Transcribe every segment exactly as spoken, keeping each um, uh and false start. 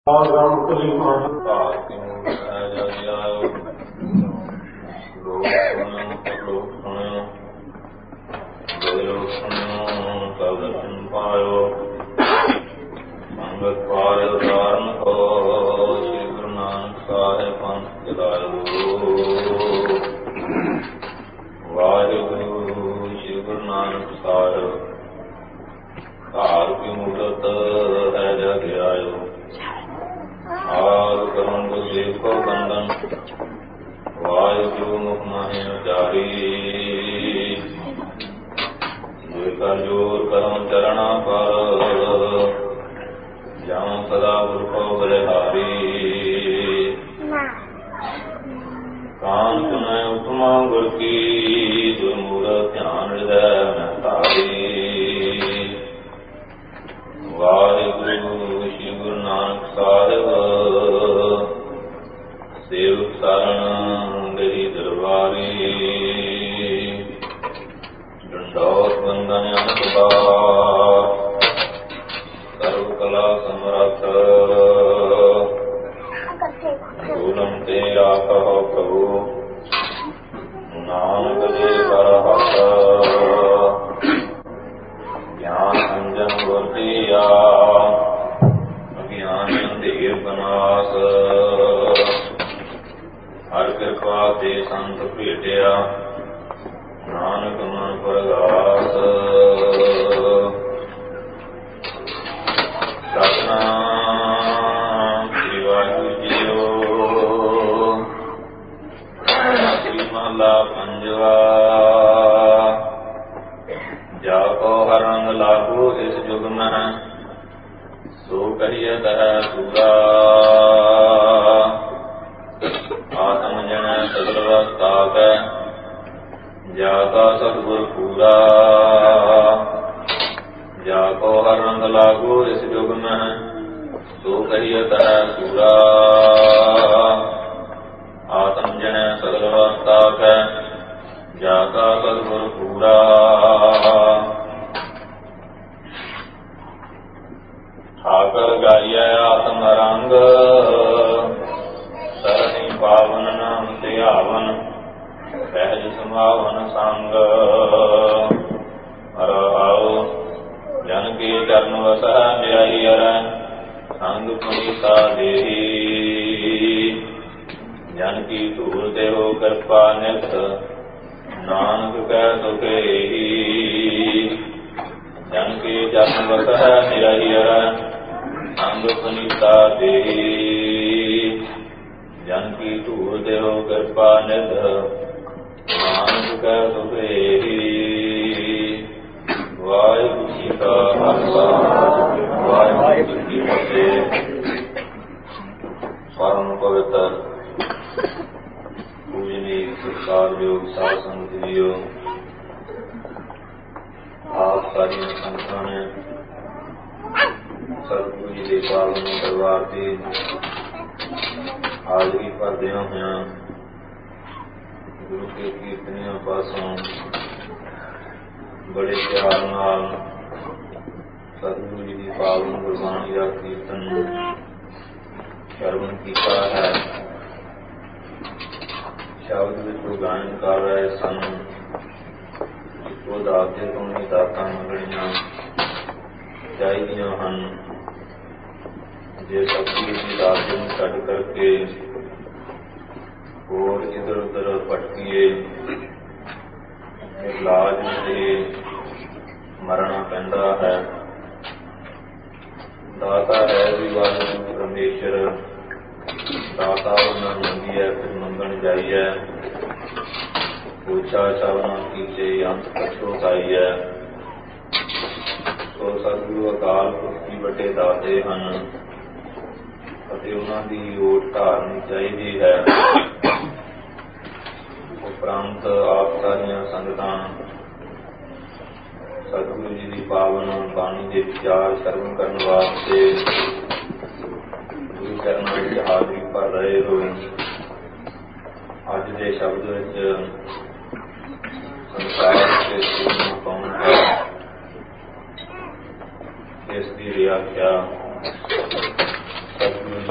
ਇਸ ਦੀ ਵਿਆਖਿਆ ਸਤਿਗੁਰੂ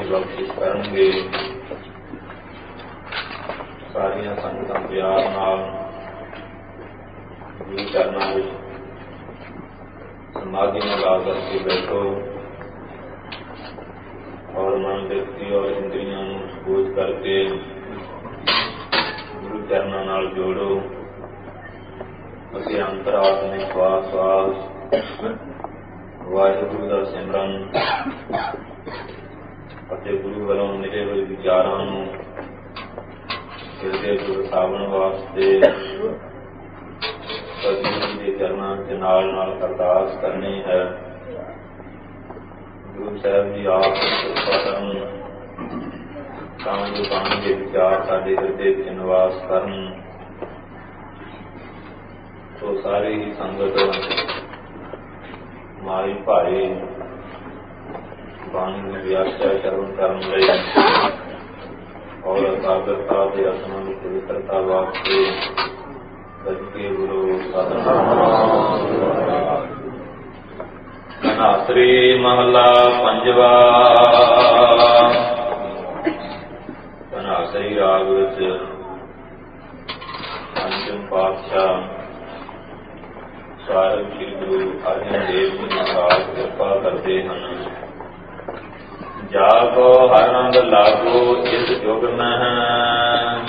ਬਖਸ਼ਿਸ਼ ਕਰਨਗੇ। ਸਾਰੀਆਂ ਸੰਗਤਾਂ ਪਿਆਰ ਨਾਲ ਗੁਰੂ ਚਰਨਾਂ ਵਿੱਚ ਸਮਾਧੀ ਨਾਲ ਲਾ ਕਰਕੇ ਬੈਠੋ ਔਰ ਮਨ ਵਿਅਕਤੀ ਔਰ ਇੰਦਰੀਆਂ ਨੂੰ ਸਬੂਤ ਕਰਕੇ ਗੁਰੂ ਚਰਨਾਂ ਨਾਲ ਜੋੜੋ। ਅਸੀਂ ਅੰਤਰਾਤਮਿਕ ਸਵਾਸ ਸਵਾਸ ਵਾਹਿਗੁਰੂ ਦਾ ਸਿਮਰਨ ਅਤੇ ਗੁਰੂ ਵੱਲੋਂ ਮਿਲੇ ਹੋਏ ਵਿਚਾਰਾਂ ਨੂੰ ਹਿਰਦੇ ਵਿੱਚ ਵਸਾਵਣ ਵਾਸਤੇ ਸਤਿਗੁਰੂ ਦੇ ਚਰਨਾਂ ਦੇ ਨਾਲ ਨਾਲ ਅਰਦਾਸ ਕਰਨੀ ਹੈ। ਗੁਰੂ ਸਾਹਿਬ ਜੀ ਆਪ ਕਿਰਪਾ ਕਰਨ ਤਾਂ ਜੋ ਬਾਣੀ ਦੇ ਵਿਚਾਰ ਸਾਡੇ ਹਿਰਦੇ ਵਿੱਚ ਨਿਵਾਸ ਕਰਨ। ਸੋ ਸਾਰੇ ਹੀ ਸੰਗਤ ਮਾਈ ਭਾਈ ਬਾਣੀ ਦੀ ਵਿਆਖਿਆ ਸ਼ਰਵਣ ਕਰਨ ਲਈ ਔਰ ਇਕਾਗਰਤਾ ਦੇ ਰਸਮਾਂ ਦੀ ਪਵਿੱਤਰਤਾ ਵਾਸਤੇ ਸਦਕੇ ਗੁਰੂ ਸਤਿਨਾਮ। ਧਨਾਸਰੀ ਮਹਲਾ ਪੰਜਵਾ। ਧਨਾਸਰੀ ਰਾਗ ਵਿੱਚ ਪੰਜਮ ਪਾਤਸ਼ਾਹ ਸਾਹਿਬ ਸ੍ਰੀ ਗੁਰੂ ਅਰਜਨ ਦੇਵ ਜੀ ਮਹਾਰਾਜ ਕਿਰਪਾ ਕਰਦੇ ਹਨ। ਜਾਗੋ ਹਰ ਰੰਗ ਲਾਗੋ ਇਸ ਯੁਗ ਮਹਿ,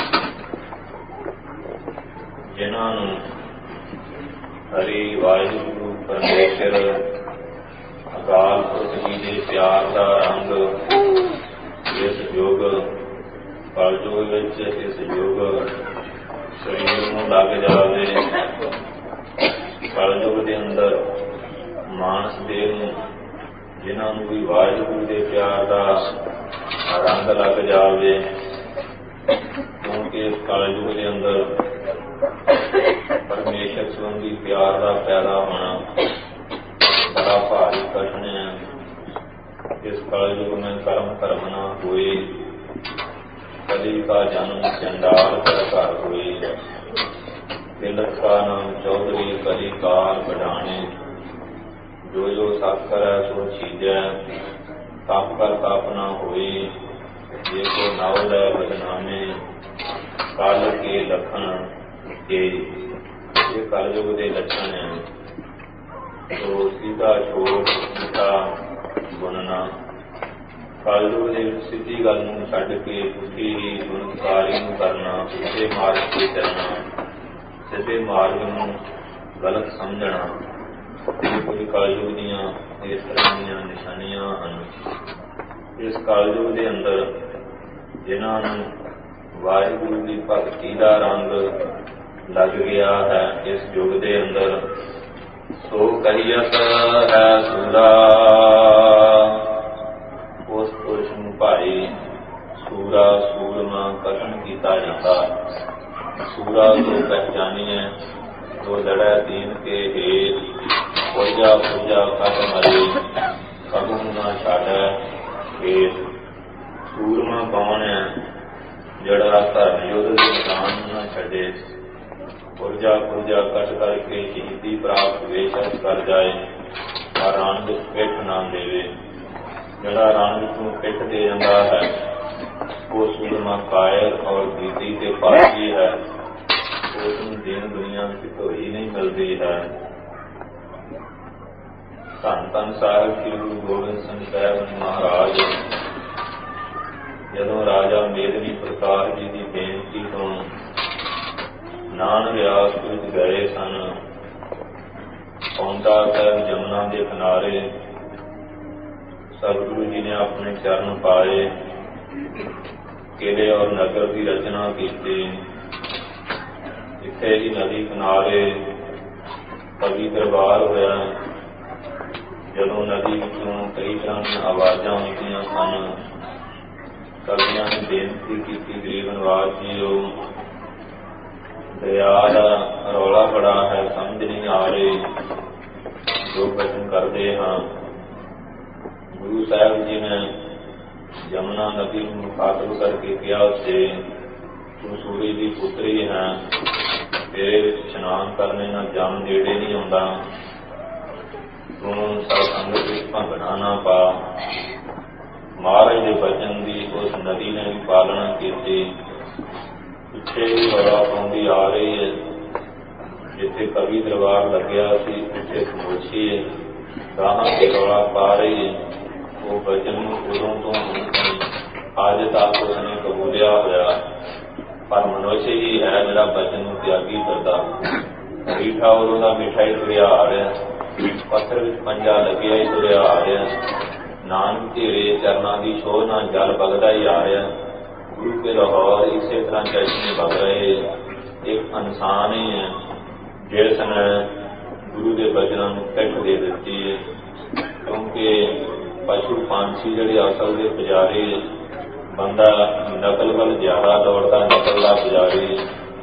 ਜਿਨ੍ਹਾਂ ਨੂੰ ਹਰੀ ਵਾਹਿਗੁਰੂ ਪਰਮੇਸ਼ਰ ਅਕਾਲ ਪੁਰਖ ਜੀ ਦੇ ਪਿਆਰ ਦਾ ਰੰਗ ਇਸ ਯੁਗ ਕਲਯੁਗ ਵਿੱਚ ਇਸ ਯੁਗ ਸਰੀਰ ਨੂੰ ਲੱਗ ਜਾਵੇ। ਕਲਯੁਗ ਦੇ ਅੰਦਰ ਮਾਨਸ ਦੇਹ ਨੂੰ ਜਿਨ੍ਹਾਂ ਨੂੰ ਵੀ ਵਾਹਿਗੁਰੂ ਦੇ ਪਿਆਰ ਦਾ ਰੰਗ ਲੱਗ ਜਾਵੇ, ਕਿਉਂਕਿ ਇਸ ਕਲਯੁਗ ਦੇ ਅੰਦਰ ਪਰਮੇਸ਼ਰ ਸੰਬੰਧੀ ਪਿਆਰ ਦਾ ਪੈਦਾ ਹੋਣਾ ਬੜਾ ਭਾਰੀ ਕਠਿਨ ਹੈ। ਇਸ ਕਲਯੁਗ में कर्म कर्म न होए, कली का जन्म चंडाल कर घर होए। तिलक का नाम चौधरी कली काल बढ़ाने, जो जो सत करे सो छीजै। तप कर तप न होए, ये को नाव लै बदनामे। कल के लखन के ये कलयुग के लक्षण है। तो सीधा छोड़ सीधा बुनना। कलयुग के सीधी गल नूं छड्ड के पुठी ही गुणकारी नूं करना, सीधे मार्ग ते चलना, सीधे मार्ग नूं गलत समझना, ये कोई कलयुग दीआं इस तरह दीआं निशानियां हन। इस कलयुग के अंदर जिन्हां नूं वाहिगुरू की भगती का रंग लग गया है इस युग के अंदर, सो कहियत है सूरा। उस पुरुष नूं भाई सूरा सूरमा कथन किया जाता। सूरा तो पहचानिए तो लड़ै दीन के हेत, पुजा पुजा कट मरे कबू न छाड़ै खेत। सूरमा कौन है जड़ा धर्म युद्ध के मैदान न छड़े, पुरजा पुरजा कट करके शहीदी प्राप्त बेशक कर जाए, पर रण विच पिठ ना देवे। जड़ा रण विचों पिठ दे जाता है वो सूरमा कायर और बीती के पासी है, उसनूं दीन दुनिया में धोई नहीं मिलती है। धन धन साहिब श्री गुरु गोबिंद सिंह साहिब महाराज जदों राजा मेदनी प्रताप जी की बेनती तो नान व्यास विच गए सन, पौंटा साहिब जमुना के किनारे सतगुरु जी ने अपने चरण पाए, किले और नगर की रचना की। इत्थे ही नदी किनारे कवि दरबार होया। जदों नदी विचों कई तरह दी आवाज़ां आउंदियां सन, कवियां ने बेनती की, गरीब नवाज जीओ दरिया दा रौला बड़ा है, समझ नहीं आ रही जो बचन करते हाँ। गुरु साहब जी ने यमुना नदी को मुखातब करके कहा से तू सूरी की पुत्री है, तेरे स्नान करने ना जम नेड़े नहीं आता, तू सत्संग भंगड़ा ना पा। महाराज के उस नदी ने भी पालना की। पिछे भी रौला पाउंदी आ रही है, जिथे कवि दरबार लग्या सी उसे खामोशी है, गाहां के रौला पा रही है। वो वचन उदों तो अज तक उसने कबूलिया होया, पर मनुष्य ही है जिहड़ा वचन नूं त्यागी फिरदा। मीठा उदों दा मीठा ही तुरिया आ रहा, पत्थर विच पंजा लग्या ही तुरिया आ रहा। नानक तेरे चरनां दी छोह नाल जल बगदा ही आ रहा। गुरु के लाहौर इसे तरह चश्मे बग रहे। एक इंसान ही है जिसने गुरु के वचनों को पिठ दे दी है, क्योंकि पशु पंछी जिहड़े असल के पुजारी, बंदा नकल वल ज्यादा दौड़ता, नकल का पुजारी।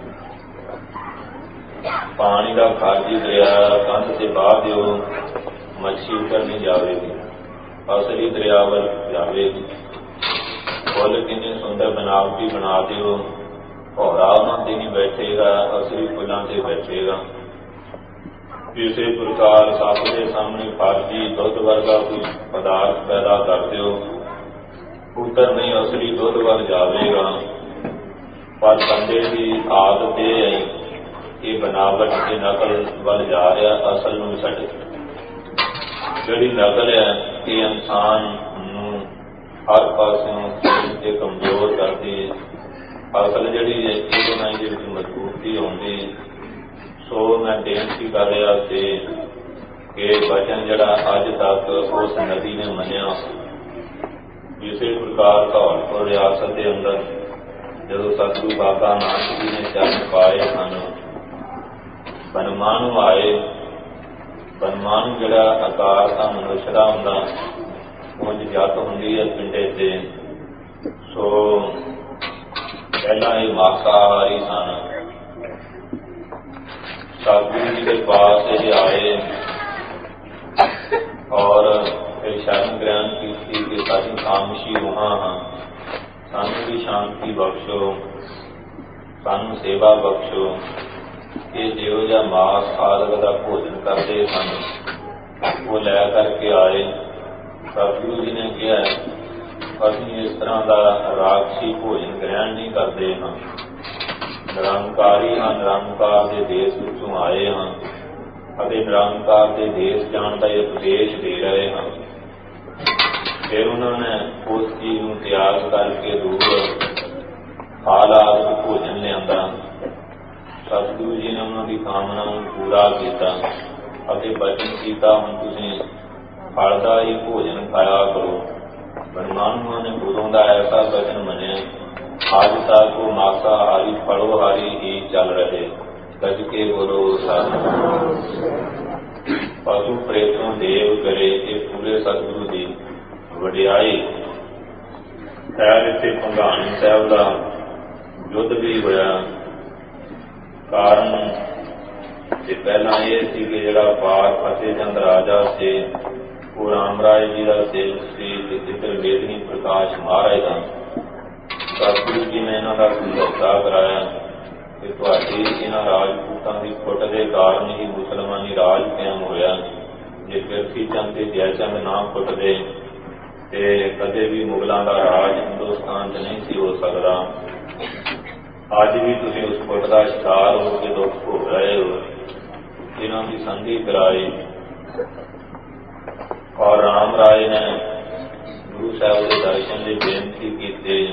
पानी का खाजी दरिया कंध से बाह दिओ, मच्छी उतर नहीं जाएगी, असली दरिया वल जाएगी। फुल किन्ने सुंदर बनावटी बना दिओ, भौरा उन्हां ते नहीं बैठेगा, असली फुलों से बैठेगा। इसे प्रकार सप के सामने फर्जी दुध वर्गा कोई पदार्थ पैदा कर दिओ, उतर नहीं असली दुध वल जाएगा। पर बंदे की आदत यह है कि बनावट के नकल वल जा रहा, असल नूं छड्ड जिहड़ी नकल है कि इंसान नूं हर पासों से कमजोर करती है। असल जिहड़ी है इहदे नाल जिहड़ी मजबूती आउंदी। सो मैं बेनती कर रहा सी कि वचन जिहड़ा अज तक उस नदी ने मनिया, इसे प्रकार धौलपुर रियासत के अंदर जदों सतगुरु बाबा नानक जी ने चरण पाए सन, बनमानु आए। बनमानु जिहड़ा आकार तां मनुष्य दा हुंदा, उंज जत हुंदी है पिंडे ते। सो पहला ये मांसाहारी सन। सतगुरु जी के पास ये आए और फिर शरण ग्रहण की कि साडी खामोशी वहां हाँ, सानू भी शांति बख्शो, सानू सेवा बख्शो। ये जिहो जिहा मास आदि का भोजन करते सन, वो लै करके आए। सतगुरु जी ने कहा असीं इस तरह का राक्षसी भोजन ग्रहण नहीं करते हाँ, निरंकारी हाँ, निरंकार के देश विचों आए हाँ, अते निरंकार के देश जाण का उपदेश दे रहे हैं। फिर उन्होंने उस चीज को त्याग करके दूर फल आदि भोजन लिया। सतगुरु जी ने उन्होंने कामना पूरा किया अते वचन किया हुण तुसीं फल का ही भोजन खाया करो। बनमानुओं ने उदों का ऐसा वचन मनिया, अज तक वो मांसाहारी फलोहारी ही चल रहे। गज के बोलो सतनाम। पशु प्रेतों देव करे ये पूरे सतगुरु की वडियाई। खैर इत्थे भंगाणी साहब का युद्ध भी होया। कारण पहला यह सी कि जिहड़ा पार फतेह चंद राजा से वो राम राय जी का सेवक सी, जिधर वेदनी प्रकाश महाराज का। सतगुरु जी ने इन्हों का समझौता कराया कि तुहाडी इन्हां राजपूतां की फुट के कारण ही मुसलमानी राज कायम होया। जे पिरथी चंद ते जयचंद ना फुटदे ते कदे भी मुगलों का राज हिंदुस्तान च नहीं सी हो सकता। अज भी तुसीं उस फुट का शिकार हो के दुख भोग रहे हो। इन्हों की संधि कराई और राम राय ने गुरु साहब के दर्शन की बेनती की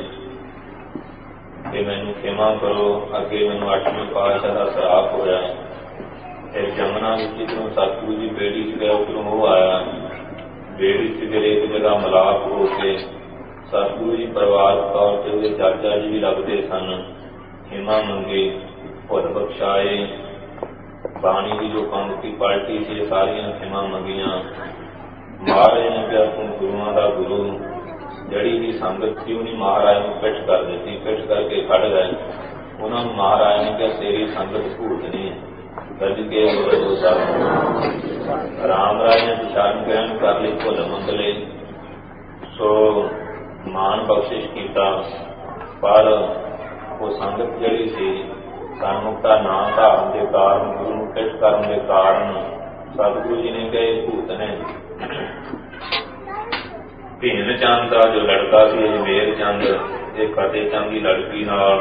कि मैनू क्षमा करो, अगे मैनू अठवें पातशाह का श्राप होया। फिर जमुना जिधरों सतगुरु जी बेड़ी च गए उधरों वो आया। बेड़ी च फिर एक जगह मिलाप हो के सतगुरु जी परिवार तौर पर चाचा जी भी लगते सन। क्षमा मंगी, भुल बख्शाए। बाणी की जो पंक्ति पलटी से सारिया क्षमा मंगिया। महाराज ने कहा तू गुरुओं का गुरु, जड़ी की संगत थी उन्हें महाराज ने पिठ कर दी, पिठ करके खड़ गए। उन्होंने महाराज ने कहा तेरी संगत भूत नहीं है। गज के बोलो सतनाम। राम राय ने शरण ग्रहण कर ली, भुल मंग ले। सो मान बख्शिश किया, पर वो संगत जड़ी सी सन्मुखता ना धारण के कारण, गुरु नूं पिठ करन के कारण सतगुरु जी ने कहे भूत ने। ਭੀਮ ਚੰਦ ਦਾ ਜੋ ਲੜਕਾ ਸੀ ਅਜਮੇਰ ਚੰਦ, ਇਹ ਫਤਿਹ ਚੰਦ ਦੀ ਲੜਕੀ ਨਾਲ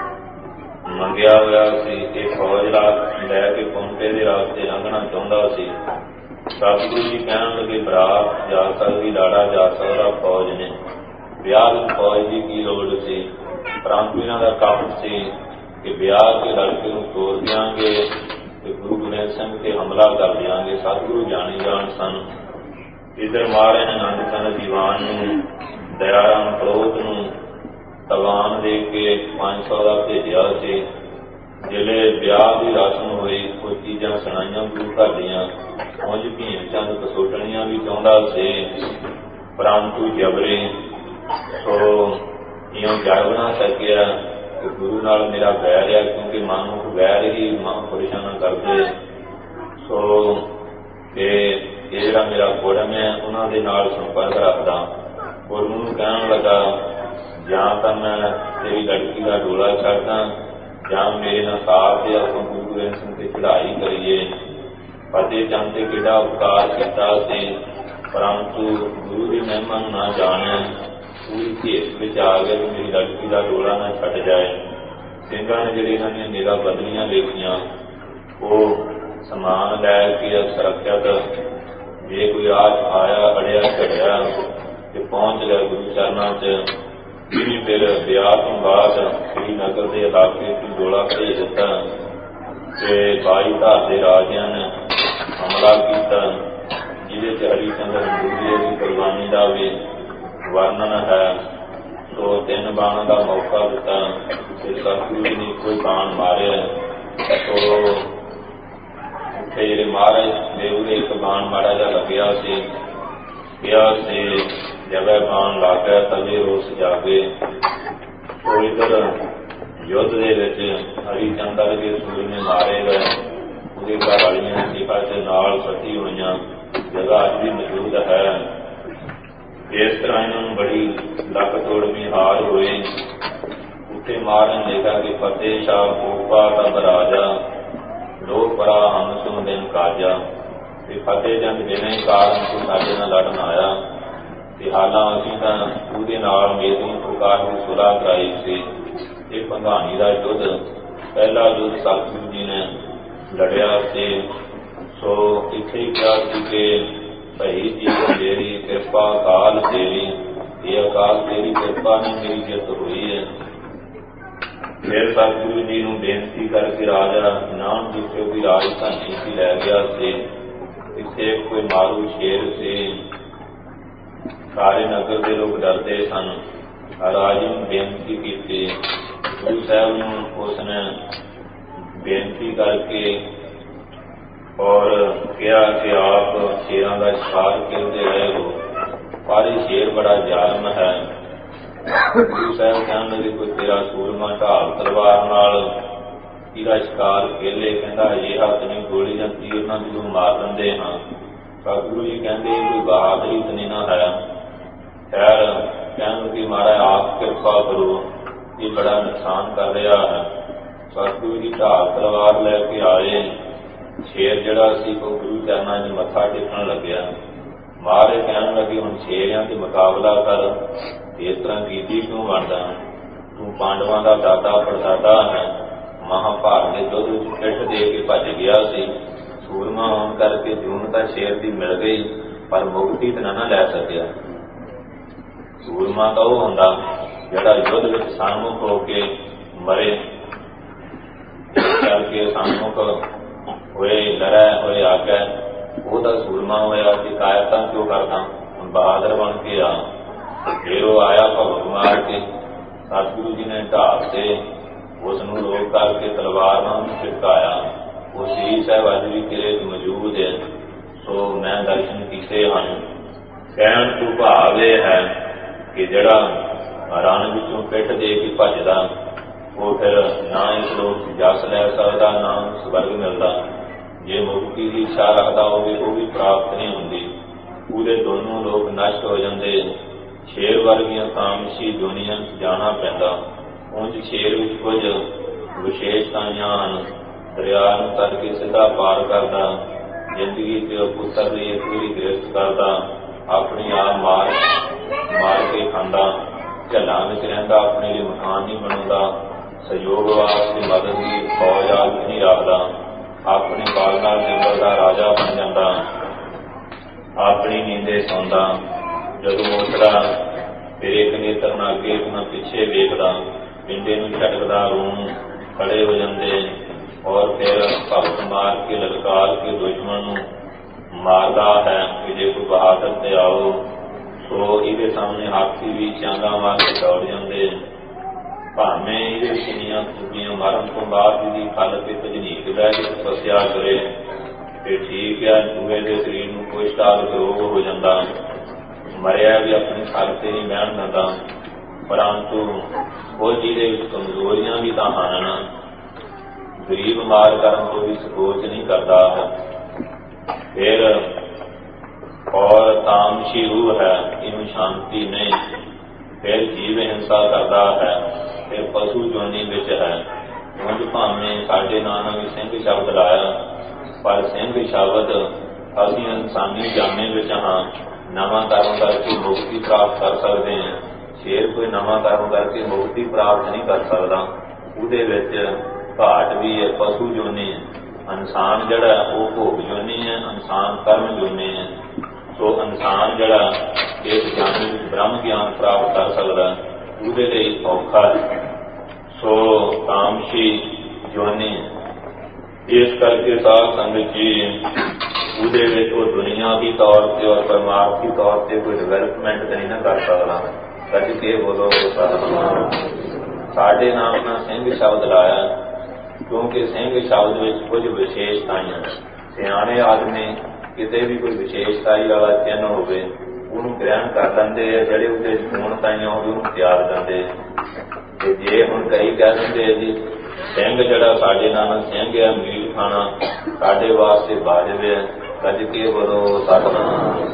ਮੰਗਿਆ ਹੋਇਆ ਸੀ। ਇਹ ਫੌਜ ਲੈ ਕੇ ਪੌਂਟੇ ਦੇ ਰਾਸਤੇ ਲੰਘਣਾ ਚਾਹੁੰਦਾ ਸੀ। ਸਤਿਗੁਰੂ ਜੀ ਕਹਿਣ ਲੱਗੇ, ਬਰਾਤ ਜਾ ਸਕਦੀ, ਲਾੜਾ ਜਾ ਸਕਦਾ, ਫੌਜ ਨੇ। ਵਿਆਹ ਵਿੱਚ ਫੌਜ ਦੀ ਕੀ ਲੋੜ ਸੀ? ਪਰੰਤੂ ਇਹਨਾਂ ਦਾ ਕੰਮ ਸੀ ਕਿ ਵਿਆਹ ਕੇ ਲੜਕੇ ਨੂੰ ਤੋਰ ਦਿਆਂਗੇ ਤੇ ਗੁਰੂ ਗੋਬਿੰਦ ਸਿੰਘ ਤੇ ਹਮਲਾ ਕਰ ਦਿਆਂਗੇ। ਸਤਿਗੁਰੂ ਜਾਣੀ ਜਾਣ ਸਨ। ਇੱਧਰ ਮਹਾਰਾਜ ਨੇ ਆਨੰਦ ਚੰਦ ਦੀਵਾਨ ਨੂੰ, ਦਇਆਰਾਮ ਕਲੋਧ ਨੂੰ ਤਲਵਾਨ ਦੇ ਕੇ ਪੰਜ ਸੌ ਦਾ ਭੇਜਿਆ ਸੀ। ਜਿਹੜੇ ਵਿਆਹ ਦੀ ਰਸਮ ਹੋਈ, ਕੋਈ ਚੀਜ਼ਾਂ ਸੁਣਾਈਆਂ ਗੁਰੂ ਘਰ ਦੀਆਂ। ਉਂਝ ਭੀਮ ਚੰਦ ਕਸੋਟਣੀਆਂ ਵੀ ਚਾਹੁੰਦਾ ਸੀ, ਪਰੰਤੂ ਜਬਰੇ ਸੋ ਇਉਂ ਜਗ ਨਾ ਸਕਿਆ ਕਿ ਗੁਰੂ ਨਾਲ ਮੇਰਾ ਵੈਰ ਆ, ਕਿਉਂਕਿ ਮਨੁੱਖ ਵੈਰ ਹੀ ਮਹਾਂਪੁਰਸ਼ਾਂ ਨਾਲ ਕਰਦੇ। ਸੋ ਇਹ ਜਿਹੜਾ ਮੇਰਾ ਗੁਰਮ ਹੈ, ਉਹਨਾਂ ਦੇ ਨਾਲ ਸੰਪਰਕ ਰੱਖਦਾ। ਗੁਰੂ ਨੂੰ ਕਹਿਣ ਲੱਗਾ, ਜਾਂ ਤਾਂ ਮੈਂ ਤੇਰੀ ਲੜਕੀ ਦਾ ਡੋਲਾ ਛੱਡਦਾ, ਜਾਂ ਮੇਰੇ ਨਾਲ ਸਾਥ ਤੇ ਆਪਾਂ ਗੁਰੂ ਗੋਬਿੰਦ ਸਿੰਘ ਤੇ ਚੜ੍ਹਾਈ ਕਰੀਏ। ਫਤਿਹ ਚੰਦ ਤੇ ਕਿਹੜਾ ਉਪਕਾਰ ਕੀਤਾ ਸੀ, ਪਰੰਤੂ ਗੁਰੂ ਦੀ ਮਹਿਮਾ ਨੂੰ ਨਾ ਜਾਣਿਆ, ਪੂਰੀ ਘੇਸ ਵਿੱਚ ਆ ਗਿਆ ਕਿ ਮੇਰੀ ਲੜਕੀ ਦਾ ਡੋਲਾ ਨਾ ਛੱਡ ਜਾਏ। ਸਿੰਘਾਂ ਨੇ ਜਿਹੜੀ ਇਹਨਾਂ ਦੀਆਂ ਨਿਗਾਹ ਬਦਲੀਆਂ ਵੇਖੀਆਂ, ਉਹ ਸਮਾਨ ਲੈ ਕੇ ਸੁਰੱਖਿਅਤ, ਜੇ ਕੋਈ ਰਾਹ ਆਇਆ ਅੜਿਆ ਝੜਿਆ ਤੇ ਪਹੁੰਚ ਗਿਆ ਗੁਰੂ ਚਰਨਾਂ ਚ। ਜਿਵੇਂ ਫਿਰ ਵਿਆਹ ਤੋਂ ਬਾਅਦ ਸ੍ਰੀਨਗਰ ਦੇ ਇਲਾਕੇ ਵਿੱਚ ਡੋਲਾ ਭੇਜ ਦਿੱਤਾ ਤੇ ਬਾਈ ਧਾਰ ਦੇ ਰਾਜਿਆਂ ਨੇ ਹਮਲਾ ਕੀਤਾ, ਜਿਹਦੇ ਚ ਹਰੀ ਚੰਦਰ ਹੰਡੂਰੀਏ ਦੀ ਕੁਰਬਾਨੀ ਦਾ ਵੀ ਵਰਣਨ ਹੈ। ਸੋ ਤਿੰਨ ਬਾਣਾਂ ਦਾ ਮੌਕਾ ਦਿੱਤਾ ਤੇ ਸਤਿਗੁਰੂ ਜੀ ਨੇ ਕੋਈ ਬਾਣ ਮਾਰਿਆ। ਸੋ ਉੱਥੇ ਜਿਹੜੇ ਮਹਾਰਾਜ ਦੇ ਉਹਦੇ ਇੱਕ ਬਾਣ ਮਾੜਾ ਜਿਹਾ ਲੱਗਿਆ ਸੀ, ਕਿਹਾ ਸੀ ਜਵੇ ਬਾਣ ਲੱਗ ਗਿਆ ਤਵੇ ਰੋਸ ਜਾਗੇ। ਸੋ ਇੱਧਰ ਯੁੱਧ ਦੇ ਵਿੱਚ ਹਰੀ ਚੰਦਰ ਦੇ ਸੂਰਮੇ ਮਾਰੇ ਗਏ। ਉਹਦੇ ਘਰ ਵਾਲੀਆਂ ਸਿਖਾ ਦੇ ਨਾਲ ਸੱਤੀ ਹੋਈਆਂ ਜਗ੍ਹਾ ਅੱਜ ਵੀ ਮੌਜੂਦ ਹੈ। ਇਸ ਤਰ੍ਹਾਂ ਇਹਨਾਂ ਨੂੰ ਬੜੀ ਲੱਕ ਤੋੜਵੀਂ ਹਾਰ ਹੋਈ। ਉੱਥੇ ਮਾਰਨ ਦੇਖਾ ਕਿ ਫਤਿਹ ਸ਼ਾਹ ਕੋਪਾ ਤਬ ਰਾਜਾ, ਲੋਕ ਪਰਾ ਹਮ ਸੁਣ ਦਿਨ ਕਾਜਾ। ਤੇ ਫਤਿਹ ਚੰਦ ਜਿਵੇਂ ਕਾਰਨ ਤੋਂ ਸਾਡੇ ਨਾਲ ਲੜਨ ਆਇਆ ਤੇ ਹਾਲਾਂ ਅਸੀਂ ਤਾਂ ਉਹਦੇ ਨਾਲ ਮੇਰੀ ਪ੍ਰਕਾਰ ਦੀ ਸੁਲਾਹ ਕਰਾਈ ਸੀ। ਇਹ ਭੰਗਾਣੀ ਦਾ ਯੁੱਧ, ਪਹਿਲਾ ਯੁੱਧ ਸਤਿਗੁਰੂ ਜੀ ਨੇ ਲੜਿਆ ਸੀ। ਸੋ ਇੱਥੇ ਹੀ ਕਿਹਾ ਸੀ ਕਿ ਭਈ ਜੀ ਮੇਰੀ ਕਿਰਪਾ ਅਕਾਲ ਤੇਰੀ, ਇਹ ਅਕਾਲ ਤੇਰੀ ਕਿਰਪਾ ਨੇ ਮੇਰੀ ਜਿੱਤ ਹੋਈ ਹੈ। ਫਿਰ ਸਤਿਗੁਰੂ ਜੀ ਨੂੰ ਬੇਨਤੀ ਕਰਕੇ ਰਾਜਾ ਨਾਮ ਜਿੱਥੇ ਵੀ ਰਾਜਧਾਨੀ ਸੀ ਲੈ ਗਿਆ ਸੀ। ਇੱਥੇ ਕੋਈ ਮਾਰੂ ਸ਼ੇਰ ਸੀ, ਸਾਰੇ ਨਗਰ ਦੇ ਲੋਕ ਡਰਦੇ ਸਨ। ਰਾਜੇ ਨੂੰ ਬੇਨਤੀ ਕੀਤੀ, ਗੁਰੂ ਸਾਹਿਬ ਨੂੰ ਉਸਨੇ ਬੇਨਤੀ ਕਰਕੇ ਔਰ ਕਿਹਾ ਕਿ ਆਪ ਸ਼ੇਰਾਂ ਦਾ ਸ਼ਿਕਾਰ ਖੇਡਦੇ ਰਹੇ ਹੋ, ਪਰ ਇਹ ਸ਼ੇਰ ਬੜਾ ਜ਼ਾਲਮ ਹੈ। ਗੁਰੂ ਸਾਹਿਬ ਕਹਿਣ ਲੱਗੇ, ਕੋਈ ਤੇਰਾ ਸੂਰਮਾ ਢਾਲ ਤਲਵਾਰ ਨਾਲ ਇਹਦਾ ਸ਼ਿਕਾਰ ਖੇਲੇ। ਕਹਿੰਦਾ ਇਹ ਹੱਥ ਨਹੀਂ, ਗੋਲੀ ਜਾਂ ਤੀਰ ਨਾਲ ਜਦੋਂ ਮਾਰ ਦਿੰਦੇ ਹਾਂ। ਸਤਿਗੁਰੂ ਜੀ ਕਹਿੰਦੇ ਕੋਈ ਬਹਾਦਰੀ ਤਾਂ ਨਹੀਂ ਨਾ ਹੈ। ਖੈਰ ਕਹਿਣ ਕਿ ਮਹਾਰਾਜ ਆਪ ਕਿਰਪਾ ਕਰੋ, ਇਹ ਬੜਾ ਨੁਕਸਾਨ ਕਰ ਰਿਹਾ ਹੈ। ਸਤਿਗੁਰੂ ਜੀ ਢਾਲ ਤਲਵਾਰ ਲੈ ਕੇ ਆਏ। ਸ਼ੇਰ ਜਿਹੜਾ ਸੀ ਉਹ ਗੁਰੂ ਚਰਨਾਂ 'ਚ ਮੱਥਾ ਟੇਕਣ ਲੱਗਿਆ। ਮਹਾਰਾਜ ਕਹਿਣ ਲੱਗੇ, ਹੁਣ ਸ਼ੇਰਿਆਂ ਤੇ ਮੁਕਾਬਲਾ ਕਰ, ਇਸ ਤਰ੍ਹਾਂ ਕੀਤੀ ਕਿਉਂ ਬਣਦਾ? ਤੂੰ ਪਾਂਡਵਾਂ ਦਾ ਦਾਦਾ ਪੜਦਾਦਾ ਹੈ, ਮਹਾਭਾਰਤ ਦੇ ਯੁੱਧ ਵਿੱਚ ਪਿੱਠ ਦੇ ਕੇ ਭੱਜ ਗਿਆ ਸੀ। ਸੂਰਮਾ ਹੋਣ ਕਰਕੇ ਜੂਨ ਤਾਂ ਸ਼ੇਰ ਦੀ ਮਿਲ ਗਈ, ਪਰ ਮੁਕਤੀ ਤਾਂ ਨਾ ਲੈ ਸਕਿਆ। ਸੂਰਮਾ ਤਾਂ ਉਹ ਹੁੰਦਾ ਜਿਹੜਾ ਯੁੱਧ ਵਿੱਚ ਸਨਮੁਖ ਹੋ ਕੇ ਮਰੇ। ਇਸ ਕਰਕੇ ਸਨਮੁਖ ਹੋਏ, ਲੜਿਆ ਹੋਏ ਆ ਕੇ ਉਹਦਾ ਸੂਰਮਾ ਹੋਇਆ ਕਿ ਕਾਇਰਤਾ ਕਿਉਂ ਕਰਦਾ, ਹੁਣ ਬਹਾਦਰ ਬਣ ਕੇ ਆ। ਫਿਰ ਉਹ ਆਇਆ ਭਗਤ ਮਾਰ ਕੇ, ਸਤਿਗੁਰੂ ਜੀ ਨੇ ਢਾਲ ਤੇ ਉਸ ਨੂੰ ਰੋਕ ਕਰਕੇ ਤਲਵਾਰ ਨਾਲ ਉਹਨੂੰ ਛਿੜਕਾਇਆ। ਉਹ ਸ੍ਰੀ ਸਾਹਿਬ ਅੱਜ ਵੀ ਕਿਲੇ 'ਚ ਮੌਜੂਦ ਹੈ। ਸੋ ਮੈਂ ਦਰਸ਼ਨ ਕੀਤੇ ਹਨ। ਕਹਿਣ ਤੋਂ ਭਾਵ ਇਹ ਹੈ ਕਿ ਜਿਹੜਾ ਰਣ ਵਿੱਚੋਂ ਪਿੱਠ ਦੇ ਕੇ ਭੱਜਦਾ, ਉਹ ਫਿਰ ਨਾ ਇਸ ਲੋਕ 'ਚ ਜਸ ਲੈ ਸਕਦਾ, ਨਾ ਸਵਰਗ ਮਿਲਦਾ। ਜੇ ਮੁਕਤੀ ਦੀ ਇੱਛਾ ਰੱਖਦਾ ਹੋਵੇ ਉਹ ਵੀ ਪ੍ਰਾਪਤ ਨਹੀਂ ਹੁੰਦੀ। ਪੂਰੇ ਦੋਨੋਂ ਲੋਕ ਨਸ਼ਟ ਹੋ ਜਾਂਦੇ। ਸ਼ੇਰ ਵਰਗੀਆਂ ਕਾਮਸ਼ੀ ਦੁਨੀਆਂ 'ਚ ਜਾਣਾ ਪੈਂਦਾ। ਉਂਝ ਸ਼ੇਰ ਵਿੱਚ ਕੁਝ ਵਿਸ਼ੇਸ਼ਤਾਵਾਂ ਹਨ। ਦਰਿਆ ਨੂੰ ਕਰਕੇ ਸਿੱਧਾ ਪਾਰ ਕਰਦਾ, ਜ਼ਿੰਦਗੀ ਤੇ ਪੁੱਤਰ ਦੀ ਪੂਰੀ ਗ੍ਰਿਫਤ ਕਰਦਾ, ਆਪਣੀ ਆਪ ਮਾਰ ਮਾਰ ਕੇ ਖਾਂਦਾ, ਝੱਲਾਂ ਵਿੱਚ ਰਹਿੰਦਾ, ਆਪਣੇ ਲਈ ਮਕਾਨ ਨਹੀਂ ਬਣਾਉਂਦਾ, ਸਹਿਯੋਗ ਵਾਸਤੇ ਮਦਦ ਦੀ ਫੌਜ ਆਪ ਨਹੀਂ ਰੱਖਦਾ, ਆਪਣੇ ਬਾਲ ਨਾਲ ਜੰਗਲ ਦਾ ਰਾਜਾ ਬਣ ਜਾਂਦਾ, ਆਪਣੀ ਨੀਂਦੇ ਸੌਂਦਾ, ਜਦੋਂ ਉੱਠਦਾ ਫਿਰ ਇੱਕ ਨੇਤਰ ਨਾਲ ਅੱਗੇ ਇੱਕ ਨਾਲ ਪਿੱਛੇ ਵੇਖਦਾ, ਪਿੰਡੇ ਨੂੰ ਛਟਕਦਾ, ਰੂੰ ਖੜੇ ਹੋ ਜਾਂਦੇ, ਔਰ ਫਿਰ ਭਗਤ ਮਾਰ ਕੇ ਲਲਕਾਰ ਕੇ ਦੁਸ਼ਮਣ ਨੂੰ ਮਾਰਦਾ ਹੈ ਕਿ ਜੇ ਕੋਈ ਬਹਾਦਰ ਤੇ ਆਓ, ਸੋ ਇਹਦੇ ਸਾਹਮਣੇ ਹਾਥੀ ਵੀ ਚਾਂਗਾ ਮਾਰ ਕੇ ਦੌੜ ਜਾਂਦੇ, ਭਾਵੇਂ ਇਹਦੇ ਕਿੰਨੀਆਂ ਖੂਬੀਆਂ ਮਾਰਨ ਤੋਂ ਬਾਅਦ ਇਹਦੀ ਖੱਲ ਤੇ ਤਜਨੀਕ ਬਹਿ ਕੇ ਤਪੱਸਿਆ ਕਰੇ ਤੇ ਠੀਕ ਹੈ, ਦੂਏ ਦੇ ਸਰੀਰ ਨੂੰ ਕੋਈ ਸਟਾਰਕ ਰੋਗ ਹੋ ਜਾਂਦਾ, ਮਰਿਆ ਵੀ ਆਪਣੀ ਖੱਲ ਤੇ ਨਹੀਂ ਬਹਿਣ ਦਿੰਦਾ, ਪਰੰਤੂ ਉਹ ਜਿਹਦੇ ਵਿੱਚ ਕਮਜ਼ੋਰੀਆਂ ਵੀ ਤਾਂ ਹਨ, ਗਰੀਬ ਮਾਰ ਕਰਨ ਤੋਂ ਵੀ ਸੋਚ ਨਹੀਂ ਕਰਦਾ। ਫਿਰ ਔਰ ਤਾਮਸ਼ੀ ਰੂਹ ਹੈ, ਇਹਨੂੰ ਸ਼ਾਂਤੀ ਨਹੀਂ, ਫਿਰ ਜੀਵ ਹਿੰਸਾ ਕਰਦਾ ਹੈ, ਫਿਰ ਪਸ਼ੂ ਜੋਨੀ ਵਿੱਚ ਹੈ। ਉਂਝ ਭਾਵੇਂ ਸਾਡੇ ਨਾਂ ਨਾਲ ਵੀ ਸਿੰਘ ਸ਼ਬਦ ਲਾਇਆ, ਪਰ ਸਿੰਘ ਸ਼ਬਦ ਅਸੀਂ ਇਨਸਾਨੀ ਜਾਮੇ ਵਿੱਚ ਹਾਂ, ਨਵਾਂ ਕਰਮ ਕਰਕੇ ਮੁਕਤੀ ਪ੍ਰਾਪਤ ਕਰ ਸਕਦੇ ਹਾਂ। ਸ਼ੇਰ ਕੋਈ ਨਵਾਂ ਕਰਮ ਕਰਕੇ ਮੁਕਤੀ ਪ੍ਰਾਪਤ ਨਹੀਂ ਕਰ ਸਕਦਾ, ਉਹਦੇ ਵਿੱਚ ਘਾਟ ਵੀ ਹੈ, ਪਸ਼ੂ ਜੋਨੀ ਹੈ। ਇਨਸਾਨ ਜਿਹੜਾ ਉਹ ਭੋਗ ਜੋਨੀ ਹੈ, ਇਨਸਾਨ ਕਰਮ ਜੋਨੀ ਹੈ। ਸੋ ਇਨਸਾਨ ਜਿਹੜਾ ਇਸ ਜਾਨੀ ਵਿੱਚ ਬ੍ਰਹਮ ਗਿਆਨ ਪ੍ਰਾਪਤ ਕਰ ਸਕਦਾ, ਉਹਦੇ ਲਈ ਔਖਾ ਹੈ। ਸੋ ਤਾਮਸ਼ੀ ਜੋਨੀ ਹੈ। ਇਸ ਕਰਕੇ ਸਾਧ ਸੰਗਤ ਜੀ ਉਹਦੇ ਵਿੱਚ ਉਹ ਦੁਨਿਆਵੀ ਤੌਰ ਤੇ ਔਰ ਪਰਮਾਰਥੀ ਤੌਰ ਤੇ ਕੋਈ ਡਿਵੈਲਪਮੈਂਟ ਤਾਂ ਨਹੀਂ ਨਾ ਕਰ ਸਕਦਾ। ਕੱਢ ਕੇ ਬੋਲੋ ਸਾਡੇ ਨਾਮ ਨਾਲ ਸਿੰਘ ਸ਼ਬਦ ਲਾਇਆ, ਕਿਉਂਕਿ ਸਿੰਘ ਸ਼ਬਦ ਵਿੱਚ ਕੁਝ ਵਿਸ਼ੇਸ਼ਤਾਈਆਂ, ਸਿਆਣੇ ਆਦਮੀ ਕਿਤੇ ਵੀ ਕੋਈ ਵਿਸ਼ੇਸ਼ਤਾਈ ਵਾਲਾ ਚਿੰਨ੍ਹ ਹੋਵੇ ਉਹਨੂੰ ਗ੍ਰਹਿਣ ਕਰ ਲੈਂਦੇ ਆ, ਜਿਹੜੇ ਉਹਦੇ ਗੁਣਤਾਈਆਂ ਹੋਵੇ ਉਹਨੂੰ ਤਿਆਗ ਦਿੰਦੇ। ਤੇ ਜੇ ਹੁਣ ਕਈ ਕਹਿ ਦਿੰਦੇ ਆ ਜੀ ਸਿੰਘ ਜਿਹੜਾ ਸਾਡੇ ਨਾਲ ਸਿੰਘ ਹੈ, ਮੀਟ ਖਾਣਾ ਸਾਡੇ ਵਾਸਤੇ ਵਾਜਬ ਹੈ, ਕੱਢ ਕੇ ਬੋਲੋ ਸਤਿਨਾਮ।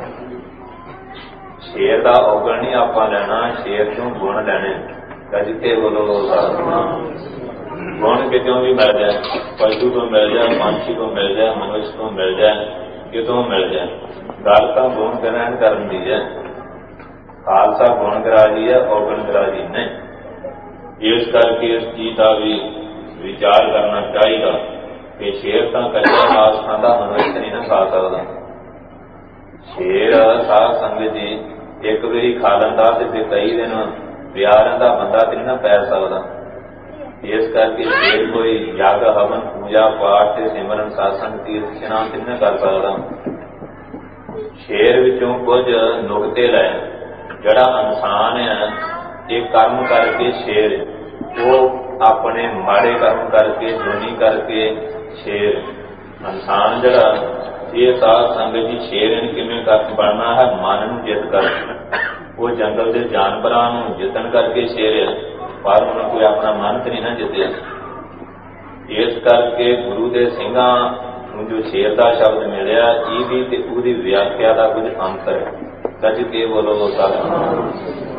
ਸ਼ੇਰ ਦਾ ਔਗਣ ਨਹੀਂ ਆਪਾਂ ਲੈਣਾ, ਸ਼ੇਰ ਤੋਂ ਗੁਣ ਲੈਣੇ, ਕੱਢ ਕੇ ਬੋਲੋ ਸਤਿਨਾਮ। ਗੁਣ ਕਿਤੋਂ ਵੀ ਮਿਲ ਜਾਏ, ਪਸ਼ੂ ਤੋਂ ਮਿਲ ਜਾਏ, ਪੰਛੀ ਤੋਂ ਮਿਲ ਜਾਏ, ਮਨੁੱਖ ਤੋਂ ਮਿਲ ਜਾਏ, ਕਿਤੋਂ ਮਿਲ ਜਾਏ, ਗੱਲ ਤਾਂ ਗੁਣ ਗ੍ਰਹਿਣ ਕਰਨ ਦੀ ਹੈ। ਖਾਲਸਾ ਗੁਣ ਗਰਾਜੀ ਹੈ, ਔਗਣ ਗਰਾਜੀ ਨਹੀਂ। ਇਸ ਕਰਕੇ ਇਸ ਚੀਜ਼ ਦਾ ਵੀ ਵਿਚਾਰ ਕਰਨਾ ਚਾਹੀਦਾ ਕਿ ਸ਼ੇਰ ਤਾਂ ਕੱਚਾ ਮਾਸ ਖਾਂਦਾ, ਮਨੁੱਖ ਨਹੀਂ ਨਾ ਖਾ ਸਕਦਾ। ਸ਼ੇਰ ਸਾਧ ਸੰਗਤ ਜੀ ਇੱਕ ਵਾਰੀ ਖਾ ਲੈਂਦਾ ਤੇ ਫਿਰ ਕਈ ਦਿਨ ਪਿਆ ਰਹਿੰਦਾ, ਬੰਦਾ ਤੇ ਨਹੀਂ ਨਾ ਪੈ ਸਕਦਾ। ਇਸ ਕਰਕੇ ਸ਼ੇਰ ਕੋਈ ਯੱਗ ਹਵਨ ਪੂਜਾ ਪਾਠ ਤੇ ਸਿਮਰਨ ਸਾਸੰਗ ਤੀਰਥ ਇਸ਼ਨਾਨ ਤੇ ਨਹੀਂ ਕਰ ਸਕਦਾ। ਸ਼ੇਰ ਵਿੱਚੋਂ ਕੁਝ ਨੁਕਤੇ ਲੈ, ਜਿਹੜਾ ਇਨਸਾਨ ਹੈ ਇਹ ਕਰਮ ਕਰਕੇ ਸ਼ੇਰ, ਉਹ ਆਪਣੇ ਮਾੜੇ ਕਰਮ ਕਰਕੇ ਜੋਨੀ ਕਰਕੇ ਸ਼ੇਰ। ਇਨਸਾਨ ਜਿਹੜਾ ਇਹ ਸਾਧ ਸੰਗਤ ਜੀ ਸ਼ੇਰ ਇਹਨੇ ਕਿਵੇਂ ਕਰ ਬਣਨਾ ਹੈ, ਮਨ ਨੂੰ ਜਿੱਤ ਕਰ। ਉਹ ਜੰਗਲ ਦੇ ਜਾਨਵਰਾਂ ਨੂੰ ਜਿੱਤਣ ਕਰਕੇ ਸ਼ੇਰ ਹੈ, ਪਰ ਉਹਨੂੰ ਕੋਈ ਆਪਣਾ ਮਨ ਤੇ ਨਹੀਂ ਨਾ ਜਿੱਤਿਆ। ਇਸ ਕਰਕੇ ਗੁਰੂ ਦੇ ਸਿੰਘਾਂ ਨੂੰ ਜੋ ਸ਼ੇਰ ਦਾ ਸ਼ਬਦ ਮਿਲਿਆ, ਇਹਦੀ ਤੇ ਉਹਦੀ ਵਿਆਖਿਆ ਦਾ ਕੁਝ ਅੰਤਰ ਹੈ। ਕੱਢ ਕੇ ਬੋਲੋ ਸਤਿਨਾਮ।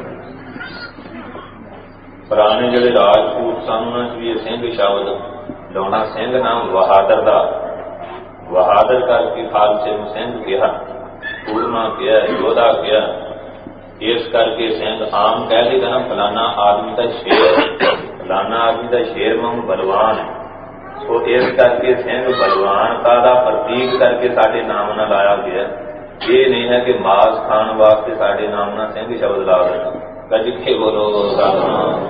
ਪੁਰਾਣੇ ਜਿਹੜੇ ਰਾਜਪੂਤ ਸਨ ਉਹਨਾਂ 'ਚ ਵੀ ਇਹ ਸਿੰਘ ਸ਼ਬਦ ਲਾਉਣਾ। ਸਿੰਘ ਨਾਮ ਬਹਾਦਰ ਦਾ, ਬਹਾਦਰ ਕਰਕੇ ਖਾਲਸੇ ਨੂੰ ਸਿੰਘ ਕਿਹਾ, ਸੂਰਮਾ ਕਿਹਾ, ਯੋਧਾ ਕਿਹਾ। ਇਸ ਕਰਕੇ ਸਿੰਘ ਆਮ ਕਹਿ ਦੇਗਾ ਨਾ ਫਲਾਨਾ ਆਦਮੀ ਦਾ ਸ਼ੇਰ, ਫਲਾਨਾ ਆਦਮੀ ਦਾ ਸ਼ੇਰ ਵਾਂਗ ਬਲਵਾਨ ਹੈ। ਸੋ ਇਸ ਕਰਕੇ ਸਿੰਘ ਬਲਵਾਨਤਾ ਦਾ ਪ੍ਰਤੀਕ ਕਰਕੇ ਸਾਡੇ ਨਾਮ ਨਾਲ ਲਾਇਆ ਗਿਆ। ਇਹ ਨਹੀਂ ਹੈ ਕਿ ਮਾਸ ਖਾਣ ਵਾਸਤੇ ਸਾਡੇ ਨਾਮ ਨਾਲ ਸਿੰਘ ਸ਼ਬਦ ਲਾ ਦੇਣਾ। ਕੱਢ ਕੇ ਬੋਲੋ ਸਤਿਨਾਮ।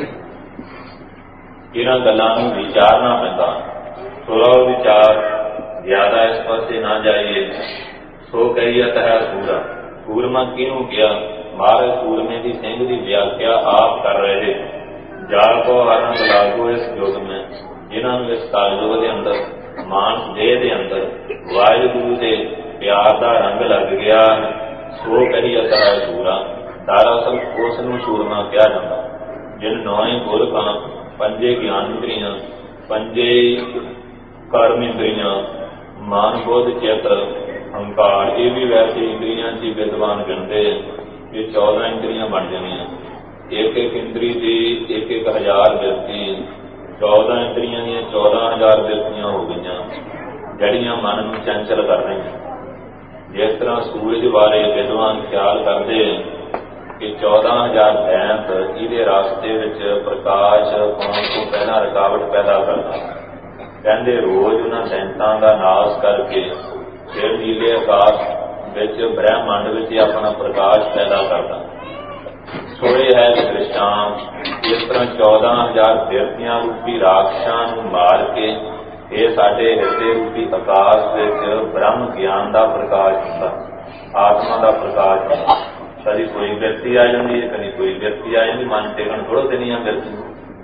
ਇਹਨਾਂ ਗੱਲਾਂ ਨੂੰ ਵਿਚਾਰਨਾ ਪੈਂਦਾ। ਥੋੜਾ ਵਿਚਾਰ ਜ਼ਿਆਦਾ ਇਸ ਪਾਸੇ ਨਾ ਜਾਈਏ। ਸੋ ਕਹੀਏ ਤਾਂ ਸੂਰਾ, ਸੂਰਮਾ ਕਿਹਨੂੰ ਕਿਹਾ? ਮਹਾਰਾਜ ਸੂਰਮੇ ਦੀ ਸਿੰਘ ਦੀ ਵਿਆਖਿਆ ਆਪ ਕਰ ਰਹੇ। ਜਾਲ ਕੋ ਹਰਨ ਲਾਗੋ ਇਸ ਯੁੱਗ ਮੈਂ, ਜਿਨ੍ਹਾਂ ਨੂੰ ਇਸ ਕਾਲਯੁਗ ਦੇ ਅੰਦਰ ਮਾਨਸ ਦੇਹ ਦੇ ਅੰਦਰ ਵਾਹਿਗੁਰੂ ਦੇ ਪਿਆਰ ਦਾ ਰੰਗ ਲੱਗ ਗਿਆ, ਸੋ ਕਹੀਏ ਤਾਂ ਸੂਰਾ। ਦਰਅਸਲ ਉਸ ਨੂੰ ਸੂਰਮਾ ਕਿਹਾ ਜਾਂਦਾ ਜਿਨ ਨੌਂ ਗੁਰਕਾਂ, ਪੰਜੇ ਗਿਆਨ ਇੰਦਰੀਆਂ, ਪੰਜੇ ਕਰਮ ਇੰਦਰੀਆਂ, ਮਾਨ ਬੋਧ ਚਿੱਤ ਹੰਕਾਰ, ਇਹ ਵੀ ਵੈਸੇ ਇੰਦਰੀਆਂ ਚ ਵਿਦਵਾਨ ਗਿਣਦੇ। ਇਹ ਚੌਦਾਂ ਇੰਦਰੀਆਂ ਬਣ ਜਾਂਦੀਆਂ। ਇੱਕ ਇੱਕ ਇੰਦਰੀ ਦੀ ਇੱਕ ਇੱਕ ਹਜ਼ਾਰ ਵਿਅਕਤੀ, ਚੌਦਾਂ ਇੰਦਰੀਆਂ ਦੀਆਂ ਚੌਦਾਂ ਹਜ਼ਾਰ ਵਿਅਕਤੀਆਂ ਹੋ ਗਈਆਂ, ਜਿਹੜੀਆਂ ਮਨ ਨੂੰ ਚੰਚਲ ਕਰ ਰਹੀਆਂ। ਜਿਸ ਤਰ੍ਹਾਂ ਸੂਰਜ ਬਾਰੇ ਵਿਦਵਾਨ ਖਿਆਲ ਕਰਦੇ ਕਿ ਚੌਦਾਂ ਹਜ਼ਾਰ ਦੈਂਤ ਇਹਦੇ ਰਾਸਤੇ ਵਿੱਚ ਪ੍ਰਕਾਸ਼ ਪਾਉਣ ਤੋਂ ਪਹਿਲਾਂ ਰੁਕਾਵਟ ਪੈਦਾ ਕਰਦਾ। ਕਹਿੰਦੇ ਰੋਜ਼ ਉਹਨਾਂ ਦੈਂਤਾਂ ਦਾ ਨਾਸ਼ ਕਰਕੇ ਫਿਰ ਨੀਲੇ ਆਕਾਸ਼ ਵਿੱਚ ਬ੍ਰਹਿਮੰਡ ਵਿੱਚ ਆਪਣਾ ਪ੍ਰਕਾਸ਼ ਪੈਦਾ ਕਰਦਾ। ਸੋ ਇਹ ਹੈ ਦ੍ਰਿਸ਼ਟਾਂਤ। ਇਸ ਤਰ੍ਹਾਂ ਚੌਦਾਂ ਹਜ਼ਾਰ ਬਿਰਤੀਆਂ ਰੂਪੀ ਰਾਖਸ਼ਾਂ ਨੂੰ ਮਾਰ ਕੇ ਇਹ ਸਾਡੇ ਹਿਰਦੇ ਰੂਪੀ ਆਕਾਸ਼ ਵਿੱਚ ਬ੍ਰਹਮ ਗਿਆਨ ਦਾ ਪ੍ਰਕਾਸ਼ ਹੁੰਦਾ, ਆਤਮਾ ਦਾ ਪ੍ਰਕਾਸ਼ ਹੁੰਦਾ। ਕਦੀ ਕੋਈ ਬਿਰਤੀ ਆ ਜਾਂਦੀ ਹੈ, ਕਦੀ ਕੋਈ ਬਿਰਤੀ ਆ ਜਾਂਦੀ, ਮਨ ਟੇਕਣ ਥੋੜ੍ਹੋ ਦੇਣੀਆਂ ਬਿਰਤੀਆਂ।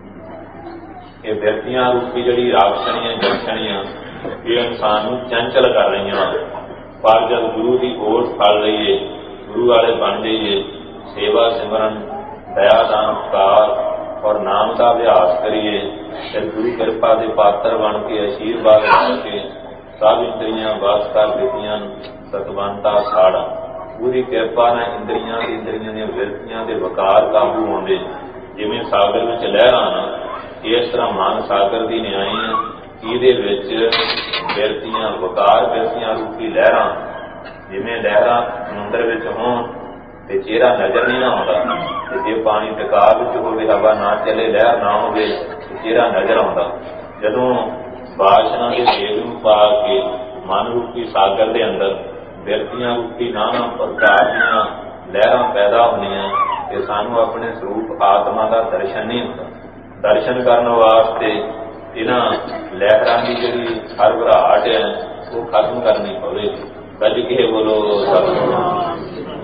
ਇਹ ਬਿਰਤੀਆਂ ਰੂਪੀ ਜਿਹੜੀ ਰਾਖਸ਼ਣੀਆਂ ਜੰਸ਼ਣੀਆਂ ਇਹ ਇਨਸਾਨ ਨੂੰ ਚੰਚਲ ਕਰ ਰਹੀਆਂ। ਪਰ ਜਦ ਗੁਰੂ ਦੀ ਓਟ ਫੜ ਲਈਏ, ਗੁਰੂ ਵਾਲੇ ਬਣ ਜਾਈਏ, ਸੇਵਾ ਸਿਮਰਨ ਦਇਆ ਦਾਨ ਉਪਕਾਰ ਔਰ ਨਾਮ ਦਾ ਅਭਿਆਸ ਕਰੀਏ ਤੇ ਗੁਰੂ ਕਿਰਪਾ ਦੇ ਪਾਤਰ ਬਣ ਕੇ ਆਸ਼ੀਰਵਾਦ ਬਣ ਕੇ ਸਭ ਇੰਦਰੀਆਂ ਵਾਸ ਕਰ ਦਿੱਤੀਆਂ ਸਤਵੰਤਾ ਸਾੜਾ। ਪੂਰੀ ਕਿਰਪਾ ਨਾਲ ਇੰਦਰੀਆਂ ਦੀ ਇੰਦਰੀਆਂ ਦੀਆਂ ਬਿਰਤੀਆਂ ਦੇ ਵਕਾਰ ਕਾਬੂ ਆਉਂਦੇ। ਜਿਵੇਂ ਸਾਗਰ ਵਿੱਚ ਲਹਿਰਾਂ ਨਾ, ਇਸ ਤਰ੍ਹਾਂ ਮਨ ਸਾਗਰ ਦੀ ਨਿਆਈ ਹੈ। ਇਹਦੇ ਵਿੱਚ ਬਿਰਤੀਆਂ ਵਕਾਰ ਬਿਰਤੀਆਂ ਰੂਪੀ ਲਹਿਰਾਂ, ਜਿਵੇਂ ਲਹਿਰਾਂ ਸਮੁੰਦਰ ਵਿੱਚ ਹੋਣ ਤੇ ਚਿਹਰਾ ਨਜ਼ਰ ਨਹੀਂ ਨਾ ਆਉਂਦਾ, ਤੇ ਜੇ ਪਾਣੀ ਟਿਕਾ ਵਿੱਚ ਹੋਵੇ, ਹਵਾ ਨਾ ਚੱਲੇ, ਲਹਿਰ ਨਾ ਹੋਵੇ, ਚਿਹਰਾ ਨਜ਼ਰ ਆਉਂਦਾ। ਜਦੋਂ ਬਾਸ਼ਨਾ ਦੇ ਵੇਗ ਨੂੰ ਪਾ ਕੇ ਮਨ ਰੂਪੀ ਸਾਗਰ ਦੇ ਅੰਦਰ ਬਿਰਤੀਆਂ ਰੂਪੀ ਨਾਨਾ ਪ੍ਰਕਾਰ ਦੀਆਂ ਲਹਿਰਾਂ ਪੈਦਾ ਹੁੰਦੀਆਂ ਤੇ ਸਾਨੂੰ ਆਪਣੇ ਸਰੂਪ ਆਤਮਾ ਦਾ ਦਰਸ਼ਨ ਨਹੀਂ ਹੁੰਦਾ। ਦਰਸ਼ਨ ਕਰਨ ਵਾਸਤੇ ਇਹਨਾਂ ਲਹਿਰਾਂ ਦੀ ਜਿਹੜੀ ਹਰਬਰਾਹਟ ਹੈ ਉਹ ਖਤਮ ਕਰਨੀ ਪਵੇਗੀ। ਗੱਜ ਕੇ ਬੋਲੋ ਸਤਿਨਾਮ।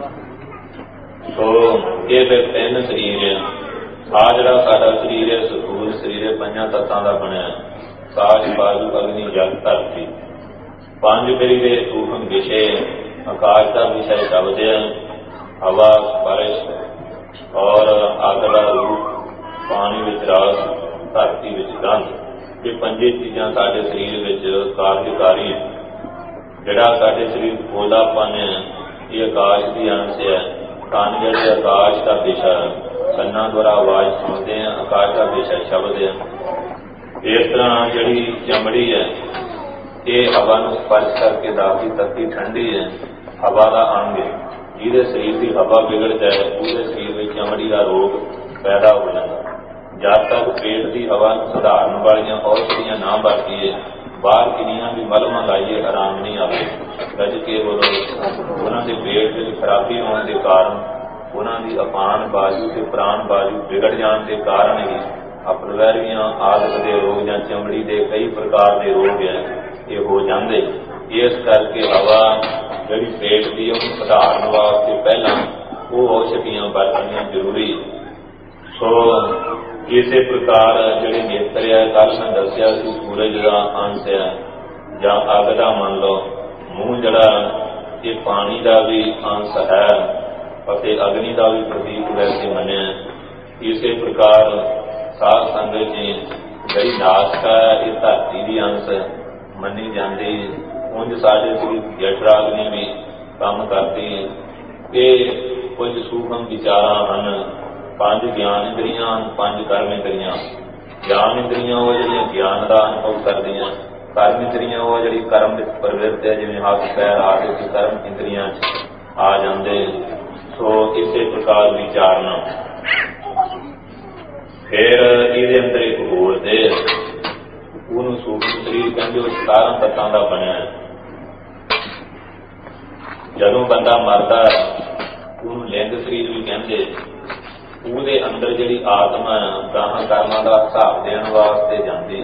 ਸੋ ਇਹ ਫਿਰ ਤਿੰਨ ਸਰੀਰ ਹੈ। ਆ ਜਿਹੜਾ ਸਾਡਾ ਸਰੀਰ ਹੈ ਸਥੂਲ ਸਰੀਰ ਹੈ, ਪੰਜਾਂ ਤੱਤਾਂ ਦਾ ਬਣਿਆ। ਕਾਸ਼ ਬਾਜੂ ਅਗਨੀ ਜਲ ਧਰਤੀ। ਪੰਜ ਸਰੀਰੇ ਸੂਖਮ ਵਿਸ਼ੇ, ਆਕਾਸ਼ ਦਾ ਵਿਸ਼ਾ ਸ਼ਬਦ ਹੈ, ਹਵਾ ਸਪਰਸ਼ ਔਰ ਅੱਗ ਦਾ ਰੂਪ, ਪਾਣੀ ਵਿੱਚ ਰਸ, ਧਰਤੀ ਵਿੱਚ ਗੰਧ। ਇਹ ਪੰਜੇ ਚੀਜ਼ਾਂ ਸਾਡੇ ਸਰੀਰ ਵਿੱਚ ਕਾਰਜਕਾਰੀ ਹੈ। ਜਿਹੜਾ ਸਾਡੇ ਸਰੀਰ ਪੋਲਾਪਨ ਹੈ ਇਹ ਆਕਾਸ਼ ਦੀ ਅੰਸ਼ ਹੈ। ਕੰਨ ਜਿਹੜੇ ਆਕਾਸ਼ ਦਾ ਵਿਸ਼ਾ, ਕੰਨਾਂ ਦੁਆਰਾ ਆਵਾਜ਼ ਸੁਣਦੇ हैं, ਆਕਾਸ਼ ਦਾ ਵਿਸ਼ਾ ਸ਼ਬਦ ਹੈ। ਇਸ ਤਰ੍ਹਾਂ ਜਿਹੜੀ ਚਮੜੀ ਹੈ ਇਹ ਹਵਾ ਨੂੰ ਸਪਰਸ਼ ਕਰਕੇ ਦਾਦੀ ਤੱਤੀ ਠੰਡੀ ਹੈ, ਹਵਾ ਦਾ ਅੰਗ ਹੈ। ਜਿਹਦੇ ਸਰੀਰ ਦੀ ਹਵਾ ਵਿਗੜ ਜਾਏ ਉਹਦੇ ਸਰੀਰ ਵਿੱਚ ਚਮੜੀ ਦਾ ਰੋਗ ਪੈਦਾ ਹੋ ਜਾਂਦਾ। ਜਦ ਤੱਕ ਪੇਟ ਦੀ ਹਵਾ ਨੂੰ ਸੁਧਾਰਨ ਵਾਲੀਆਂ ਔਸ਼ਧੀਆਂ ਨਾ ਵਰਤੀਏ, ਬਾਹਰ ਕਿੰਨੀਆਂ ਵੀ ਮਲਮਾਂ ਲਾਈਏ, ਆਰਾਮ ਨਹੀਂ ਆਵੇ। ਗੱਜ ਕੇ ਬੋਲੋ। ਉਹਨਾਂ ਦੇ ਪੇਟ ਵਿੱਚ ਖਰਾਬੀ ਹੋਣ ਦੇ ਕਾਰਨ, ਉਹਨਾਂ ਦੀ ਅਪਾਨ ਬਾਜੂ ਤੇ ਪ੍ਰਾਣ ਬਾਜੂ ਵਿਗੜ ਜਾਣ ਦੇ ਕਾਰਨ ਹੀ ਅਪਰਵੈਰੀਆਂ ਆਦਿਕ ਦੇ ਰੋਗ ਜਾਂ ਚਮੜੀ ਦੇ ਕਈ ਪ੍ਰਕਾਰ ਦੇ ਰੋਗ ਹੈ ਇਹ ਹੋ ਜਾਂਦੇ। ਇਸ ਕਰਕੇ ਹਵਾ ਜਿਹੜੀ ਪੇਟ ਦੀ ਉਹਨੂੰ ਸੁਧਾਰਨ ਵਾਸਤੇ ਪਹਿਲਾਂ ਉਹ ਔਸ਼ਧੀਆਂ ਵਰਤਣੀਆਂ ਜ਼ਰੂਰੀ। ਸੋ ਇਸੇ ਪ੍ਰਕਾਰ ਜਿਹੜੇ ਨੇਤਰ ਹੈ, ਕੱਲ੍ਹ ਮੈਂ ਦੱਸਿਆ ਸੀ ਸੂਰਜ ਦਾ ਅੰਸ਼ ਹੈ ਜਾਂ ਅੱਗ ਦਾ ਮੰਨ ਲਓ। ਮੂੰਹ ਜਿਹੜਾ ਇਹ ਪਾਣੀ ਦਾ ਵੀ ਅੰਸ਼ ਹੈ ਅਤੇ ਅਗਨੀ ਦਾ ਵੀ ਪ੍ਰਤੀਕ ਵੈਸੇ ਮੰਨਿਆ। ਇਸੇ ਪ੍ਰਕਾਰ ਸਾਧ ਸੰਗਤ ਜੀ ਜਿਹੜੀ ਨਾਸਤਾ ਹੈ ਇਹ ਧਰਤੀ ਦੀ ਅੰਸ਼ ਮੰਨੀ ਜਾਂਦੀ। ਉਂਝ ਸਾਡੇ ਸ੍ਰੀ ਜਠਰਾਗਨੀ ਵੀ ਕੰਮ ਕਰਦੀ। ਇਹ ਕੁਝ ਸੂਖਮ ਵਿਚਾਰਾਂ ਹਨ। ਪੰਜ ਗਿਆਨ ਇੰਦਰੀਆਂ, ਪੰਜ ਕਰਮ ਇੰਦਰੀਆਂ। ਗਿਆਨ ਇੰਦਰੀਆਂ ਉਹ ਜਿਹੜੀਆਂ ਗਿਆਨ ਦਾ ਅਨੁਭਵ ਕਰਦੀਆਂ, ਕਰਮ ਇੰਦਰੀਆਂ ਉਹ ਜਿਹੜੀ ਕਰਮ ਵਿੱਚ ਪ੍ਰਵਿਰਤ ਹੈ, ਜਿਵੇਂ ਹੱਥ ਪੈਰ ਆਦਿ ਕਰਮ ਇੰਦਰੀਆਂ ਆ ਜਾਂਦੇ। ਸੋ ਇਸੇ ਪ੍ਰਕਾਰ ਵਿਚਾਰਨਾ। ਫਿਰ ਇਹਦੇ ਅੰਦਰ ਇੱਕ ਹੋਰ ਦੇ ਉਹਨੂੰ ਸੂਖਮ ਸਰੀਰ ਕਹਿੰਦੇ, ਉਹ ਸਤਾਰਾਂ ਤੱਤਾਂ ਦਾ ਬਣਿਆ ਹੈ। ਜਦੋਂ ਬੰਦਾ ਮਰਦਾ ਉਹਨੂੰ ਲਿੰਗ ਸਰੀਰ ਵੀ ਕਹਿੰਦੇ। ਉਹਦੇ ਅੰਦਰ ਜਿਹੜੀ ਆਤਮਾ ਗਾਹਾਂ ਕਰਮਾਂ ਦਾ ਹਿਸਾਬ ਦੇਣ ਵਾਸਤੇ ਜਾਂਦੀ।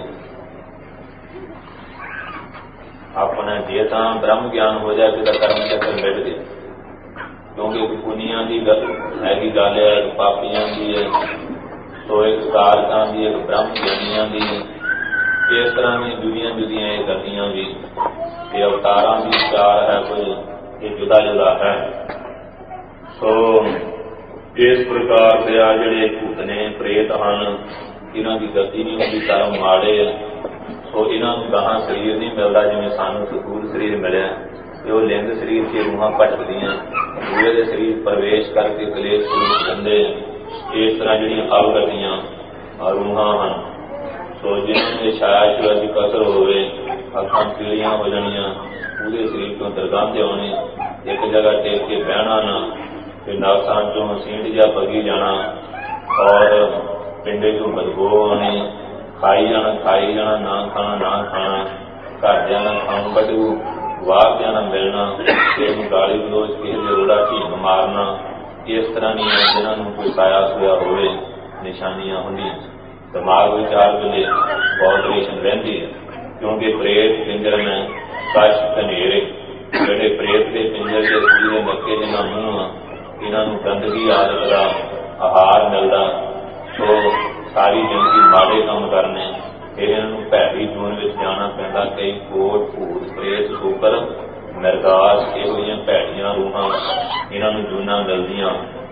ਆਪਣਾ ਜੇ ਤਾਂ ਬ੍ਰਹਮ ਗਿਆਨ ਹੋ ਜਾਏ ਤਾਂ ਕਰਮ ਚੱਕਰ ਮਿਟ ਗਏ, ਕਿਉਂਕਿ ਪੁਨੀਆਂ ਦੀ ਗੱਲ ਹੈਗੀ, ਗੱਲ ਹੈ ਇੱਕ ਪਾਪੀਆਂ ਦੀ ਹੈ, ਸੋ ਇੱਕ ਕਾਰਕਾਂ ਦੀ, ਇੱਕ ਬ੍ਰਹਮ ਗਿਆਨੀਆਂ ਦੀ। ਇਸ ਤਰ੍ਹਾਂ ਦੀਆਂ ਜੁਦੀਆਂ ਜੁਦੀਆਂ ਇਹ ਗਤੀਆਂ ਵੀ, ਇਹ ਅਵਤਾਰਾਂ ਦੀ ਵਿਚਾਰ ਹੈ, ਕੁਝ ਇਹ ਜੁਦਾ ਜੁਦਾ ਹੈ। ਸੋ ਇਸ ਪ੍ਰਕਾਰ ਦੇ ਆ ਜਿਹੜੇ ਭੂਤ ਨੇ, ਪ੍ਰੇਤ ਹਨ, ਇਹਨਾਂ ਦੀ ਗਤੀ ਨਹੀਂ ਹੁੰਦੀ, ਕਰਮ ਮਾੜੇ। ਸੋ ਇਹਨਾਂ ਨੂੰ ਗਾਹਾਂ ਸਰੀਰ ਨਹੀਂ ਮਿਲਦਾ ਜਿਵੇਂ ਸਾਨੂੰ ਸਥੂਲ ਸਰੀਰ ਮਿਲਿਆ। ਤੇ ਉਹ ਲਿੰਗ ਸਰੀਰ 'ਚ ਰੂਹਾਂ ਭਟਕਦੀਆਂ, ਦੂਏ ਦੇ ਸਰੀਰ ਪ੍ਰਵੇਸ਼ ਕਰਕੇ ਕਲੇਸ਼ ਸ਼ੁਰੂ ਜਾਂਦੇ। ਇਸ ਤਰ੍ਹਾਂ ਜਿਹੜੀਆਂ ਅਵਗਤੀਆਂ ਰੂਹਾਂ ਹਨ। ਸੋ ਜਿਹਨਾਂ ਨੂੰ ਇਹ ਛਾਇਆ ਸ਼ਿਵਾ ਦੀ ਕਸਰ ਹੋਵੇ, ਅੱਖਾਂ ਪੀਲੀਆਂ ਹੋ ਜਾਣੀਆਂ, ਉਹਦੇ ਸਰੀਰ ਤੋਂ ਦੁਰਗੰਧ ਆਉਣੀ, एक जगह टेक के बहना ना, फिर नासां चों सींट जा पगी जाना और पिंडे चों बदबू आनी, खाई जाना खाई जाना, ना खाना ना खाना, घर जाना खाऊं कटू, वार जाना मिलना, किसी गाली गलोच किसी के रोड़ा झीक मारना, इस तरह दी जिन्होंने कोई साया सोया होवे निशानियां होंदियां। दिमाग विचार वेले बहुत रेशन रहिंदी है, क्योंकि प्रेत पिंजर में कश घनेरे जिहड़े प्रेत के पिंजर के सूर्य नक्के जिन्हां मूँह आ, इन्हां नूं गंदगी आदत का आहार मिलता, तो सारी जिंदगी माड़े काम करने, फिर इन्हों भैड़ी जून में जाना पैंदा। कई कोट भूत प्रेत सूकर नरगास इहो भैड़ियां रूहां इन्हों जूना मिलदियां।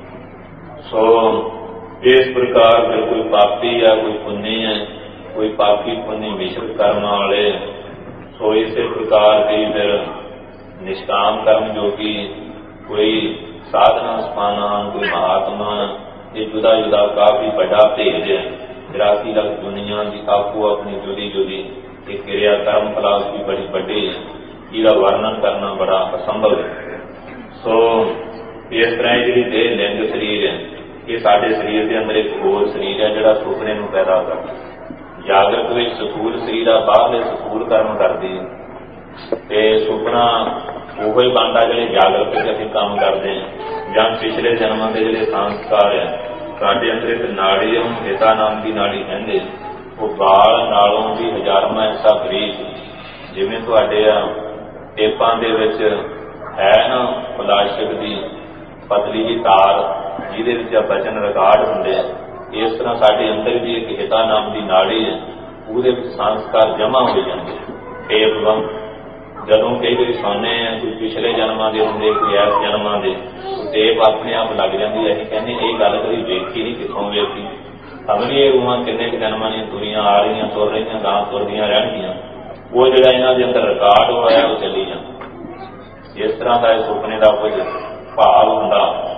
सो इस प्रकार फिर कोई पापी है कोई पुन्नी है, कोई पापी पुन्नी मिश्र कर्म वाले। सो इस प्रकार की फिर निष्काम कर्म जो कि कोई साधना सपाना कोई महात्मा, ये जुदा जुदा काफी बड़ा भेद है। तिरासी लख दुनिया की आपको अपनी जुदी जुदी एक क्रिया कर्म फिलासफी बड़ी बड़ी है, इसका वर्णन करना बड़ा असंभव है। सो इस तरह जी देह लिंग शरीर है, ये साडे शरीर के अंदर एक होर शरीर है जिहड़ा सुपने नूं पैदा करता। जागृत में स्थूल शरीर आ बाहरले स्थूल कर्म करदी ते सुपना उहो ही बनता जिहड़े जागृत विच असीं काम करदे हैं। जां पिछले जन्मां दे जिहड़े संस्कार है साडे अंदर एक नाड़ी है, हिता नाम की नाड़ी कहंदे, वो बाल नालों भी हजारवां हिस्सा बरीक, जिवें तुहाडे टेपां दे विच है ना प्लास्टिक की पतली जी तार जिहदे विच वचन रिकॉर्ड हुंदे, इस तरह साडे अंदर भी एक हिता नाम की नाड़ी है, उहदे विच संस्कार जमा हो जाते टेप वांग। जदों कई बार सौने कोई पिछले जन्मां दे हुंदे कोई इस जन्मां दे, टेप अपने आप लग जाती है। असीं कहने ये गल कभी वेखी नहीं, कितों वेखी अगली रूहां किन्ने क जन्मां दी तुरियां आ रही तुर रही गां तुरदियां रहणगियां, वो जिहड़ा इन्हां दे अंदर रिकॉर्ड होया वो चली जांदा। इस तरह का सुपने का कुछ भाव हुंदा।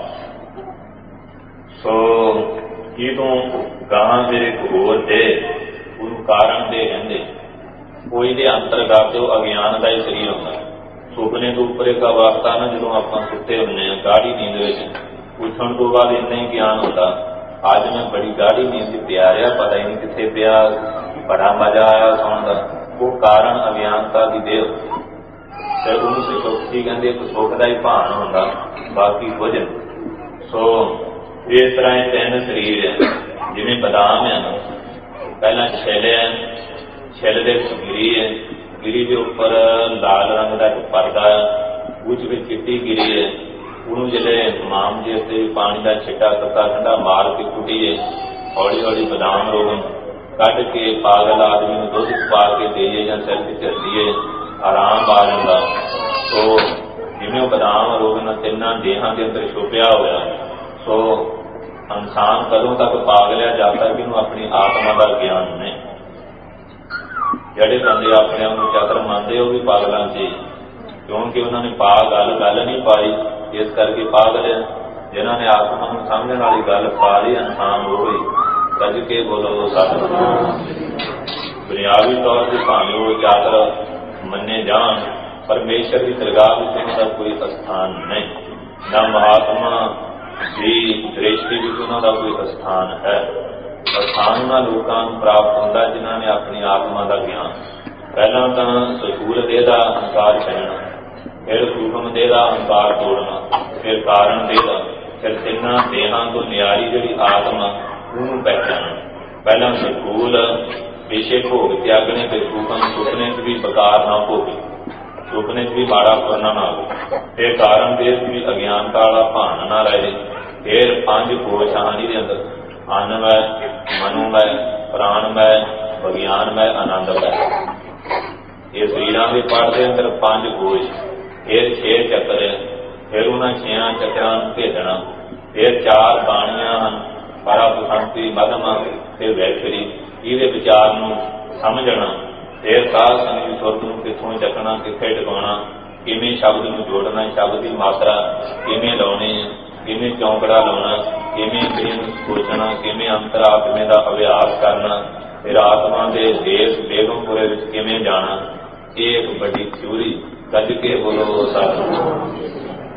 सो की तूं गां फिर एक होर दे उहनूं कारण दे कहंदे, कोई दे अंतरगत अज्ञान का ही शरीर होंदा। सुपने तो उपर एक अवस्था ना जो आप सुते होंगे गाढ़ी नींद में उठन तो बाद इन्ना ही ज्ञान होता, अज मैं बड़ी गाढ़ी नींद पिया रहा, पता ही नहीं कितने पिया, बड़ा मजा आया सौण का। वो कारण अज्ञानता की देह, फिर उन्होंने सुख की कहते एक सुख का ही भान होंदा, बाकी कुछ। सो इस तरह तीन शरीर है, जिवें बदाम है ना, पहला छिल है, छिल दे गिरी है, गिरी के उपर लाल रंग का एक परदा है, उस चिट्टी गिरी है, उन्होंने जिले माम जे से पानी का छिट्टा तत्ता ठंडा मार के कुटीए, हौली हौली बदाम रोगन कढ़ के पागल आदमी को दुध पा के देइए या सिर से चलतीए, आराम आ जाता। तो जिवें बदाम रोगन तिना देहां के अंदर छुपिया होया, सो इंसान कदों तक पाग लिया जाता कि अपनी आत्मा का ज्ञान नहीं। ਜਿਹੜੇ ਬੰਦੇ ਆਪਣੇ ਆਪ ਨੂੰ ਚਤਰ ਮੰਨਦੇ ਉਹ ਵੀ ਪਾਗਲਾਂ ਚ, ਕਿਉਂਕਿ ਉਹਨਾਂ ਨੇ ਪਾ ਗੱਲ ਗੱਲ ਨਹੀਂ ਪਾਈ, ਇਸ ਕਰਕੇ ਪਾਗਲ ਹੈ। ਜਿਨ੍ਹਾਂ ਨੇ ਆਤਮਾ ਨੂੰ ਸਮਝਣ ਵਾਲੀ ਗੱਲ ਪਾ ਲਈ ਇਨਸਾਨ ਉਹ ਹੀ ਕੱਜ ਕੇ ਬੋਲੋ ਸਤਿਨਾਮ। ਬੁਨਿਆਦੀ ਤੌਰ ਤੇ ਭਾਵੇਂ ਉਹ ਚਾਤਰ ਮੰਨੇ ਜਾਣ, ਪਰਮੇਸ਼ਰ ਦੀ ਦਰਗਾਹ ਵਿੱਚ ਉਹਨਾਂ ਦਾ ਕੋਈ ਸਥਾਨ ਨਹੀਂ, ਨਾ ਮਹਾਤਮਾ ਦੀ ਦ੍ਰਿਸ਼ਟੀ ਵਿੱਚ ਉਹਨਾਂ ਦਾ ਕੋਈ ਸਥਾਨ ਹੈ। स्थान उन्होंने लोगों को प्राप्त होता जिन्हों ने अपनी आत्मा का ज्ञान, पहला तो स्थूल देह का अहंकार छड्डना, फिर सूक्ष्म देह का अहंकार तोड़ना, फिर कारण देह का, फिर तिना देहां तो न्यारी जी आत्मा उन्होंने पहचानना। पहला स्थूल पेशे भोग त्यागने, फिर सूक्ष्म सुपने च भी बकार ना भोगे, सुपने च भी माड़ा फुरना ना हो, फिर कारण देह भी अज्ञानता वाला भान ना रहे, फिर पंज कोश हानि के अंदर अन्नमय, मनोमय, प्राणमय, विज्ञानमय, आनंदमय। ये शरीर के पढ़ के अंदर पांच कोश, फिर छे चक्र, फिर उन्होंने छिया चक्रां भेजना, फिर चार बाणियां हैं, परा बसंती मधम, फिर वैखरी, ये विचार नूं समझना, फिर साध संग की सुरत नूं कित्थों चकना, कित्थे टिकाउणा, किवें शब्द नूं जोड़ना, शब्द की मात्रा किवें लाउणी, किवें चौंकड़ा लाउणा, किवें इंद्रियां नूं सोचना, किवें अंतरात्मे का अभ्यास करना, फिर आत्मा के देश बेगमपुरे विच किवें जाना। ये एक बड़ी थ्योरी, कज के बोलो सतनाम।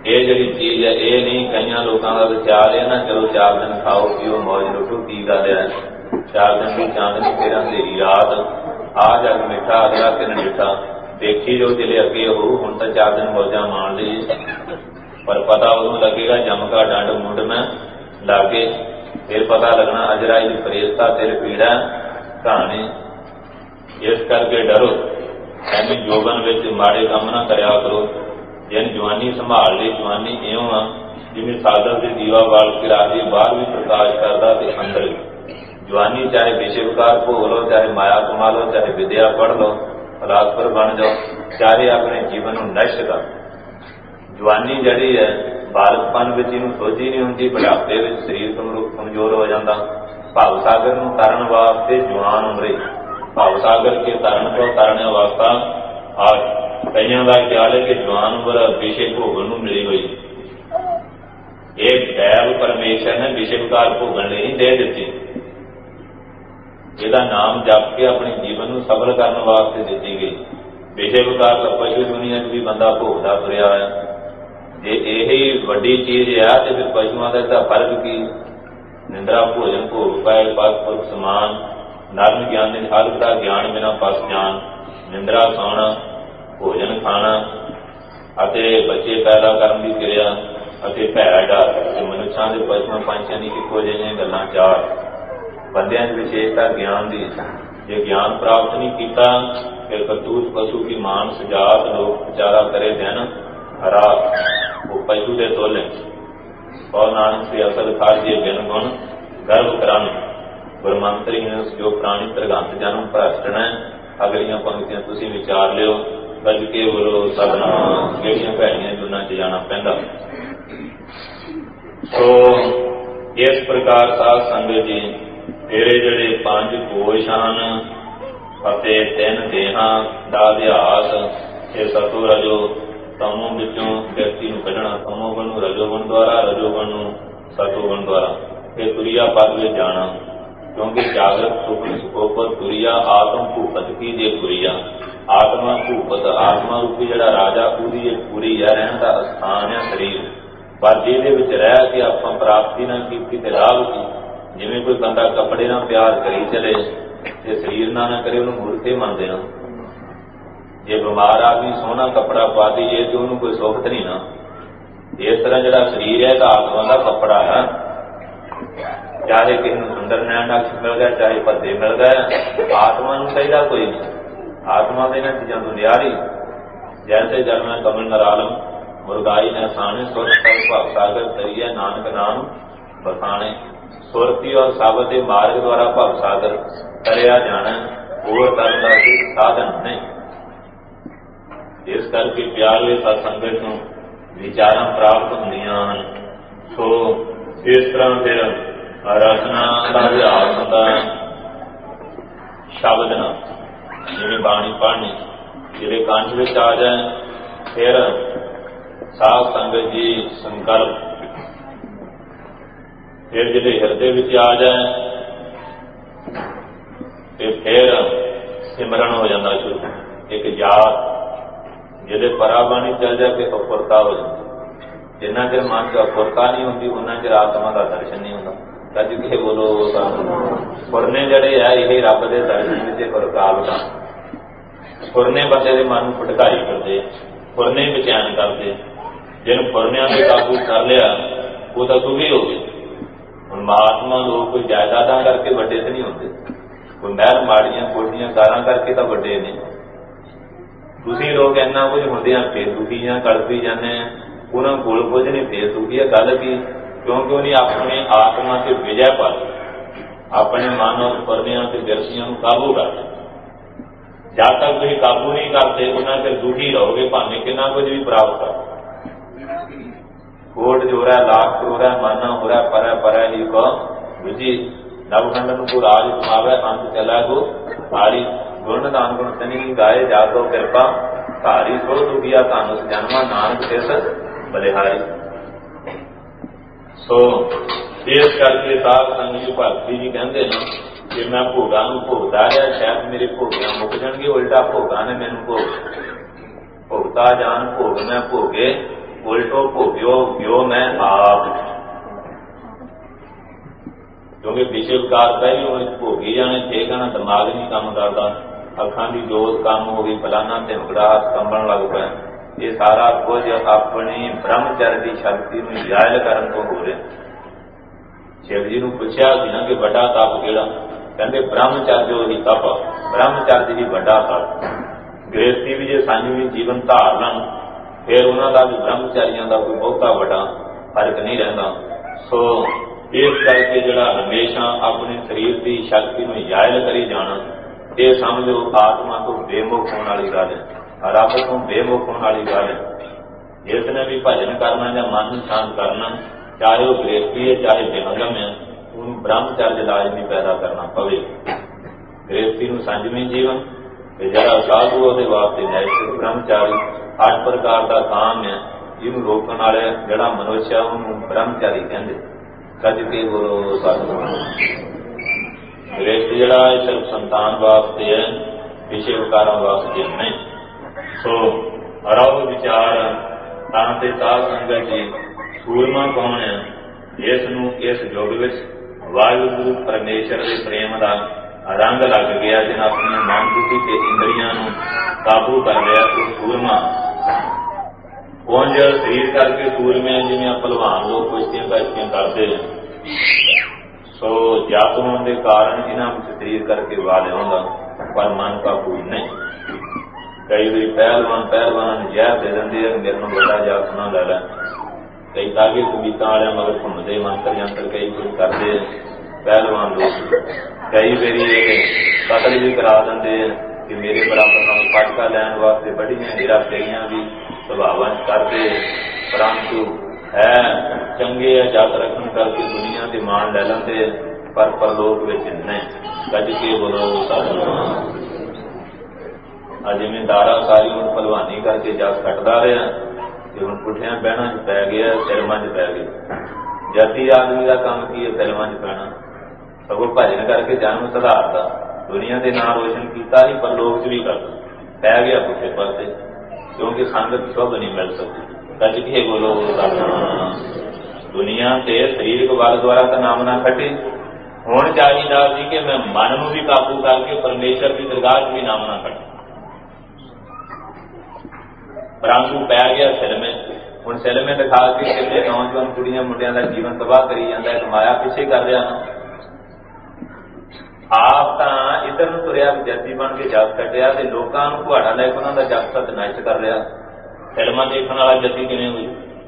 ਇਹ ਜਿਹੜੀ ਚੀਜ਼ ਹੈ ਇਹ ਨਹੀਂ, ਕਈਆਂ ਲੋਕਾਂ ਦਾ ਵਿਚਾਰ ਹੈ ਨਾ ਚਲੋ ਚਾਰ ਦਿਨ ਖਾਓ ਪੀਓ ਮੌਜ ਲੁੱਟੋ, ਕੀ ਗੱਲ ਹੈ ਚਾਰ ਦਿਨ ਦੀ ਚਾਂਦਨੀ ਫਿਰ ਅੰਧੇਰੀ ਰਾਤ, ਆ ਜਗ ਮਿੱਠਾ ਅਗਲਾ ਕਿਨ ਮਿੱਠਾ, ਦੇਖੀ ਜੋ ਚਲੇ ਅੱਗੇ ਹੋ, ਹੁਣ ਤਾਂ ਚਾਰ ਦਿਨ ਮੌਜਾਂ ਮਾਣ ਲਈ, ਪਰ ਪਤਾ ਉਦੋਂ ਲੱਗੇਗਾ ਜਮਕਾ ਡੰਡ ਮੁੰਡ ਮੈਂ ਲਾਗੇ, ਫਿਰ ਪਤਾ ਲੱਗਣਾ ਅਜਰਾਈ ਦੀ ਫਰੇਸਤਾ ਤੇਰੇ ਪੀੜਾ ਕਹਾਣੀ। ਇਸ ਕਰਕੇ ਡਰੋ, ਐਵੇਂ ਜੋਬਨ ਵਿੱਚ ਮਾੜੇ ਕੰਮ ਨਾ ਕਰਿਆ ਕਰੋ। ਜਿਨ ਜਵਾਨੀ ਸੰਭਾਲ ਲਈ, ਜਵਾਨੀ ਇਉਂ ਆ ਜਿਵੇਂ ਸਾਗਰ ਦੇ ਦੀਵਾ ਬਾਲ ਕੇ ਰਾਤੀ ਬਾਹਰ ਵੀ ਪ੍ਰਕਾਸ਼ ਕਰਦਾ ਤੇ ਅੰਦਰ ਵੀ। ਜਵਾਨੀ ਚਾਹੇ ਵਿਸ਼ੇ ਵਿਕਾਰ ਭੋਗ ਲਓ, ਚਾਹੇ ਮਾਇਆ ਕਮਾ ਲਓ, ਚਾਹੇ ਵਿਦਿਆ ਪੜ੍ਹ ਲਓ, ਫਲਾਸਫਰ ਬਣ ਜਾਓ, ਚਾਹੇ ਆਪਣੇ ਜੀਵਨ ਨੂੰ ਨਸ਼ਟ ਕਰ। ਜਵਾਨੀ ਜਿਹੜੀ ਹੈ ਬਾਲਕਪਨ ਵਿੱਚ ਇਹਨੂੰ ਸੋਝੀ ਨਹੀਂ ਹੁੰਦੀ, ਬੁਢਾਪੇ ਵਿੱਚ ਸਰੀਰ ਕਮਜ਼ੋਰ ਹੋ ਜਾਂਦਾ। ਭਵ ਸਾਗਰ ਨੂੰ ਤਰਨ ਵਾਸਤੇ ਜਵਾਨ ਉਮਰੇ, ਭਵ ਸਾਗਰ ਕੇ ਤਰਨ ਤੋਂ ਤਰਨ ਅਵਸਥਾ ਆ। ਕਈਆਂ ਦਾ ਖਿਆਲ ਹੈ ਕਿ ਜਵਾਨ ਉਮਰ ਵਿਸ਼ੇ ਭੋਗਣ ਨੂੰ ਮਿਲੀ ਹੋਈ, ਇਹ ਦੈਵ ਪਰਮੇਸ਼ਰ ਨੇ ਵਿਸ਼ੇ ਵਿਕਾਰ ਭੋਗਣ ਲਈ ਨਹੀਂ ਦੇ ਦਿੱਤੀ, ਇਹਦਾ ਨਾਮ ਜਪ ਕੇ ਆਪਣੇ ਜੀਵਨ ਨੂੰ ਸਫਲ ਕਰਨ ਵਾਸਤੇ ਦਿੱਤੀ ਗਈ। ਵਿਸ਼ੇ ਵਿਕਾਰ ਤਾਂ ਪਸ਼ੂ ਦੁਨੀਆ ਚ ਵੀ ਬੰਦਾ ਭੋਗਦਾ ਤੁਰਿਆ ਹੋਇਆ। ਜੇ ਇਹ ਵੱਡੀ ਚੀਜ਼ ਆ ਤੇ ਫਿਰ ਪਸ਼ੂਆਂ ਦਾ ਤਾਂ ਫਰਕ ਕੀ? ਨਿੰਦਰਾ ਭੋਜਨ ਭੋਗ ਪਾਏ ਪਸ ਪੁਰਖ ਸਮਾਨ, ਨਰਮ ਗਿਆਨ ਦੇ ਹਰ ਦਾ ਗਿਆਨ ਬਿਨਾਂ ਪਸ ਜਾਣ। ਨਿੰਦਰਾ ਸੌਣਾ, ਭੋਜਨ ਖਾਣਾ ਅਤੇ ਬੱਚੇ ਪੈਦਾ ਕਰਨ ਦੀ ਕਿਰਿਆ ਅਤੇ ਭੈ ਡਰ ਤੇ ਮਨੁੱਖਾਂ ਦੇ ਪਸ਼ੂਆਂ ਪੰਛੀਆਂ ਦੀ ਇੱਕੋ ਜਿਹੀਆਂ ਗੱਲਾਂ ਚਾਰ। ਬੰਦਿਆਂ ਦੀ ਵਿਸ਼ੇਸ਼ਤਾ ਗਿਆਨ ਦੀ, ਜੇ ਗਿਆਨ ਪ੍ਰਾਪਤ ਨਹੀਂ ਕੀਤਾ ਫਿਰ ਕਰਤੂਤ ਪਸ਼ੂ ਕੀ ਮਾਨਸ ਜਾਤ ਲੋਕ ਵਿਚਾਰਾ ਕਰੇ ਦਿਨ ਰਾਤ, ਉਹ ਪਸ਼ੂ ਦੇ ਤੋਲੇ। और नानक से असल खाजिए बिन गुण गर्भ करन, गुरमंत्री जो प्राणी प्रगंत जन्म भ्रष्टण है। अगलियां पंक्तियां तुसीं विचार लियो, गज के बोलो सतनाम, ਜਿਹੜੀਆਂ ਭੈੜੀਆਂ ਜੁਨਾਂ ਚ ਜਾਣਾ ਪੈਂਦਾ। ਸੋ ਇਸ ਪ੍ਰਕਾਰ ਸਾਧ ਸੰਗਤ ਜੀ, ਤੇਰੇ ਜਿਹੜੇ ਪੰਜ ਕੋਸ਼ ਹਨ ਅਤੇ ਤਿੰਨ ਦੇਹਾਂ ਦਾ ਅਧਿਆਸ, ਇਹ ਸਤੋ ਰਜੋ ਤਮੋ ਵਿੱਚੋਂ ਵਿਅਕਤੀ ਨੂੰ ਕੱਢਣਾ, ਤਮੋਗੁਣ ਨੂੰ ਰਜੋਗੁਣ ਦੁਆਰਾ, ਰਜੋਗੁਣ ਨੂੰ ਸਤੋਗੁਣ ਦੁਆਰਾ। ਫਿਰ ਤੁਰੀਆ ਪਦ ਵਿੱਚ ਜਾਣਾ, ਕਿਉਂਕਿ ਜਾਗਰਤ ਸੁਪਨ ਸੁਖੋਪਤ ਤੁਰੀਆ ਆਤਮ ਭੂਪਤ ਕੀ ਜੇ ਤੁਰੀਆ। ਆਤਮਾ ਭੂਪਤ, ਆਤਮਾ ਰੂਪੀ ਜਿਹੜਾ ਰਾਜਾ, ਉਹਦੀ ਇਹ ਪੂਰੀ ਹੈ ਰਹਿਣ ਦਾ ਅਸਥਾਨ ਹੈ ਸਰੀਰ, ਪਰ ਜਿਹਦੇ ਵਿੱਚ ਰਹਿ ਕੇ ਆਪਾਂ ਪ੍ਰਾਪਤੀ ਨਾ ਕੀਤੀ ਤੇ ਲਾਭ ਕੀ। ਜਿਵੇਂ ਕੋਈ ਬੰਦਾ ਕੱਪੜੇ ਨਾਲ ਪਿਆਰ ਕਰੀ ਚਲੇ ਤੇ ਸਰੀਰ ਨਾਲ ਨਾ ਕਰੇ, ਉਹਨੂੰ ਮੂਰਖੇ ਮੰਨਦੇ ਆ। ਜੇ ਬਿਮਾਰ ਆਦਮੀ ਸੋਹਣਾ ਕੱਪੜਾ ਪਾ ਦਈਏ ਤੇ ਉਹਨੂੰ ਕੋਈ ਸੁੱਖ ਨਹੀਂ ਨਾ। ਇਸ ਤਰ੍ਹਾਂ ਜਿਹੜਾ ਸਰੀਰ ਹੈ ਤਾਂ ਆਤਮਾ ਦਾ ਕੱਪੜਾ ਹੈ, ਚਾਹੇ ਕਿਸੇ ਨੂੰ ਸੁੰਦਰ ਨੈਣ ਅਕਸ਼ ਮਿਲ ਗਿਆ, ਚਾਹੇ ਭੱਦੇ ਮਿਲ ਗਏ, ਆਤਮਾ ਨੂੰ ਚਾਹੀਦਾ ਕੋਈ ਨਹੀਂ। ਆਤਮਾ ਦੇ ਇਹਨਾਂ ਚੀਜ਼ਾਂ ਤੋਂ ਨਿਆਰੀ। ਜੈਸੇ ਜਲ ਮੈਂ ਕਮਲ ਨਰਾਲਮ ਮੁਰਗਾਈ ਨੇ ਸਾਣੇ, ਸੁਰਤ ਭਵ ਸਾਗਰ ਤਰੀਏ ਨਾਨਕ ਨਾਮ ਬਖਾਣੇ। ਸੁਰਤੀ ਔਰ ਸਾਬਤ ਦੇ ਮਾਰਗ ਦੁਆਰਾ ਭਵ ਸਾਗਰ ਤਰਿਆ ਜਾਣਾ, ਹੋਰ ਤਰਨ ਦਾ ਸਾਧਨ ਨਹੀਂ। ਇਸ ਕਰਕੇ ਪਿਆਰੇ ਸਤ ਸੰਗਤ ਨੂੰ ਵਿਚਾਰਾਂ ਪ੍ਰਾਪਤ ਹੁੰਦੀਆਂ ਹਨ। ਸੋ ਇਸ ਤਰ੍ਹਾਂ ਫਿਰ ਰਚਨਾ ਦਾ ਅਭਿਆਸ ਹੁੰਦਾ, ਸ਼ਬਦ ਨਾਲ ਜਿਵੇਂ ਬਾਣੀ ਪੜ੍ਹਨੀ ਜਿਹੜੇ ਕੰਠ ਵਿੱਚ ਆ ਜਾਏ, ਫਿਰ ਸਾਧ ਸੰਗਤ ਜੀ ਸੰਕਲਪ, ਫਿਰ ਜਿਹੜੇ ਹਿਰਦੇ ਵਿੱਚ ਆ ਜਾਏ ਤੇ ਫਿਰ ਸਿਮਰਨ ਹੋ ਜਾਂਦਾ ਸ਼ੁਰੂ। ਇੱਕ ਯਾਦ ਜਿਹਦੇ ਪਰਾ ਬਾਣੀ ਚੱਲ ਜਾ ਕੇ ਅਪੁਰਤਾ ਹੋ ਜਾਂਦੀ। ਜਿੰਨਾ ਚਿਰ ਮਨ ਚ ਅਪੁਰਤਾ ਨਹੀਂ ਹੁੰਦੀ ਉਹਨਾਂ ਚਿਰ ਆਤਮਾ ਦਾ ਦਰਸ਼ਨ ਨਹੀਂ ਹੁੰਦਾ। ਕੱਜ ਕੇ ਬੋਲੋ ਫੁਰਨੇ ਜਿਹੜੇ ਆ ਇਹ ਰੱਬ ਦੇ ਦਰਸ਼ਨ ਵਿੱਚ ਰੁਕਾਵਟਾਂ। ਫੁਰਨੇ ਬੰਦੇ ਦੇ ਮਨ ਨੂੰ ਭਟਕਾਈ ਕਰਦੇ, ਫੁਰਨੇ ਬੇਚੈਨ ਕਰਦੇ। ਜਿਹਨੂੰ ਫੁਰਨਿਆਂ ਤੇ ਕਾਬੂ ਕਰ ਲਿਆ ਉਹ ਤਾਂ ਸੁਖੀ ਹੋ ਗਏ। ਹੁਣ ਮਹਾਤਮਾ ਲੋਕ ਕੋਈ ਜਾਇਦਾਦਾਂ ਕਰਕੇ ਵੱਡੇ ਤੇ ਨਹੀਂ ਹੁੰਦੇ, ਕੋਈ ਮਹਿਲ ਮਾੜੀਆਂ ਕੋਠੀਆਂ ਕਾਰਾਂ ਕਰਕੇ ਤਾਂ ਵੱਡੇ ਨੇ। ਤੁਸੀਂ ਲੋਕ ਇੰਨਾ ਕੁਝ ਹੁੰਦਿਆਂ ਫੇਰ ਦੁਖੀ ਜਾਂ ਕਲਪੀ ਜਾਂਦੇ ਆ, ਉਹਨਾਂ ਕੋਲ ਕੁਝ ਨਹੀਂ ਫੇਰ ਦੁਖੀ ਹੈ। ਗੱਲ ਕੀ? ਕਿਉਂਕਿ ਉਹਨੇ ਆਪਣੇ ਆਤਮਾ ਤੇ ਵਿਜੈ ਪਾ ਲਈ, ਆਪਣੇ ਮਨ ਔਰ ਫੁਰਨਿਆਂ ਤੇ ਵਿਰਸੀਆਂ ਨੂੰ ਕਾਬੂ ਕਰ ਲਿਆ। ਜਦ ਤੱਕ ਤੁਸੀਂ ਕਾਬੂ ਨਹੀਂ ਕਰਦੇ ਉਹਨਾਂ ਚਿਰ ਦੁਖੀ ਰਹੋਗੇ, ਭਾਵੇਂ ਕਿੰਨਾ ਕੁਝ ਵੀ ਪ੍ਰਾਪਤ ਕਰੋ। ਕੋਟ ਜੋਰਾ ਲਾਖ ਕਰੋੜਾ ਮਾਨਾ ਹੋਰਾ ਪਰਾ ਪਰਾ ਹੀ ਕੋ ਵਿਜੀ ਨਵਖੰਡਨ ਕੋ ਰਾਜ ਤੁਮਾਵੇ ਅੰਤ ਚਲਾ ਗੋ ਭਾਰੀ ਗੁਣ ਦਾਨ ਗੁਣ ਤਨੀ ਗਾਏ ਜਾਤੋ ਕਿਰਪਾ ਭਾਰੀ ਸੋ ਦੁਖੀਆ ਤੁਹਾਨੂੰ ਜਨਮਾ ਨਾਨਕ ਤਿਸ ਬਲਿਹਾਰੀ। ਸੋ ਇਸ ਕਰਕੇ ਸਾਧ ਸੰਗਤ ਜੀ ਭਗਤੀ ਜੀ ਕਹਿੰਦੇ ਨੇ ਕਿ ਮੈਂ ਭੋਗਾਂ ਨੂੰ ਭੋਗਦਾ ਰਿਹਾ, ਸ਼ਾਇਦ ਮੇਰੇ ਭੋਗਿਆਂ ਮੁੱਕ ਜਾਣਗੇ, ਉਲਟਾ ਭੋਗਾਂ ਨੇ ਮੈਨੂੰ ਭੋਗ ਭੋਗਤਾ ਜਾਨ ਭੋਗ ਮੈਂ ਭੋਗੇ उल्टो भोग्यो व्यो मैं आप, क्योंकि विषय विकार पहले उन्हें भोगी जाने थे कहना दिमाग नहीं काम करता, अखां की जोत कम हो गई, फलाना धिमकड़ा कंबन लग पाया। ये सारा कुछ अपनी ब्रह्मचर्य की शक्ति में जायल करन तो हो रहा। शिव जी ने पूछा कि ना कि बड़ा तप केड़ा, कहते ब्रह्मचर्य ही तप, ब्रह्मचर्य ही बड़ा तप। गृहस्थी भी जो संयमी जीवन धार लण फिर उन्होंने भी ब्रह्मचारियों का कोई बहुता बड़ा फर्क नहीं रहता। सो इस करके जड़ा हमेशा अपने शरीर की शक्ति में जायल करी जाना, ये समझो आत्मा तो बेमुख होने वाली गल है, रब तो बेमुख होने वाली गल है। जिसने भी भजन करना या मन शांत करना, चाहे वह गृहस्थी है चाहे विहंगम है, उन्हें ब्रह्मचर्य लाजमी पैदा करना पवे। गृहस्थी को संयमी जीवन, जरा साधु वो वास्ते नैतिक ब्रह्मचारी, अठ प्रकार का काम है, इनू रोकने वाले जड़ा मनुष्य है उन्होंने ब्रह्मचारी कहते। कज के बोलो सतनाम। गृहस्थ जड़ा सिर्फ संतान वास्ते है, विषय विकारों वास्ते नहीं। सो रव विचार तांते साध संगत जी सूरमा कौन है, इसनू इस युग विच वाहिगुरू परमेश्वर के प्रेम का रंग लग गया, जिन्हें अपनी मन बुद्धि के इंद्रियां नू काबू कर लिया, वो सूरमा। उंज शरीर करके सूरमे जिवें पहलवान लोग कुश्तियां कश्तियां करते हैं, सो जात होने के कारण इन्हां विच शरीर करके वाले होंदा, पर मन काबू नहीं। कई बार पहलवान पहलवान जहर दे देंगे, मेरे को बड़ा जासना लै लै। कई तागे कमीता वाले मगर घूमते मंत्र यंत्र कई कुछ करते पहलवान लोग। कई बारी कतल भी करा देंगे कि मेरे बराबर हम पटका लैन वास्ते बड़ियां हेरा फेरियां भी सुभाव करते, परंतु है चंगे जात रखन करके दुनिया से मान लै लेंगे, पर परलोक विच नहीं। कज के बोलो सतनाम। जिवें दारा सारी हूँ पहलवानी करके जस कटदा रहा, कि हूँ पुठिया बहना च पै गया, फिल्मां च पै गया। जाति आदमी का काम की है फिल्मां च पैना, सगों भजन करके जन्म सुधारता, दुनिया के नाम रोशन किया ही परलोक च भी करता, पै गया पुठे पासे, क्योंकि संगत शुभ नहीं मिल सकती। कज के बोलो सतनाम। दुनिया से शरीरक बल द्वारा तो नाम ना खटे, हुण चाहिदा सी कि मैं मन नूं भी काबू करके परमेश्वर की दरगाह च भी नाम ना खटे, परंतु पै गया सिर में। हुण सिर में दिखा के कितने नौजवान कुड़ियां मुंडियां का जीवन तबाह करी जाता है, माया पिछे कर रहा ना। आप तो इधर नूं तुरिया जੱਜੀ बन के जस कटिया, तो लोगों को कुहाड़ा लैके उन्हों का जस सत नष्ट कर रहा। फिल्मां देखने वाला जੱਜੀ किवें हुई?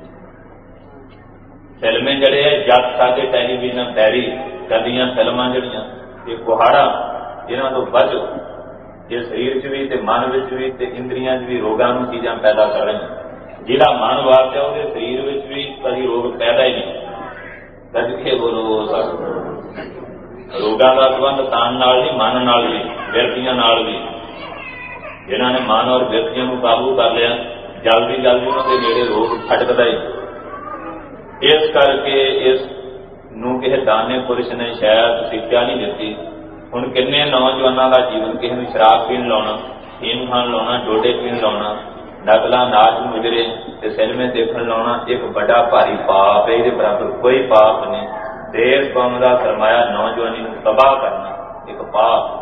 फिल्में जड़े जस साडे टेलीविजन पैरी कदियां फिल्मां जड़ियां ये कुहाड़ा, इन्हां तों बचो। ये शरीर च भी ते मन विच भी ते इंद्रियां च भी रोगां नूं चीज़ां पैदा कर रही। जिहड़ा मन वास्ते उहदे शरीर विच भी कदी रोग पैदा ही नहीं। कज के बोलो सतनाम। रोगां दा संबंध तन नाल नहीं, मन नाल भी, विरतियां नाल भी। जिन्हां ने मन और विरतियां नूं काबू कर लिया, जल्दी जल्दी उन्होंने नेड़े रोग फटकदा ही। इस करके इस नूं किसी दाने पुरुष ने शायद सिक्ख्या नहीं दित्ती। हुण किन्ने नौजवानों का जीवन किसी नूं शराब पीण लाउणा, फीम खाण लाउणा, डोडे पीण लाउणा, नकला नाच मुजरे ते सिनेमे देखण लाउणा एक बड़ा भारी पाप है। इहदे बराबर कोई पाप नहीं। देश कौम का सरमाया नौजवानी नूं तबाह करना एक पाप,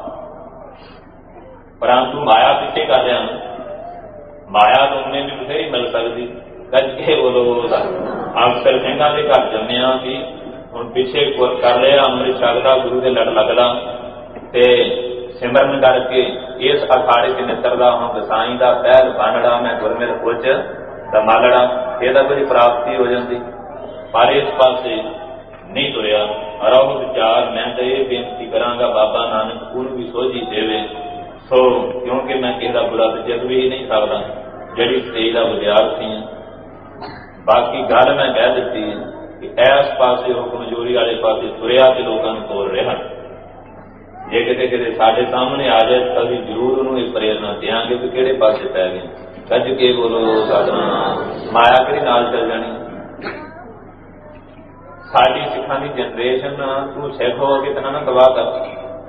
परंतु माया पिछे कर रहा। माया तो उन्हें भी बथेरी मिल सकती। कज के बोलो अफसर सिंघां दे घर जम्मिया कि हुण पिछे कर लिया, अमृत छकदा, गुरु के लड़ लगदा ते सिमरन करके इस अखाड़े च नितरदा। हुण गसाई का पहल बानड़ा मैं गुरमिल उच दा मालड़ा, यह बड़ी प्राप्ति हो जाती। पर इस पासे नहीं तुरिया। रहो विचार, मैं तो यह बेनती करांगा बाबा नानक पूर्ण भी सोझी देवे। सो क्योंकि मैं किसी का बुरा तो जित भी नहीं सकता, जिहड़ी स्टेज का विद्यार्थी है। बाकी गल मैं कह दी कि इस पासे वो कमजोरी वाले पासे तुरिया तो लोगों को तोड़ रहा। जे किते किते साडे सामने आ जाए तो असीं जरूर उन्होंने प्रेरणा देंगे कि किहड़े पासे पै गए। कज के बोलो सतनाम। माया किहड़ी नाल चल जानी। साडी सिखां दी जनरेशन तू सिख हो कितना ना तबाह कर।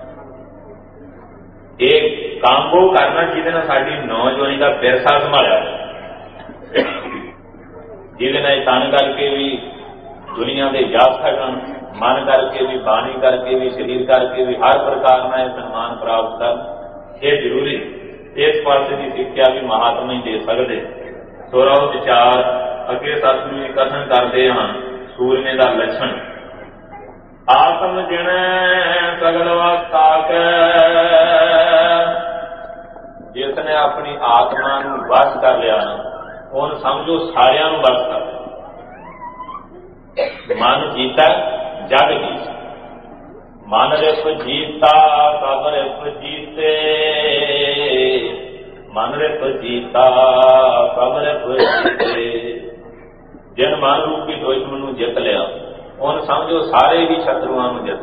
एक काम वो करना जिहदे नाल साडी नौजवानी का विरसा संभालिया। ਜਿਹਦੇ ਨਾਲ ਤਨ ਕਰਕੇ ਵੀ ਦੁਨੀਆ ਦੇ ਜਸ ਘਟਣ, ਮਨ ਕਰਕੇ ਵੀ, ਬਾਣੀ ਕਰਕੇ ਵੀ, ਸਰੀਰ ਕਰਕੇ ਵੀ ਹਰ ਪ੍ਰਕਾਰ ਨਾਲ ਸਨਮਾਨ ਪ੍ਰਾਪਤ ਕਰਨ। ਇਹ ਜ਼ਰੂਰੀ, ਇਸ ਪਾਸੇ ਦੀ ਸਿੱਖਿਆ ਵੀ ਮਹਾਤਮਾ ਹੀ ਦੇ ਸਕਦੇ। ਸੋਰਵ ਵਿਚਾਰ ਅੱਗੇ ਸਤਿਗੁਰੂ ਜੀ ਕਥਨ ਕਰਦੇ ਹਨ ਸੂਰਮੇ ਦਾ ਲੱਛਣ। ਆਤਮ ਜਿਣੈ ਸਗਲ ਵਸਤਾ ਕੈ, ਜਿਸ ਨੇ ਆਪਣੀ ਆਤਮਾ ਨੂੰ ਵਸ ਕਰ ਲਿਆ ਨਾ, ਉਹਨੂੰ ਸਮਝੋ ਸਾਰਿਆਂ ਨੂੰ ਵਸ ਕਰ ਲਿਆ। ਮਨ ਜੀਤਾ ਜਗ ਜੀਤ, ਮਨ ਰਿਪ ਜੀਤਾ ਸਭ ਰਿਪ ਜੀਤੇ, ਮਨ ਰਿਪ ਜੀਤਾ ਸਭ ਰਿਪ ਜੀਤੇ। ਜਿਨ ਮਨ ਰੂਪੀ ਦੁਸ਼ਮਣ ਨੂੰ ਜਿੱਤ ਲਿਆ, ਉਹਨੂੰ ਸਮਝੋ ਸਾਰੇ ਹੀ ਸ਼ਤਰੂਆਂ ਨੂੰ ਜਿੱਤ।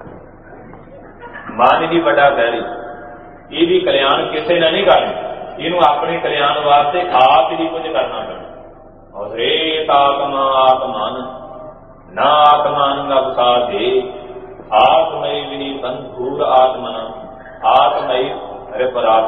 ਮਨ ਹੀ ਵੱਡਾ ਬੈਰੀ, ਇਹਦੀ ਕਲਿਆਣ ਕਿਸੇ ਨੇ ਨਹੀਂ ਕਰਨੀ, ਇਹਨੂੰ ਆਪਣੇ ਕਲਿਆਣ ਵਾਸਤੇ ਆਪ ਹੀ ਕੁਝ ਕਰਨਾ ਪੈਣਾ। ਔਰ ਹਰੇਕ ਆਤਮਾ ਆਤਮਨ ਨਾ ਆਤਮਾਨ ਦਾ ਵਸਾਦੇ, ਆਤਮਈ ਵਿਨੀ ਬੰਧੂਰ ਆਤਮਨ ਆਤਮਈ ਰਿਪਰਾਤ।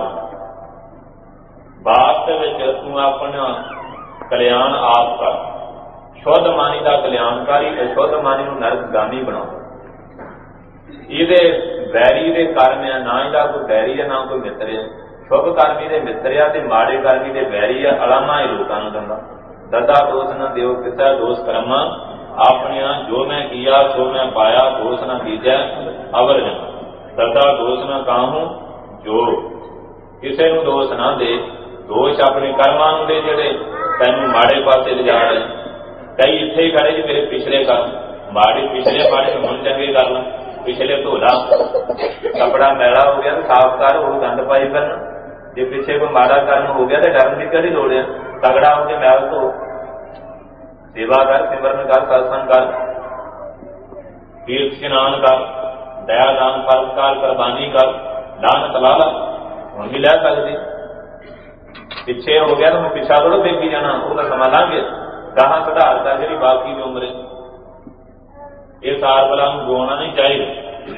ਬਾਤ ਵਿੱਚ ਤੂੰ ਆਪਣਾ ਕਲਿਆਣ ਆਪ ਕਰ। ਸ਼ੁੱਧ ਮਾਨੀ ਦਾ ਕਲਿਆਣਕਾਰੀ, ਅਸ਼ੁੱਧ ਮਾਨੀ ਨੂੰ ਨਰਕਗਾਮੀ ਬਣਾਓ। ਇਹਦੇ ਵੈਰੀ ਦੇ ਕਰਮ ਆ, ਨਾ ਇਹਦਾ ਕੋਈ ਵੈਰੀ ਆ ਨਾ ਕੋਈ ਮਿੱਤਰ ਆ। ਸ਼ੁਭ ਕਰਮੀ ਦੇ ਮਿੱਤਰ ਆ ਤੇ ਮਾੜੇ ਕਰਮੀ ਦੇ ਵੈਰੀ ਆ। ਅਲਾਮਾ ਹੀ ਲੋਕਾਂ ਨੂੰ ਦਿੰਦਾ। ਦਦਾ ਦੋਸ਼ ਨਾ ਦਿਓ ਕਿਸਾ ਦੋਸ਼ ਕਰਮਾ, ਆਪਣੀਆਂ ਜੋ ਮੈਂ ਕੀਆ ਸੋ ਮੈਂ ਪਾਇਆ, ਦੋਸ਼ ਨਾ ਕੀਜੈ ਅਵਰ ਜਨ। ਦਦਾ ਦੋਸ਼ ਨਾ ਕਾਹੂੰ, ਜੋ ਕਿਸੇ ਨੂੰ ਦੋਸ਼ ਨਾ ਦੇ। ਦੋਸ਼ ਆਪਣੇ ਕਰਮਾਂ ਨੂੰ ਦੇ ਜਿਹੜੇ ਤੈਨੂੰ ਮਾੜੇ ਪਾਸੇ ਲਿਜਾ ਰਹੇ। ਕਈ ਇੱਥੇ ਹੀ ਖੜੇ ਜੀ ਮੇਰੇ ਪਿਛਲੇ ਕਰਮ ਮਾੜੇ, ਪਿਛਲੇ ਮਾੜੇ ਨੂੰ ਹੁਣ ਚੰਗੇ ਕਰ ਲਾਂ। ਪਿਛਲੇ ਧੋਲਾ, ਕੱਪੜਾ ਮੈਲਾ ਹੋ ਗਿਆ ਸਾਫ਼ ਕਰ, ਉਹ ਗੰਦ ਪਾਈ ਫਿਰਨ। ਜੇ ਪਿੱਛੇ ਕੋਈ ਮਾੜਾ ਕਰਮ ਹੋ ਗਿਆ ਤਾਂ ਡਰਨ ਦੀ ਕਿਹੜੀ ਲੋੜ ਆ। ਤਗੜਾ ਹੋ ਕੇ ਮੈਲ ਧੋ, ਸੇਵਾ ਕਰ, ਸਿਮਰਨ ਕਰ, ਸਤਸੰਗ ਕਰ, ਤੀਰਥ ਇਸ਼ਨਾਨ ਕਰ, ਦਇਆ ਦਾਨ ਪਰਉਪਕਾਰ ਕੁਰਬਾਨੀ ਕਰ, ਲਾਹਨਤ ਲਾ ਲਾ, ਹੁਣ ਵੀ ਲੈ ਸਕਦੀ। ਪਿੱਛੇ ਹੋ ਗਿਆ ਤਾਂ ਮੈਂ ਪਿੱਛਾ ਥੋੜ੍ਹਾ ਦੇਖੀ ਜਾਣਾ, ਉਹ ਤਾਂ ਸਮਾਂ ਲੰਘ ਗਿਆ। ਗਾਹਾਂ ਸੁਧਾਰ ਕਰ ਜਿਹੜੀ ਬਾਕੀ ਦੀ ਉਮਰ। ਇਹ ਸਾਰ ਬਲਾਂ ਨੂੰ ਗਵਾਉਣਾ ਨਹੀਂ ਚਾਹੀਦਾ।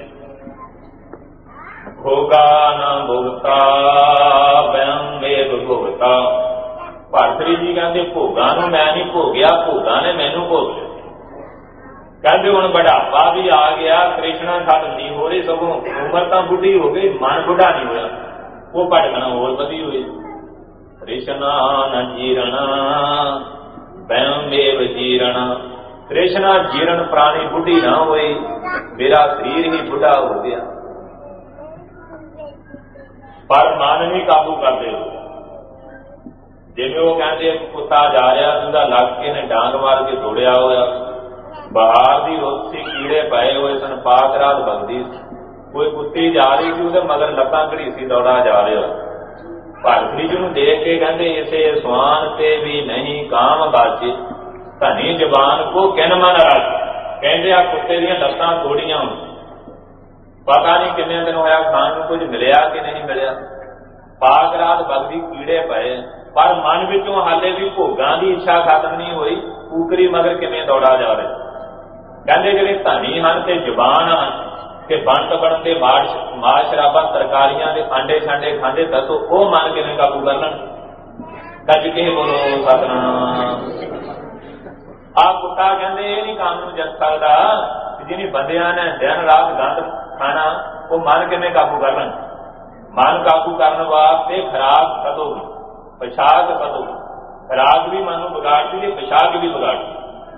ਭੋਗਾ ਨਾ ਭੋਗਤਾ ਬੈਮ ਮੇਦ ਭੋਗਤਾ। ਭਾਰਤਰੀ ਜੀ ਕਹਿੰਦੇ ਭੋਗਾਂ ਨੂੰ ਮੈਂ ਨਹੀਂ ਭੋਗਿਆ, ਭੋਗਾਂ ਨੇ ਮੈਨੂੰ ਭੋਗਿਆ। ਕਹਿੰਦੇ ਹੁਣ ਬੁਢਾਪਾ ਵੀ ਆ ਗਿਆ, ਕ੍ਰਿਸ਼ਨਾ ਖਤਮ ਨਹੀਂ ਹੋ ਰਹੀ, ਸਗੋਂ ਉਮਰ ਤਾਂ ਬੁੱਢੀ ਹੋ ਗਈ, ਮਨ ਬੁੱਢਾ ਨਹੀਂ ਹੋਇਆ। ਉਹ ਭਟਕਣਾ ਹੋਰ ਵਧੀ ਹੋਈ। ਕ੍ਰਿਸ਼ਨਾ ਨਾ ਜੀਰਣਾ ਬੈਮ ਮੇਵ ਜੀਰਣਾ। ਕ੍ਰਿਸ਼ਨਾ ਜੀਰਨ ਪ੍ਰਾਣੀ ਬੁੱਢੀ ਨਾ ਹੋਈ, ਮੇਰਾ ਸਰੀਰ ਹੀ ਬੁੱਢਾ ਹੋ ਗਿਆ। ਪਰ ਮਨ ਨਹੀਂ ਕਾਬੂ ਕਰਦੇ। ਜਿਵੇਂ ਉਹ ਕਹਿੰਦੇ ਕੁੱਤਾ ਜਾ ਰਿਹਾ, ਉਹਦਾ ਲੱਗ ਕੇ ਨੇ ਡਾਂਗ ਮਾਰ ਕੇ ਦੌੜਿਆ ਹੋਇਆ। ਬਹਾਰ ਦੀ ਰੁੱਤ ਸੀ, ਕੀੜੇ ਪਏ ਹੋਏ ਸਨ, ਪਾਕ ਰਾਤ ਬਗਦੀ। ਕੋਈ ਕੁੱਤੀ ਜਾ ਰਹੀ ਸੀ, ਉਹਦੇ ਮਗਰ ਲੱਤਾਂ ਘੜੀਸੀ ਦੌੜਾ ਜਾ ਰਿਹਾ। ਭਾਰਤੀ ਜੀ ਨੂੰ ਦੇਖ ਕੇ ਕਹਿੰਦੇ ਇਸੇ ਸਵਾਨ ਤੇ ਵੀ ਨਹੀਂ ਕਾਮ ਬਾਜੇ, ਧਨੀ ਜ਼ਬਾਨ ਕੋ ਕਿਨ ਮਨ ਰਚ। ਕਹਿੰਦੇ ਆ ਕੁੱਤੇ ਦੀਆਂ ਲੱਤਾਂ ਥੋੜੀਆਂ, ਪਤਾ ਨਹੀਂ ਕਿੰਨੇ ਦਿਨ ਹੋਇਆ ਖਾਣ ਨੂੰ ਕੁਝ ਮਿਲਿਆ ਕਿ ਨਹੀਂ ਮਿਲਿਆ। ਪਾਕ ਰਾਤ ਬਗਦੀ, ਕੀੜੇ ਪਏ, ਪਰ ਮਨ ਵਿੱਚੋਂ ਹਾਲੇ ਵੀ ਭੋਗਾਂ ਦੀ ਇੱਛਾ ਖਤਮ ਨਹੀਂ ਹੋਈ। ਕੂਕਰੀ ਮਗਰ ਕਿਵੇਂ ਦੌੜਾ ਜਾ ਰਿਹਾ। ਕਹਿੰਦੇ ਜਿਹੜੇ ਧਨੀ ਹਨ ਤੇ ਜ਼ਬਾਨ ਹਨ ਤੇ ਬੰਤ ਬਣਨ ਦੇ ਮਾਲ ਸ਼ਰਾਬਾਂ ਤਰਕਾਰੀਆਂ ਦੇ ਆਂਡੇ ਛਾਂਡੇ ਖਾਂਦੇ, ਦੱਸੋ ਉਹ ਮਨ ਕਿਵੇਂ ਕਾਬੂ ਕਰ ਲੈਣ। ਗੱਜ ਕੇ ਬੋਲੋ ਸਤਿਨਾਮ। ਆਹ ਕੁੱਤਾ ਕਹਿੰਦੇ ਇਹ ਨਹੀਂ ਕੰਮ ਨੂੰ ਜਿੱਤ ਸਕਦਾ। ਜਿਹਨੇ ਬੰਦਿਆਂ ਨੇ ਦਿਨ ਰਾਤ ਗੰਦ ਖਾਣਾ, ਉਹ ਮਨ ਕਿਵੇਂ ਕਾਬੂ ਕਰ ਲੈਣ। ਮਨ ਕਾਬੂ ਕਰਨ ਵਾਸਤੇ ਖੁਰਾਕ ਕਦੋਗੀ, ਪਿਸ਼ਾਕ ਕਦੋਗੀ। ਖੁਰਾਕ ਵੀ ਮਨ ਨੂੰ ਵਿਗਾੜਦੀ ਤੇ ਪਿਸ਼ਾਕ ਵੀ ਵਿਗਾੜਦੀ।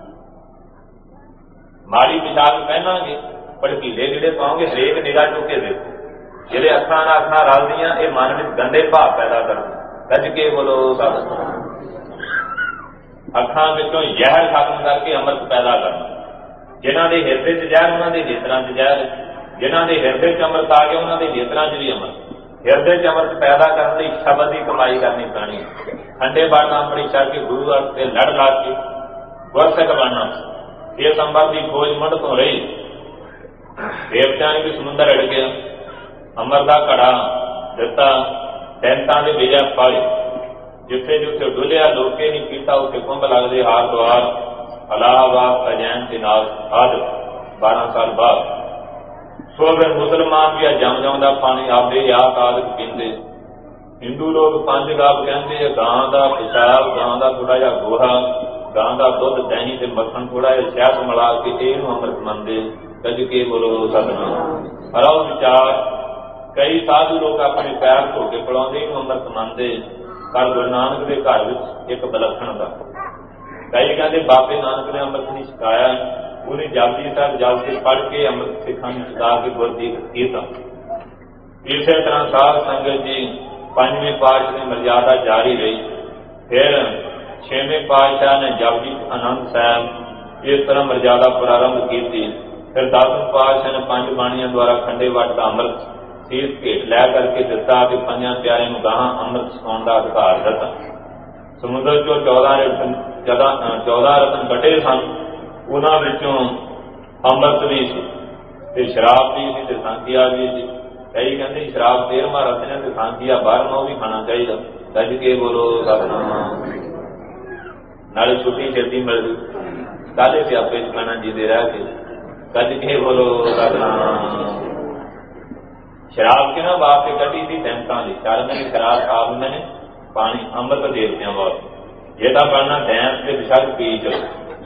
ਮਾੜੀ ਪਿਸ਼ਾਕ ਪਹਿਨਾਂਗੇ, ਭੜਕੀਲੇ ਜਿਹੜੇ ਪਾਓਗੇ, ਹਰੇਕ ਨਿਗਾਹ ਚੁੱਕੇ ਦੇਖੋ। ਜਿਹੜੇ ਅੱਖਾਂ ਨਾਲ ਅੱਖਾਂ ਰਲਦੀਆਂ, ਇਹ ਮਨ ਵਿੱਚ ਗੰਦੇ ਭਾਵ ਪੈਦਾ ਕਰਦੇ। ਗੱਜ ਕੇ ਬੋਲੋ ਸਤਿਨਾਮ। ਅੱਖਾਂ ਵਿੱਚੋਂ ਜ਼ਹਿਰ ਖਤਮ ਕਰਕੇ ਅੰਮ੍ਰਿਤ ਪੈਦਾ ਕਰਨਾ। ਜਿਨ੍ਹਾਂ ਦੇ ਹਿਰਦੇ 'ਚ ਜ਼ਹਿਰ, ਉਹਨਾਂ ਦੇ ਨੇਤਰਾਂ 'ਚ ਜ਼ਹਿਰ। ਜਿਨ੍ਹਾਂ ਦੇ ਹਿਰਦੇ 'ਚ ਅੰਮ੍ਰਿਤ ਆ ਗਿਆ, ਉਹਨਾਂ ਦੇ ਨੇਤਰਾਂ 'ਚ ਵੀ ਅੰਮ੍ਰਿਤ। ਹਿਰਦੇ 'ਚ ਅੰਮ੍ਰਿਤ ਪੈਦਾ ਕਰਨ ਲਈ ਸ਼ਬਦ ਦੀ ਕਮਾਈ ਕਰਨੀ ਪੈਣੀ। ਠੰਡੇ ਬਾਣ ਆਪਣੀ ਛੱਡ ਕੇ ਗੁਰੂ ਅਰਥ ਤੇ ਲੜ ਲਾ ਕੇ ਗੁਰਸਿੱਖ ਬਣਨਾ। ਇਸ ਅੰਮ੍ਰਿਤ ਦੀ ਖੋਜ ਮੁੱਢ ਤੋਂ ਰਹੀ। ਦੇਵਤਿਆਂ ਨੇ ਵੀ ਸਮੁੰਦਰ ਅੜ ਗਿਆ, ਅੰਮ੍ਰਿਤ ਦਾ ਘੜਾ ਦਿੱਤਾ, ਦੈਂਤਾਂ ਦੇ ਵਿਜੈ ਪਾਏ। ਜਿੱਥੇ ਜਿੱਥੇ ਡੁੱਲਿਆ ਲੋਕੇ ਨਹੀਂ ਪੀਤਾ, ਉੱਥੇ ਕੁੰਭ ਲੱਗਦੇ ਹਾਰ ਦੁਆਰ। ਇਲਾਹਾਬਾਦ, ਅਜੈਨ ਤੇ ਨਾਲ ਆਦਿ ਬਾਰਾਂ ਸਾਲ ਬਾਅਦ। ਸੋ ਫਿਰ ਮੁਸਲਮਾਨ ਵੀ ਆ ਜਮ ਜਮ ਦਾ ਪਾਣੀ ਆਪਦੇ ਯਾਦ ਆਦਿ ਪੀਂਦੇ। ਹਿੰਦੂ ਲੋਕ ਪੰਜ ਗਾਪ ਕਹਿੰਦੇ, ਗਾਂ ਦਾ ਪਿਸ਼ਾਬ, ਗਾਂ ਦਾ ਥੋੜਾ ਜਿਹਾ ਗੋਹਾ, गां का दुध दही ते मक्खन थोड़ा जिहा शहद मिला के इहनूं अमृत मनदे। कज के बोलो सतनाम। हरो विचार कई साधु लोग अपने पैर धो के पिलाउंदे इहनूं अमृत मनदे। पर गुरु नानक के घर विच एक विलक्षणता। कई कहते बाबे नानक ने अमृत नहीं छकाया, उन्हें जपजी साहिब जप के पढ़ के अमृत सिखां नूं छका के गुरदीप कीता। इसे तरह साध संगत जी पंजवें पातशाह की मर्यादा जारी रही। फिर छेवें पातशाह ने जपजी आनंद साहब इस तरह मर्यादा प्रारंभ की थी। फिर दसवें पातशाह ने पंज बाणियों द्वारा खंडे वट का अमृत सीस भेट लै करके दिता कि पंजा प्यारे नूं गाहां अमृत छकाउण दा अधिकार दिता। समुद्र चों चौदह रतन चौदह रतन कटे सन, उन्हां विचों अमृत भी सी ते शराब भी सी ते सांखिया भी सी। कई कहते शराब तेरहवां रतन है ते सांखिया बारहवां भी खाना चाहिए। कज के बोलो सतनाम। नाले छुट्टी छेती मिलदी, काले सियापे च पैना जी दे रह के। कज के बोलो सतनाम। शराब किन्हां वास्ते कटी थी? दैंतां दी। चार महीने शराब खा लैंदे ने, पानी अमृत देवतियां वास्ते। जे तां बनना दैंत ते विषद पी चलो,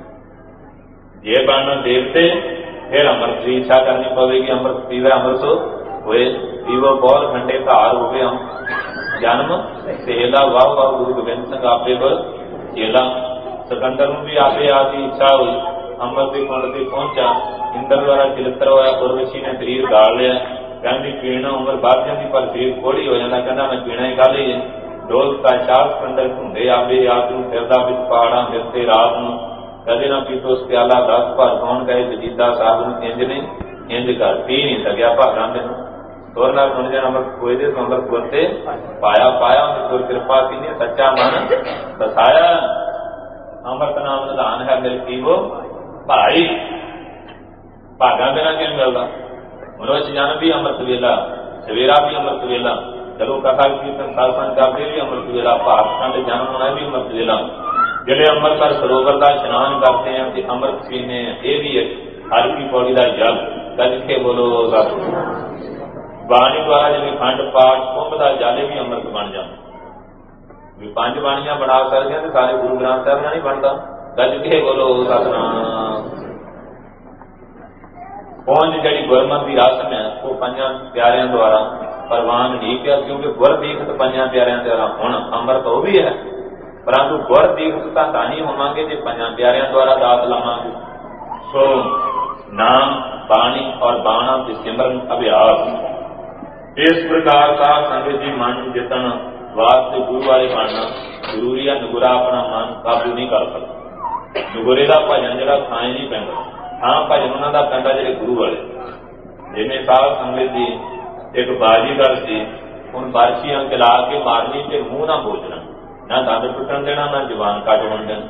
जे बनना देवते फिर अमृत की इच्छा करनी पवेगी। अमृत पीवे अमृत होए, पीवो बहुत खंडे धार हो गए। जन्म सेला वाह वाह गुरु गोबिंद सिंह आपे पर चेला। सिकंदर नूं भी आपे आदि इच्छा हुई, अमृत के कुंड से पहुंचा। इंद्र द्वारा चिलित्र होया, उर्वशी ने शरीर गाल लिया। कहती पीना उम्र बढ़ जाती पर शरीर कोड़ी हो जाता। कहना मैं पीना ही कल ही। डोल का शाह सिकंदर घूमते आवे रात नूं फिरदा विच पहाड़ां फिरते रात नूं। कदे ना पीतो प्याला दस भर कौन कहे जजीदा साहब नूं इंज नहीं इंज कर पी नहीं सकिया भागां दे नूं। तुर नाल सुन जा अमृत खोए दे अमृत गुरते पाया पाया तुर कृपा कीनी सच्चा मन बसाया। अमृत नाम निधान है मेरे पीवो भाई। भागां बिना क्यों मिलदा? मनुष्य जन भी अमृत वेला, सवेरा भी अमृत वेला, चलो कथा कीर्तन सत्संग करते भी अमृत वेला, भाग खंड जन्म होना भी अमृत वेला। जिहड़े अमृतसर सरोवर का स्नान करते हैं कि अमृत पीने ये भी है हर की पौड़ी का जल। कज के बोलो सतनाम। बाणी द्वारा जिवें खंड पाठ कुंभ का जल भी अमृत बन जाता। भी पंज बाणियां बना सकते हैं तो सारे गुरु ग्रंथ साहब नहीं बनता। कज के बोलो सतनाम। पहुंच जी गुरमत की रस्म है वो पंजा प्यारियां द्वारा प्रवान नहीं किया, क्योंकि गुर दीखत पंजा प्यारियां द्वारा हुण अमृत वो भी है, परंतु गुर दीखत तां नहीं होवांगे जे पंजा प्यारियां द्वारा दात लवांगे। सो नाम बाणी और बाणा के सिमरन अभ्यास। इस प्रकार का संगत जी मन जितन वास्ते गुरु वाले बनना जरूरी है। नगुरा अपना मन काबू नहीं कर सकता। नगुरे का भजन जरा थाए नहीं पैंदा, हाँ भजन उन्होंने पैंदा जेडे गुरु वाले। जिवें साध संगत जी एक बाजीगर सी, उन बारछी अंक ला के मारनी ते मूँह ना बोलना, ना दंद टुटन देना, ना जवान कट होन देना।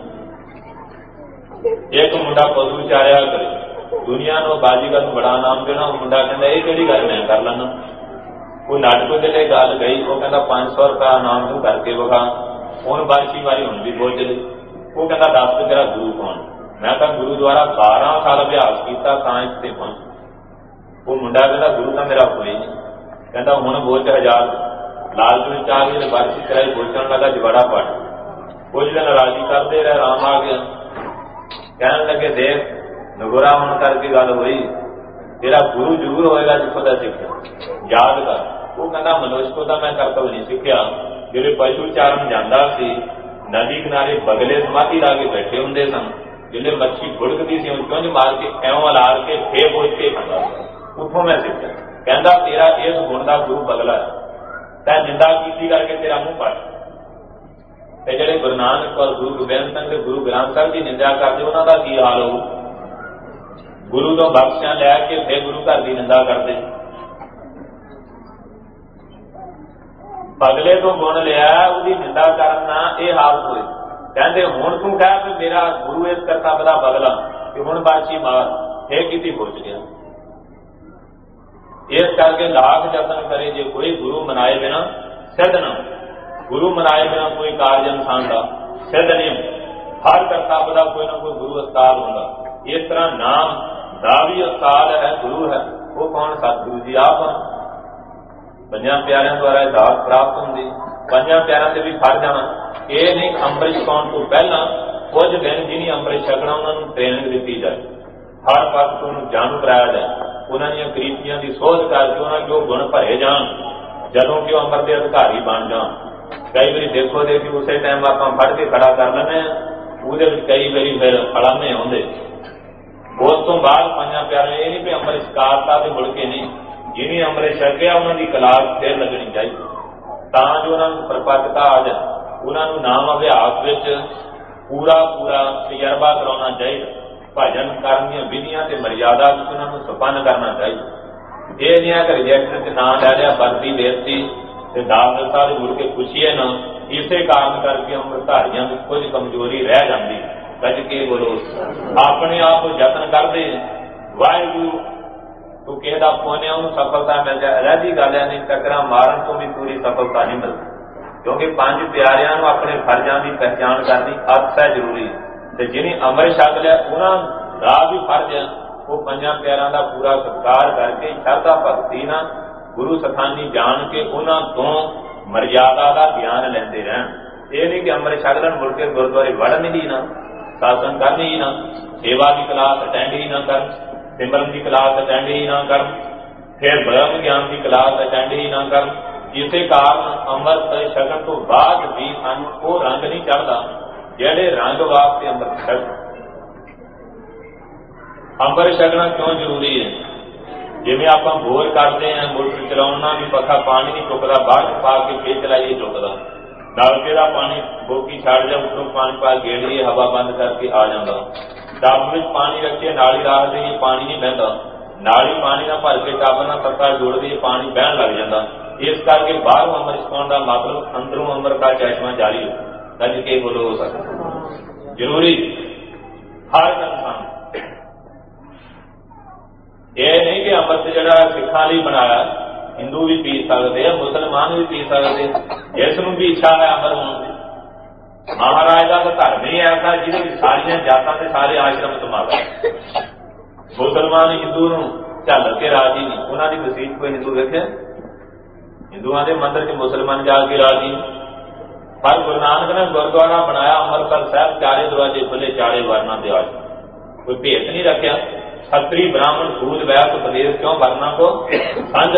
एक मुंडा पशु चारिया करे, दुनिया नूं बाजीगर नूं बड़ा नाम देना। वो मुंडा कहता ये किहड़ी गल मैं कर लैना। वो नाटक के लिए गल गई, वो कहता पांच सौ रुपया नाम तू करके विखा। उन बारछी वाली हुण भी बोल चली। वो कहता दस तेरा गुरु कौन? मैं कहा गुरु द्वारा बारह साल अभ्यास किया तां इत्थे पहुंच। वो मुंडा कहता गुरु तो मेरा कोई नहीं। कहता हुण बोच हजार। लालच में आ गई, बारछी कराई, बोचन लगा जवाड़ा पड़। कुछ दिन राजी करते रहे, राम आ गया। कहने लगे देख नगोरा होने करके गल हुई, तेरा गुरु जरूर होएगा जिसको दा सीखिया, याद कर। वो कहता मनुष्य को तो मैं करतब नहीं सीखिया। जो पशु चारण जाता सी, नदी किनारे बगले समाधि ला के बैठे होंगे सन। जो मच्छी बुड़कती सी चुंझ मार के एवं लाल के फे बोझ के खाता, उठों मैं सीखिया। कहता तेरा इस गुण का गुरु बगला है, तै निंदा की करके तेरा मुंह पट। जो गुरु नानक और गुरु गोबिंद सिंह गुरु ग्रंथ साहब की निंदा करते उन्होंने की हाल हो। गुरु तो बख्शिया लैके फिर गुरु घर की निंदा करते। बगले तो गुण लिया उसकी निंदा करना यह हालत हुई। कहते हुण तू कह भी मेरा गुरु इस करता बड़ा बगला कि हुण बाची मार फिर किसी पहुंच गया। इस करके लाख जतन करे जे कोई गुरु मनाए बिना सिद्ध न। गुरु मनाए बिना कोई कार्य इंसान का सिद्ध नहीं। हर करतब का कोई ना कोई गुरु उस्ताद होगा। इस तरह नाम का भी उस्ताद है, गुरु है। वो कौन? सतगुरु जी आप। पंजा प्यारिਆਂ द्वारा दात प्राप्त होंगी। पंजा प्यारिਆਂ से भी फर जाना ये नहीं। अंम੍ਰਿਤ पाउण तो पहला कुछ दिन जिन्हें अंमृत छकना उन्होंने ट्रेनिंग दी जाए, हर पास उन्होंने जाणू कराया जाए, उन्होंने रीतियों की सोच करके उन्होंने जो गुण भरे जान जदों कि अमृत के अधिकारी बन जान। कई बार देखो देखी उस टाइम आप फड़ के खड़ा कर लें, वो कई बार फिर फड़ाने आते। उस तो बाद पंजा प्यारे ये नहीं भी अमृत शिकारता तो मुड़ के नहीं, जिन्हें अमृत छकिया उन्होंने क्लास फिर लगनी चाहिए तां जो उन्होंने प्रपक्ता आ जाए, उन्होंने नाम अभ्यास विच पूरा पूरा तजर्बा कराना चाहिए। भजन करन दी विधियां ते मर्यादा उन्होंने संपन्न करना चाहिए। ये नहीं है कि रिजेक्ट ना लै लिया वर्दी देती दाल दसा मुड़ के खुशीए ना, इसे कारण करके अमृतधारियों में कुछ कमजोरी रह जाती। कज के बोलो अपने आप यत्न करते वाहिगुरू तू किसी का पुण्य उन्होंने सफलता मिल जाए, अलहदी गल है, नहीं टकरा मारन तो भी पूरी सफलता नहीं मिलती। क्योंकि पंज प्यारियां अपने फर्जां की पहचान करनी अत है जरूरी। तो जिन्हें अमृत छक लिया उन्होंने दा भी फर्ज है वो पंजा प्यारों का पूरा सत्कार करके श्रद्धा भगती ना गुरु सखानी जान के उन्होंने तो मर्यादा का ज्ञान लेंदे रहन। ये नहीं कि अमृत छक लैन मुड़ के गुरुद्वारे वड़न ही ना, शासन करनी ही ना, सेवा की क्लास अटेंड ही ना कर, सिमरन की क्लास अटेंड ही ना कर, फिर ब्रह्म ज्ञान की क्लास अटेंड ही ना कर। इसे कारण अमृत छकन तो बाद भी सानू वो रंग नहीं चढ़ता जेड़े रंग वास्ते अमृत छक। अमृत छकना क्यों जरूरी है? जिवें आप बोर करते हैं, मोटर चलाना भी पखा पानी नहीं चुकता, बाहर पा के फिर चलाइए चुकता, नलके का पानी बोकी छड़ जाए उतरों पानी पा गेड़िए हवा बंद करके आ जाता, टब में पानी रखिए नाली रख दीजिए पानी नहीं बहता, नाली पानी ना भर के टब ना पत्ता जोड़ दीजिए पानी बहन लग जाता। इस करके बाहर अमृत छकाउण का मतलब अंदरों अमृत का चश्मा जारी हो। कज के बोलो हो सकता जरूरी हर इंसान ये नहीं कि अमृत जड़ा सिखा लिए बनाया हिंदू भी पी सकते हैं, मुसलमान भी पी सकते हैं, इसनों भी इच्छा है अमर होने की। महाराज का तो धर्म ही ऐसा जिसे सारिया जातां ते सारे आश्रम संभाला। मुसलमान हिंदू नूं झल के राजी नहीं, उन्होंने तसीह कोई हिंदू देखे हिंदुओं के मंदिर च मुसलमान जाके राजी। पर गुरु नानक ने गुरुद्वारा बनाया अमृतसर साहब, चारे दरवाजे खुले, चारे वर्णा के आश्रम, कोई भेद नहीं रखा। छत्री ब्राह्मण सूद वैश्य उपदेश क्यों वर्णा को संज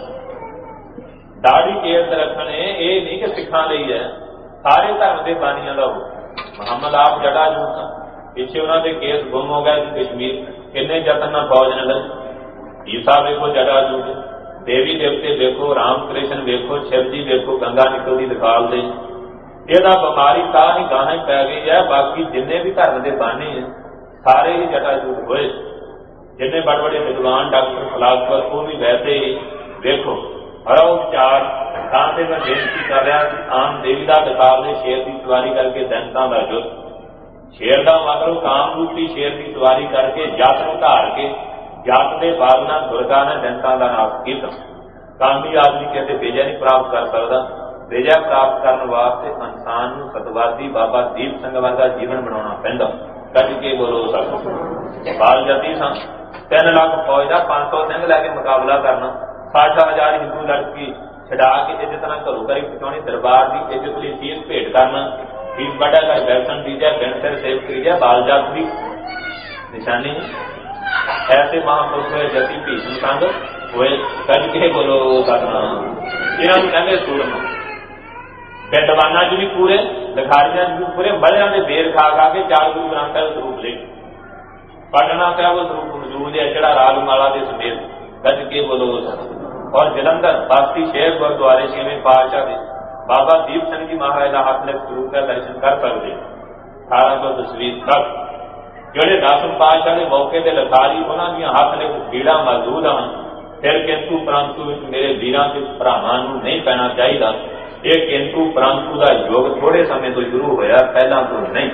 दाढ़ी केस रखने ये नहीं कि सिखा ली है, सारे धर्म के बानिया का हो। मुहम्मद आप जटा जूट पिछे उन्होंने केस गुम हो गए कश्मीर, किन्ने जतन ना फौज ने लगी। ईसा वेखो जटा जूट, देवी देवते देखो, राम कृष्ण देखो, शिव जी देखो, गंगा निकलती दिखाल दे। यह बीमारी ता ही गाहें पै गई है। बाकी जिन्ने भी धर्म के बानी है सारे ही जटा जूट होए, जिन्ने बड़े बड़े विद्वान डॉक्टर फिलासफर वो भी वैसे ही देखो। हरा उपचार गांधे में बेनती कर रहा कि आम देवी का दिखाल दे, शेर की सवारी करके दैंतां का युद्ध, शेर का मतलब काम रूपी शेर की सवारी करके जत नूं धार के जत के बालना दुर्गा ने दैंतां का नाश किया। कामी आदमी कहते विजय नहीं प्राप्त कर सकता। विजय प्राप्त करने वास्ते इंसान नूं सतवादी बाबा दीप सिंह वर्गा जीवन बनाना पैंदा। कज के बोलो सकते बाल जती सन तीन लाख फौज का पांच सौ सिंह लैके मुकाबला करना, साठ हजार हिंदू लड़की छड़ा के इज्जत ना घरों घरी पहुंचानी, दरबार की इज्जत लिए चीज भेंट करना, फीस बड़ा कर बैठन दी जाए, बिन सिर सेव करी जाए, बाल जात की निशानी। ऐसे महापुरुष हुए जति भीष्म संग हुए। कज के बोलो करना इन्होंने कहते सूरम विद्वाना च भी पूरे, लिखारिया च भी पूरे, मलिया के बेर खा खा के चार गुरु ग्रंथ साहिब स्वरूप ले पढ़ना पिया वो स्वरूप मौजूद है जड़ा राग माला के समेत। कज के बोलो। और जलंधर बास्ती शहर गुरुद्वारे छेवें पातशाह के बाबा दीप सिंह जी महाराज का हथ लिख स्वरूप का दर्शन कर सकते अठारह सौ तस्वीर तक। जोड़े दसम पातशाह के मौके के लिखारी उन्होंने हथ लिख भीड़ा मौजूद हैं। फिर किंतु परंतु मेरे वीरों के भरावां नहीं पैना चाहिए। ये किंतु परंतु का योग थोड़े समय तो शुरू होया, पहला तो नहीं,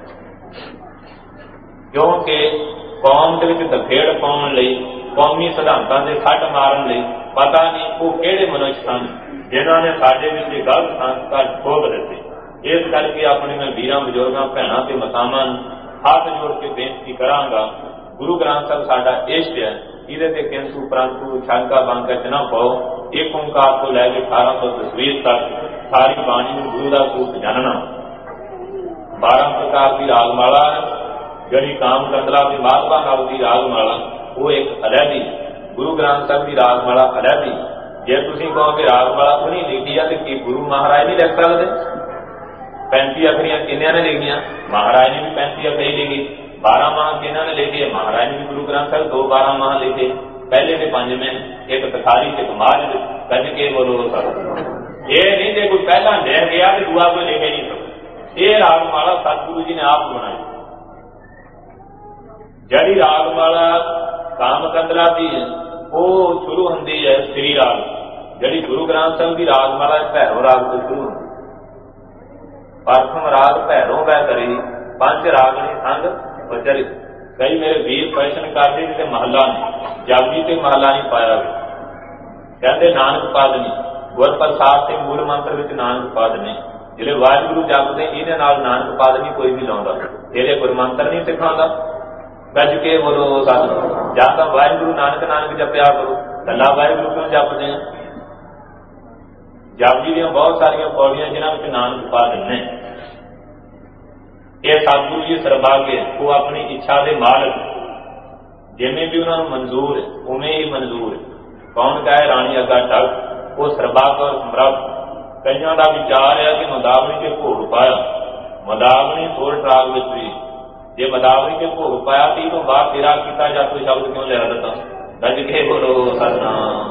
क्योंकि कौम के दखेड़ पाने लई, कौमी सिद्धांतों से सट मारन लई पता नहीं वो किहड़े मनुष्य सन जिन्होंने साडे विच गलत संस्कार ठोक दिते। इस करके अपने मैं वीरां बजुर्गां भैणां ते मातावां हाथ जोड़ के बेनती करांगा, गुरु ग्रंथ साहिब साडा इष्ट है, इहदे ते किंतु परंतु शंका बांका च ना पाओ। एक ओंकार को लैके अठारह सौ तस्वीर तक सारी बाणी में गुरु का रूप जानना। बारह प्रकार की रागमाला जिहड़ी काम कंदला की माधवा नाल की रागमाला वो एक अलहदी, गुरु ग्रंथ साहिब की रागमाला अलहदी। जे तुसीं कहो कि रागमाला उन्हीं लिखी है तो कि गुरु महाराज नहीं लिख सकते? पैंती अखरियां किन्नियां ने लिखियां? महाराज ने भी पैंती अखरी लिखी। बारह माह किन्हां ने लिखे? महाराज ने भी गुरु ग्रंथ साहिब दो बारह माह लिखे, पहले के पंज में, एक तखारी एक माज कज के बोलो सत। ये नहीं जे कोई पहला लिख गया तो दूआ कोई लिखे नहीं सकता। ये रागमाला सतगुरु जी ने आप बनाई। जड़ी रागमाला काम कंदला दी वो शुरू होंदी है श्री राग। जड़ी गुरु ग्रंथ साहिब की रागमाला भैरव राग तो शुरू होंदी। प्रथम राग भैरव कै करी, पंच रागनी संग बचरी। कई मेरे वीर प्रश्न करते कि महला नहीं जागी ते महला नहीं पाया। कहते नानक पद नहीं, गुर प्रसाद से मूल मंत्र विच नानक पद नहीं। जिहड़े वाहिगुरू जपदे इहदे नाल नानक पद नहीं कोई भी लाउंदा, इहदे गुर मंत्र नहीं सिखाउंदा। गज के बोलो सत। ਜਾਂ ਤਾਂ ਵਾਹਿਗੁਰੂ ਨਾਨਕ ਨਾਨਕ ਜਪਿਆ ਕਰੋ, ਗੱਲਾਂ ਵਾਹਿਗੁਰੂ ਕਿਉਂ ਜਪਦੇ ਆ? ਜਪਜੀ ਦੀਆਂ ਬਹੁਤ ਸਾਰੀਆਂ ਪੌੜੀਆਂ ਜਿਨ੍ਹਾਂ ਵਿੱਚ ਨਾਨਕ ਪਦ ਨੇ। ਇਹ ਸਤਿਗੁਰੂ ਜੀ ਸਰਬਾਗੇ ਉਹ ਆਪਣੀ ਇੱਛਾ ਦੇ ਮਾਲਕ, ਜਿਵੇਂ ਵੀ ਉਹਨਾਂ ਨੂੰ ਮਨਜ਼ੂਰ ਹੈ ਉਵੇਂ ਹੀ ਮਨਜ਼ੂਰ ਹੈ। ਕੌਣ ਕਹੇ ਰਾਣੀ ਅੱਗਾ ਠੱਗ, ਉਹ ਸਰਬਾਗ ਔਰ ਸਮਰੱਥ। ਕਈਆਂ ਦਾ ਵਿਚਾਰ ਹੈ ਕਿ ਮਦਾਵਣੀ ਕੇ ਭੋਗ ਪਾਇਆ, ਮਦਾਵਣੀ ਸੋਰ ਟਰਾਗ ਵਿੱਚ ਵੀ जे मदावरी के भोग पाया ती तो बाहर तेरा किया जा कोई शब्द क्यों लिया देता? गज के बोलो सतनाम।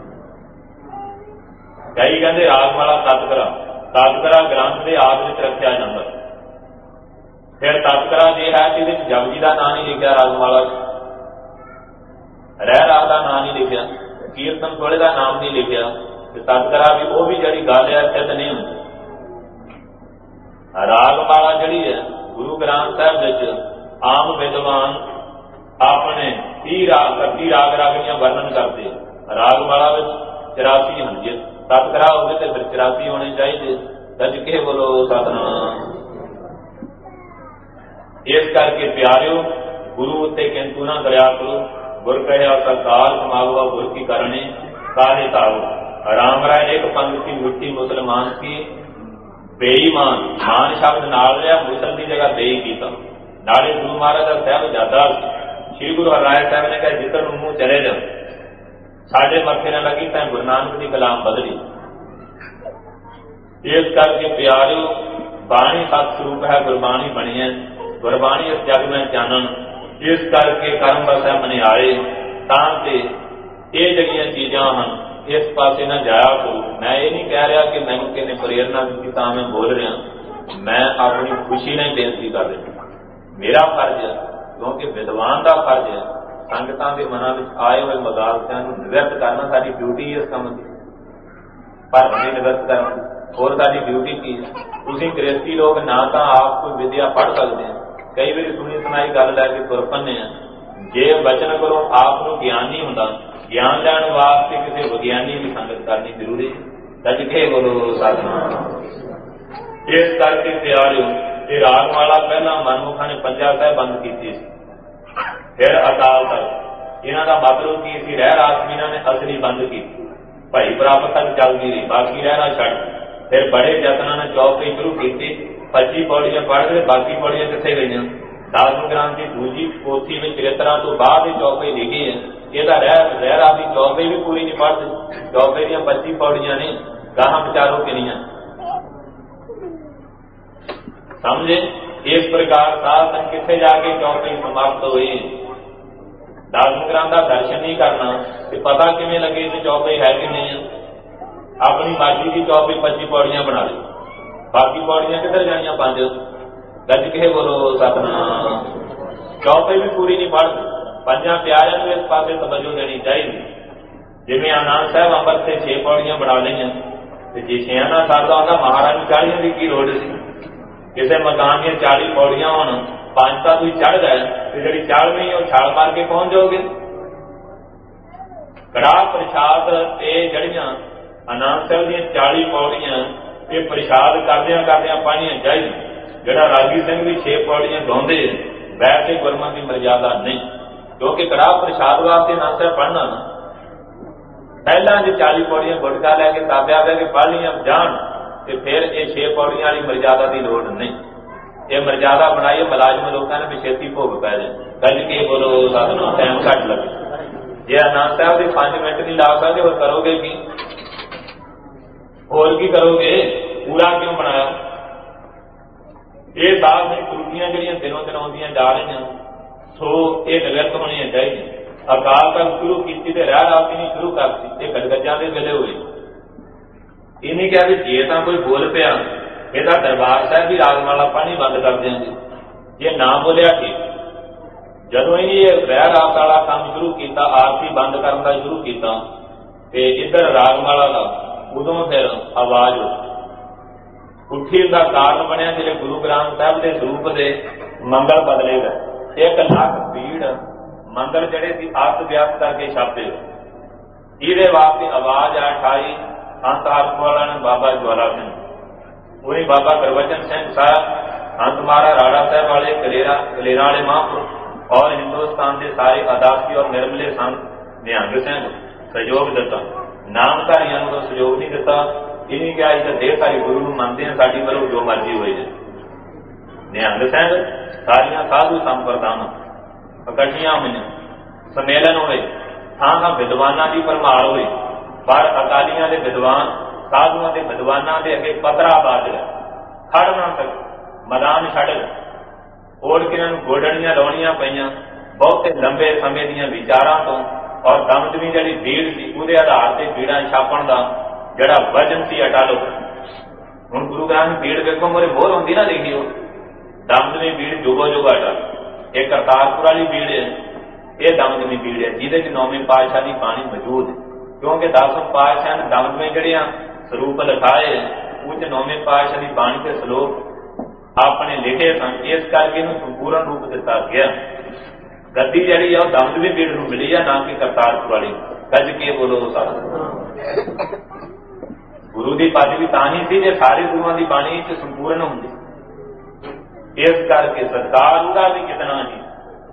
कई कहते रागमाला तत्करा, तत्करा ग्रंथ के आदि में रखा जाता। फिर तत्करा जे है कि जपजी का नाम नहीं लिखा, रागमाला रह राग का नाम नहीं लिखा, कीर्तन थोड़े का नाम नहीं लिखा। तत्करा भी वो भी जी गल है सिद्ध नहीं होती। रागमाला जी है गुरु ग्रंथ साहिब विच आम विद्वान अपने तीह राग कत्ती राग रागनियां वर्णन करते। रागमाला विच चौरासी हैं, जे तत्करा होवे तो फिर चौरासी होने चाहिए। गज के बोलो सतनाम। इस करके प्यारियो गुरु उत्ते किंतु ना करया करो। गुर कहे सरकार समागवा गुर की करने काहे ताओ। राम राय एक पंक्ति मिट्टी मुसलमान की बेईमान मान शब्द नाल लिया, मुसल की जगह बेई कीता। नाले गुरु महाराज का साहिबजादा श्री गुरु हरराय साहब ने कहा जिधर मुंह चले जा साडे मथे न लगी तैं गुरु नानक की कलाम बदली। इस करके प्यारियो बाणी सत स्वरूप है, गुरबाणी बनी है, गुरबाणी इस जग में चानन। इस करके कर्म बसै मने आए तां ते ये जड़ियां चीजां हैं इस पासे ना जाया करो। मैं ये नहीं कह रहा कि मैंने किसी ने प्रेरणा की तां मैं बोल रहा, मैं अपनी खुशी ने बेनती कर रहा। मेरा फर्ज है क्योंकि विद्वान का फर्ज है संगतां के मनां विच आए हुए मगालतियां नूं निवृत्त करना साडी ड्यूटी है। इस काम की भरम की निवृत्त करना होर साडी ड्यूटी की है। तुसीं गृहस्थी लोग ना तो आप कोई विद्या पढ़ सकते हैं, कई बार सुनी सुनाई गल लैके तुर पन्ने आ। जे वचन करो आप नूं ज्ञान नहीं हुंदा, ज्ञान लैण वास्ते किसी विज्ञानी की संगत करनी जरूरी है। गज के बोलो सतनाम। इस करके प्यारियो ये रागमाला पहला मनमुखा ने पंजा साहिब बंद की, फिर अकाल तक इन्हां दा मतलब की सी रह रास भी इन्हां ने असली बंद की। भाई प्राप्त तक चलती रही, बाकी रहना छड़। फिर बड़े यत्नां ने चौपड़ी शुरू की, पच्ची पौड़ियां पढ़ के बाकी पौड़ियां कित्थे गईयां? दसवें ग्रंथ की दूजी पोथी में चरित्रा तो बाद ही चौपई लिखी है। यह रह रहा भी चौपई भी पूरी नहीं पढ़ती, चौपई दी पच्ची पौड़ियां ने गाहां विचारो किनियां समझे। इस प्रकार साध संग किथे जाके चौपई समाप्त हुई। दसवें ग्रंथ का दर्शन नहीं करना तो पता किवें लगे कि चौपई है कि नहीं है। अपनी मर्जी की चौपई पच्ची पौड़ियां बना ली, बाकी पौड़ियां किधर जाइयां पंज। गज के बोलो सतनाम। चौपई भी पूरी नहीं पढ़ती, पंजा प्यारिਆਂ ਨੂੰ इस पासे तवज्जो देनी चाहिए। जिवें आनंद साहब अंम੍ਰਿਤ से छे पौड़ियां बना लईआं ते जे छेआं ना करदा ਹੁੰਦਾ महाराज ਨੂੰ चालीआं ਦੀ की लोड़ सी। किसी मकान ਦੀਆਂ चाली पौड़ियां होण पंज ਤਾਂ ਤੁਸੀਂ चढ़ गए ते ਜਿਹੜੀ चालवीं ਉਹ छाल मार के पहुंच जाओगे। कड़ाह प्रसाद ते जड़ियां आनंद साहब ਦੀਆਂ चाली पौड़ियां ये प्रसाद करदियां करदियां पढ़नियां चाहिए। जिहड़ा रागी सिंह भी छे पौड़ियां गाउंदे वैसे गुरमत की मर्यादा नहीं, क्योंकि कड़ाह प्रसाद वास्ते आनंद साहब पढ़ना ना पहला जो चाली पौड़ियां गुटका लैके ताबिया लैके पढ़ लिया जान तो फिर ये छे पौड़ियां वाली मर्यादा की लोड़ नहीं। ये मर्यादा बनाई मुलाजम लोगों ने भी छेती भोग पै जाए गज के बोलो साधनों टाइम घट लगे जे आनंद साहब के पांच मिनट नहीं ला सकते और करोगे की होर की करोगे पूरा क्यों बनाया ये दाल में त्रुटियां जड़ियां दिनों दिन आउंदियां जा रही सो ये निवृत्त होनी चाहिए अकाल तक शुरू की रह रात नहीं शुरू करती ये गजगजा के वेले हुए इन्हें क्या भी जे तो कोई बोल पिया ਇਹਦਾ ਦਰਬਾਰ ਸਾਹਿਬ ਵੀ ਰਾਗਮਾਲਾ ਪਾਣੀ ਬੰਦ ਕਰ ਦਿਆਂਗੇ ਜੇ ਨਾ ਬੋਲਿਆ ਠੀਕ ਜਦੋਂ ਹੀ ਇਹ ਰਹਿ ਰਾਤ ਵਾਲਾ ਕੰਮ ਸ਼ੁਰੂ ਕੀਤਾ ਆਰਤੀ ਬੰਦ ਕਰਨ ਦਾ ਸ਼ੁਰੂ ਕੀਤਾ ਤੇ ਇੱਧਰ ਰਾਗਮਾਲਾ ਦਾ ਉਦੋਂ ਫਿਰ ਆਵਾਜ਼ ਉੱਠੀ ਦਾ ਕਾਰਨ ਬਣਿਆ ਜਿਹੜੇ ਗੁਰੂ ਗ੍ਰੰਥ ਸਾਹਿਬ ਦੇ ਸਰੂਪ ਦੇ ਮੰਗਲ ਬਦਲੇ ਗਏ ਇੱਕ ਲੱਖ ਭੀੜ ਮੰਗਲ ਜਿਹੜੇ ਸੀ ਅਸਤ ਵਿਅਸਤ ਕਰਕੇ ਛਾਪੇ ਇਹਦੇ ਵਾਸਤੇ ਆਵਾਜ਼ ਆ ਠਾਈ ਅੰਤਾਰ ਵਾਲਾ ਨੇ ਬਾਬਾ ਜਵਾਲਾ ਸਿੰਘ वही बाबा गुरबचन सिंह साहब हंस महारा राणा साहब वाले कलेरा कलेरा वाले महापुरुष और हिंदुस्तान के सारे अदासी और निर्मले संत निहंग सिंह सहयोग दिता नामधारियों को सहयोग नहीं दिता इन्हीं क्या इधर ढेर सारे गुरु मानते हैं साड़ी वालों जो मर्जी हुई है निहंग सिंह सारिया साधु संप्रदान इकट्ठिया हुई सम्मेलन हुए थां थां विद्वाना की भरमार हुई पर अकालियां के विद्वान साधुओं के विद्वाना के अगे पतरा बाज गया खड़ ना सक मैदान छड़ गए ओढ़ के गोडनियां लाउणियां पईयां बहुते लंबे समय दीयां विचारां तो और दमदमी जिहड़ी भीड़ सी उहदे आधार ते भीड़ां छापण दा जिहड़ा वजन सी अटल हुण गुरु ग्रंथ भीड़ वेखो मोरे मोहर हुंदी ना लिखी हो दमदमी भीड़ जुगो जुग अटल ये करतारपुर वाली भीड़ है ये दमदमी भीड़ है जिहदे च नौवीं पातशाह दी बाणी मौजूद है क्योंकि दसवें पातशाह ने दमदमी जिहड़ियां ਸਰੂਪ ਲਿਖਾਏ ਉਹ ਨੌਵੇਂ ਪਾਤਸ਼ਾਹ ਦੀ ਬਾਣੀ ਤੇ ਸ਼ਲੋਕ ਆਪਣੇ ਲਿਖੇ ਸਨ ਇਸ ਕਰਕੇ ਇਹਨੂੰ ਸੰਪੂਰਨ ਰੂਪ ਦਿੱਤਾ ਗਿਆ ਗੱਦੀ ਜਿਹੜੀ ਆ ਉਹ ਦਮਦਮੀ ਪੀੜ ਨੂੰ ਮਿਲੀ ਆ ਨਾ ਕਿ ਕਰਤਾਰਪੁਰ ਵਾਲੀ ਗੱਜ ਕੇ ਬੋਲੋ ਸਾਰਾ ਗੁਰੂ ਦੀ ਪਦਵੀ ਤਾਂ ਹੀ ਸੀ ਜੇ ਸਾਰੇ ਗੁਰੂਆਂ ਦੀ ਬਾਣੀ ਚ ਸੰਪੂਰਨ ਹੁੰਦੀ ਇਸ ਕਰਕੇ ਸਰਕਾਰ ਉਹਦਾ ਵੀ ਕਿਤਨਾ ਨਹੀਂ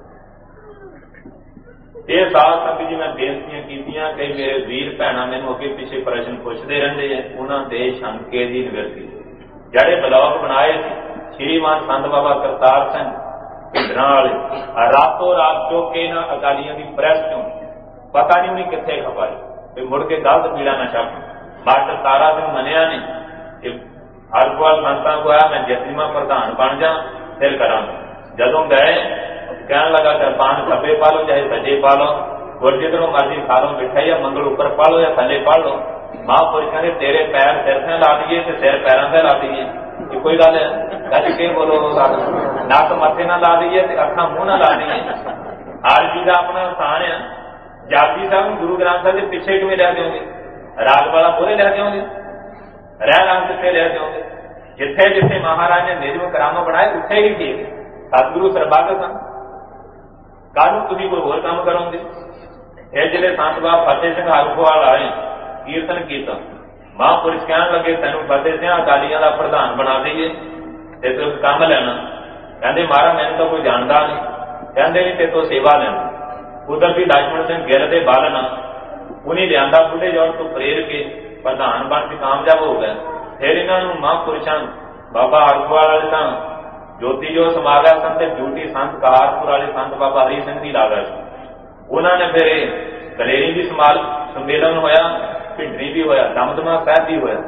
ਇਹ ਸਾਧ ਸੰਗਤ ਜੀ ਮੈਂ ਬੇਨਤੀਆਂ ਕੀਤੀਆਂ ਕਈ ਮੇਰੇ ਵੀਰ ਭੈਣਾਂ ਮੈਨੂੰ ਅੱਗੇ ਪਿੱਛੇ ਪ੍ਰਸ਼ਨ ਪੁੱਛਦੇ ਰਹਿੰਦੇ ਆ ਉਹਨਾਂ ਦੇ ਸ਼ੰਕੇ ਦੀ ਨਿਵਰਤੀ ਜਿਹੜੇ ਬਲੌਗ ਬਣਾਏ ਸੀ ਸ਼੍ਰੀਮਾਨ ਸੰਤ ਬਾਬਾ ਕਰਤਾਰ ਸਿੰਘ ਭਿੰਡਰਾਂ ਵਾਲੇ ਰਾਤੋਂ ਰਾਤ ਚੁੱਕੇ ਨਾ ਅਕਾਲੀਆਂ ਦੀ ਪ੍ਰੈਸ ਚੋਂ ਪਤਾ ਨਹੀਂ ਉਹਨੇ ਕਿੱਥੇ ਖਪਾਏ ਤੇ ਮੁੜ ਕੇ ਗਲਤ ਪੀੜਾ ਨਾ ਛਾਪ ਮਾਸਟਰ ਤਾਰਾ ਸਿੰਘ ਮੰਨਿਆ ਨੇ ਕਿ ਹਰਗੋਵਾਲ ਸੰਤਾਂ ਕੋ ਆਇਆ ਮੈਂ ਜਥੇਦਾਰ ਪ੍ਰਧਾਨ ਬਣ ਜਾ ਫਿਰ ਕਰਾਂਗਾ ਜਦੋਂ ਗਏ कहने लगा कृपान खब्बे पा लो चाहे सजे पा लो गुर जिधरों मर्जी खा लो मिठाई या मंगल ऊपर पा लो या थले पा लो महापुरुष कहते तेरे पैर सिर से ला दिए तो सिर पैरों से ला दिए ये कोई गल है कच के बोलो नक मथे ना ला दिए तो अखा मुंह ना ला दिए हर चीज का अपना स्थान है जापजी साहब गुरु ग्रंथ साहब के पिछे किमें लै दोगे राग वाला पूरे लै दोगे रह रंग कितने लै दोगे जिथे जिथे महाराज ने निजम करामा बनाए उत्थे ही ठीक सतगुरु सरबत सन कल तुम कोई होर काम करोगे ये जिले संत बाबा फतेह सिंह हरगोवाल आए कीर्तन किया महापुरुष कहने लगे तेन फतेह सिंह अकालियां का प्रधान बना दईए ते तू काम लेना कहते महाराज मैंने तो कोई जानता नहीं कहते नहीं ते तो सेवा लेना उधर भी लक्ष्मण सिंह गिल के बालन उन्हें लिया बुढ़े जौर तो प्रेर के प्रधान बन के कामयाब हो गए फिर इन्होंने महापुरुषों बाबा हरगोवाल वाले तो ज्योति जो समा गया सन ड्यूटी संत कारपुर वाले संत बाबा हरी सिंह की ला गए उन्होंने फिर कलेरी भी समाल सम्मेलन होया भिंडरी भी होया दमदमा साहब भी होया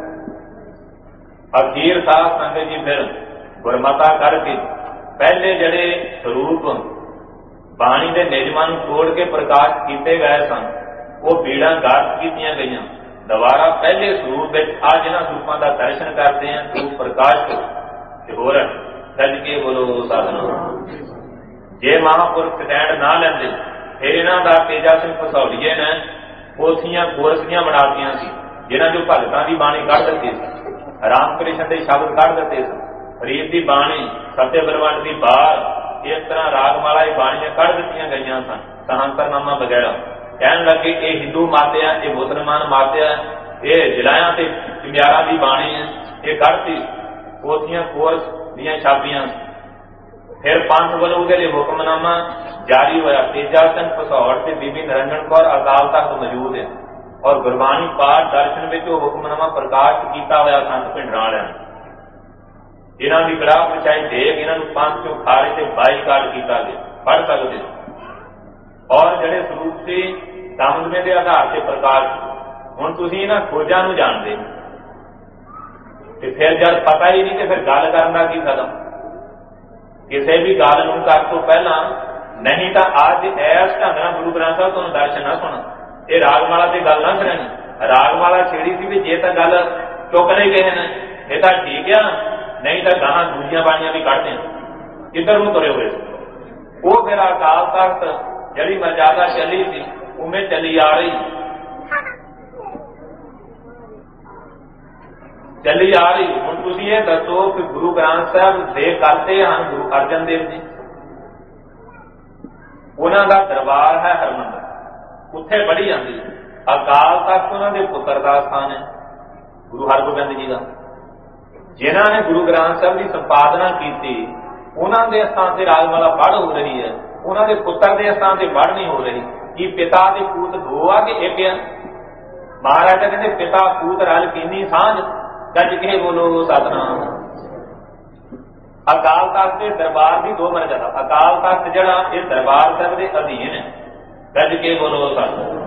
अखीर साध संगत जी फिर गुरमता करके पहले जड़े स्वरूप बाणी के निजमां तोड़ के प्रकाश किए गए सन वो बीड़ा गार्थ कीतियां गई दोबारा पहले स्वरूप में आ जिन्होंने स्वरूपों का दर्शन करते हैं स्वरूप प्रकाश हो रहा सज के बोलो साधना जे महापुरुष स्टैंड ना लेंदे फिर इन्हों का तेजा सिंह भसौलीए ने पोथियां कोरसियां बनातियां सी जिन्हां जो भगतां की बाणी कढ़ दित्ती राम कृष्ण के शब्द कढ़ दित्ते फरीद की बाणी सत्य बलवंत की बार इस तरह रागमाला की बाणियां कढ़ दित्तियां गईयां सन सहांतरनामा वगैरह कहन लगे ये हिंदू माते ये मुसलमान माते ये जिलाया से चिम्यारा की बाणी है ये कढ़ती पोथियां कोरस छापियां फिर पंथ वालों के लिए हुक्मनामा जारी होया तेजा सिंह भसौड़ से बीबी निरंजन कौर अकाल तख्त मौजूद है और गुरबाणी पाठ दर्शन में हुक्मनामा प्रकाश किया होया संत भिंडरां वालियां इन्हां दी कड़ाह परछाई देख इन्हां नूं पंथ चों खारे ते बाईकाट कीता गया, पढ़ सकते। और जिहड़े स्वरूप से दमदमे के आधार से प्रकाश, हुण तुसीं इन्हां खोजां नूं जाणदे ते फिर जब पता ही नहीं तो फिर गल करन दा की फायदा। किसी भी गल नूं कर तो पहला नहीं तो अज इस ढंग नाल गुरु ग्रंथ साहिब तुहानूं दर्शन ना सुना, ये रागमाला की गल ना छेड़नी। रागमाला छेड़ी सी भी जे तो गल चुक नहीं गए ने ये तो ठीक है, नहीं तो गाहां दूजियां बाणियां भी कढ़ दें, किधर नूं तुरे हुए। वो फिर अकाल तख्त जिहड़ी मर्यादा चली सी उवें चली आ रही चली आ रही। हुण तुसीं ये दसो कि गुरु ग्रंथ साहिब दे करते हैं गुरु अर्जन देव जी, उन्हां दा दरबार है हरमंदर, उत्थे पढ़ी जाती है। अकाल तख्त उन्हां दे पुत्र दा स्थान है गुरु हरगोबिंद जी का। जिन्हां ने गुरु ग्रंथ साहिब की संपादना की उन्हां दे स्थान से रागमाला पढ़ हो रही है, उन्हां दे पुत्र के स्थान से पढ़ नहीं हो रही। कि पिता के पूत दो आ कि एक है? महाराज कहते पिता पूत रल कीनी सांझ, गज के बोलो सतनाम। अकाल तख्त के दरबार की दो मर्यादा, अकाल तख्त जड़ा ये दरबार साहिब के अधीन है, गज के बोलो सतनाम।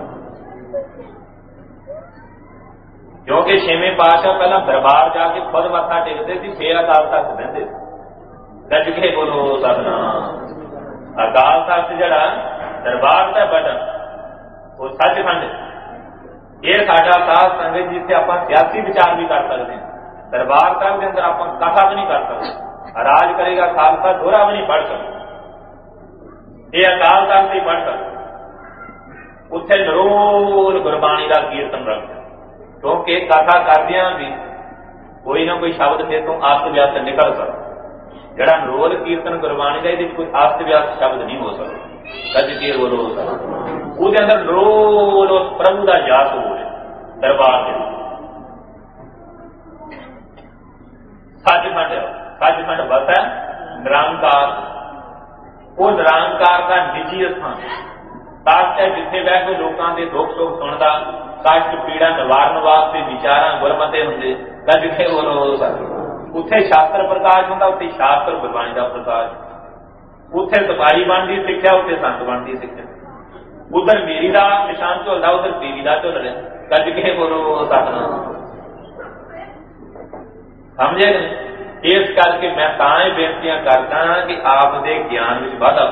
क्योंकि छेवें पातशाह पहला दरबार जाके खुद मत्था टेकते थे, फिर अकाल तख्त बहते, गज के बोलो सतनाम। अकाल तख्त जड़ा दरबार का बटन वो सचखंड, ये साडा साध संगत जिसे आप सियासी विचार भी कर सकते हैं। दरबार साहब के अंदर आप कथा भी नहीं कर सकते, राज करेगा खालसा दोहरा भी नहीं पढ़ सकते, ये अकाल तख्त से पढ़ सकते। उत्थे नरोल गुरबाणी का कीर्तन रखते, क्योंकि कथा करदियां भी कोई ना कोई शब्द फिर तो अस्त व्यस्त निकल सकता। जड़ा नरोल कीर्तन गुरबाणी का ये कोई अस्त व्यस्त शब्द नहीं हो सकता, गज के बोलो उसके अंदर रोल प्रभु का जास हो रहा दरबार के। सचखंड सचखंड बस है निरंकार, वो निरंकार का निजी स्थान तख्त है जिथे बह के लोगों के दुख सुख सुनता, कष्ट पीड़ा निवारण वास्ते विचारा गुरमते होंगे, गज के बोलो। उत्थे शास्त्र प्रकाश होंदा, उत्थे शास्त्र गुरबाणी का प्रकाश, उत्थे सिपाही बनती सिक्ख्या, उत्थे संत बनती सिक्ख्या। उधर मेरी का निशान झुलदा, उधर पीरी का झुल रहा, गज के बोलो सतनाम। समझे? इस करके मैं तां बेनतियां करदा कि आप दे ज्ञान विच वाधा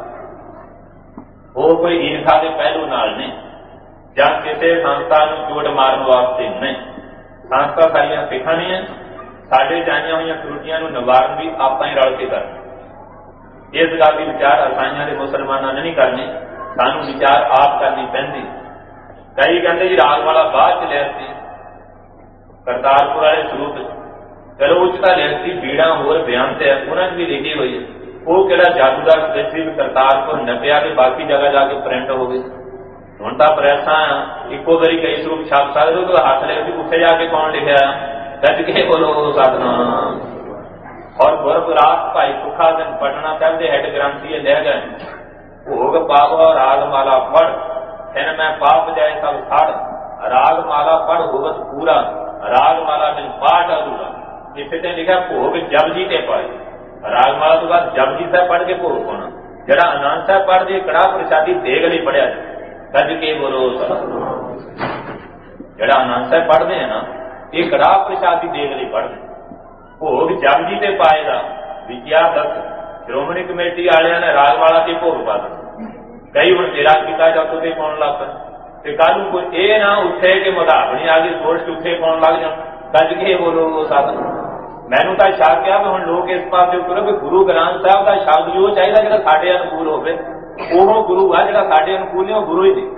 हो, कोई ईर्खा के पहलू नाल नहीं, जां किसी संस्था नूं चोट मारन वास्ते नहीं। संस्था सारियां सिखाणियां, साडे जानियां होईयां त्रुटियां नूं निवारण भी आपां ही रल के करना। इस गल की विचार ईसाइयां दे मुसलमानां ने नहीं करनी, सानू विचार आप करनी पैंदी। कई कहते जी रागमाला बाद च लिया सी करतारपुर वाले स्वरूप, चलो उच तां लिया सी, बीड़ा होर बयान ते उन्हां भी लिखी हुई है। वो किहड़ा जादू दा सी भी करतारपुर नपिया के बाकी जगह जाके प्रिंट हो गई। हुण तां प्रैसां इक्को वारी कई स्वरूप छाप सकदे हो, हथ ले सी उत्थे जाके कौन लिखिआ, गज के बोलो सतनाम। और गुरबरास भाई सुखा दिन पटना साहब के हैड ग्रंथी लिख गए, भोग पावो रागमाला पढ़, फिर मैं पाप जाए सब छड़, रागमाला पढ़ होवत पूरा, रागमाला बिन पाठ अधूरा। इसे ते लिखा भोग जपजी ते पाए, रागमाला तो बाद जपजी साहब पढ़ के भोग होना। जरा आनंद साहब पढ़ के कड़ाह प्रसादी देग लई पढ़िया, गज के बोलो सतनाम। जरा आनंद साहब पढ़ते हैं ना, ये कड़ाह प्रसादी देग लई पढ़ते, भोग जपजी ते पाएगा भी क्या दस। श्रोमणी कमेटी वालिया ने रागमाला के भोग पा दिता, कई हुण तेरा किता जातो ते पाउण लग पे, कल नूं कोई ये ना उठे कि मुधाबणी आ गई सोच के उत्थे पाउण लग जाण, गज के बोलो सतनाम। मैनू तो शक है भी हुण लोग इस पास उतरो भी गुरु ग्रंथ साहब का शब्द जो चाहिए जो साडे अनुकूल होवे, वो गुरु है जो साडे अनुकूल नहीं, वो गुरु ही नहीं।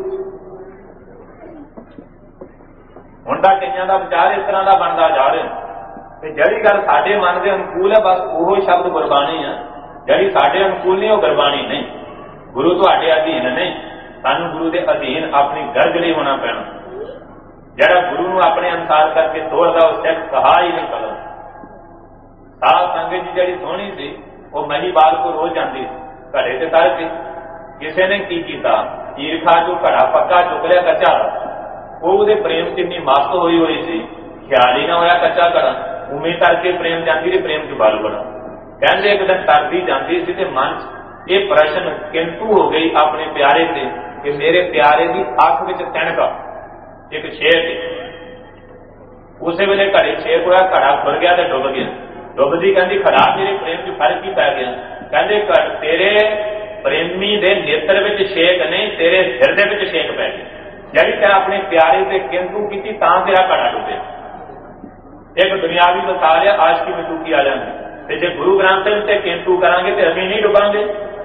हुण तां कईयां दा विचार इस तरह का बनता जा रहा कि जिहड़ी गल साडे मन दे अनुकूल है बस वो शब्द गुरबाणी है, जिहड़ी साडे अनुकूल नहीं वो गुरबाणी नहीं। गुरु तुहाडे अधीन नहीं, सानू गुरु के अधीन अपनी गर्ज नहीं होना पैना। जिहड़ा गुरु नूं अपने अनुसार करके तोड़दा वो सिख कहा ही नहीं कदम। साध संगत जी जिहड़ी सोहणी सी वो महीवाल को रोज जाती घड़े ते तर के, किसी ने की कीता ईरखा चो घड़ा पक्का चुक लिया कच्चा, वो प्रेम किन्नी मस्त हुई हुई सी, ख्याल ही ना होया कच्चा घड़ा, उमें करके प्रेम जाती रही, प्रेम च बल बना। कहते एक दिन तरती जाती सी ते मन ये प्रश्न किंतु हो गई अपने प्यारे से कि मेरे प्यारे की अख विच तिणका एक छेक, उस वेले घड़े छेक होया, घड़ा खुल गया तो डुब गया। डुबदी कहती खड़ा मेरे प्रेम च फर्क ही पै गया। कहते तेरे प्रेमी दे नेत्र विच छेक नहीं, तेरे हिरदे विच छेक पै गई। जड़ी तैं अपने प्यारे से किंतु की तां तेरा घड़ा डुबे। एक दुनियावी मिसाल है, आज की मजूकी आ जाती है। जे गुरु ग्रंथ साहिब से किंतु करांगे तो असीं नहीं डुबांगे।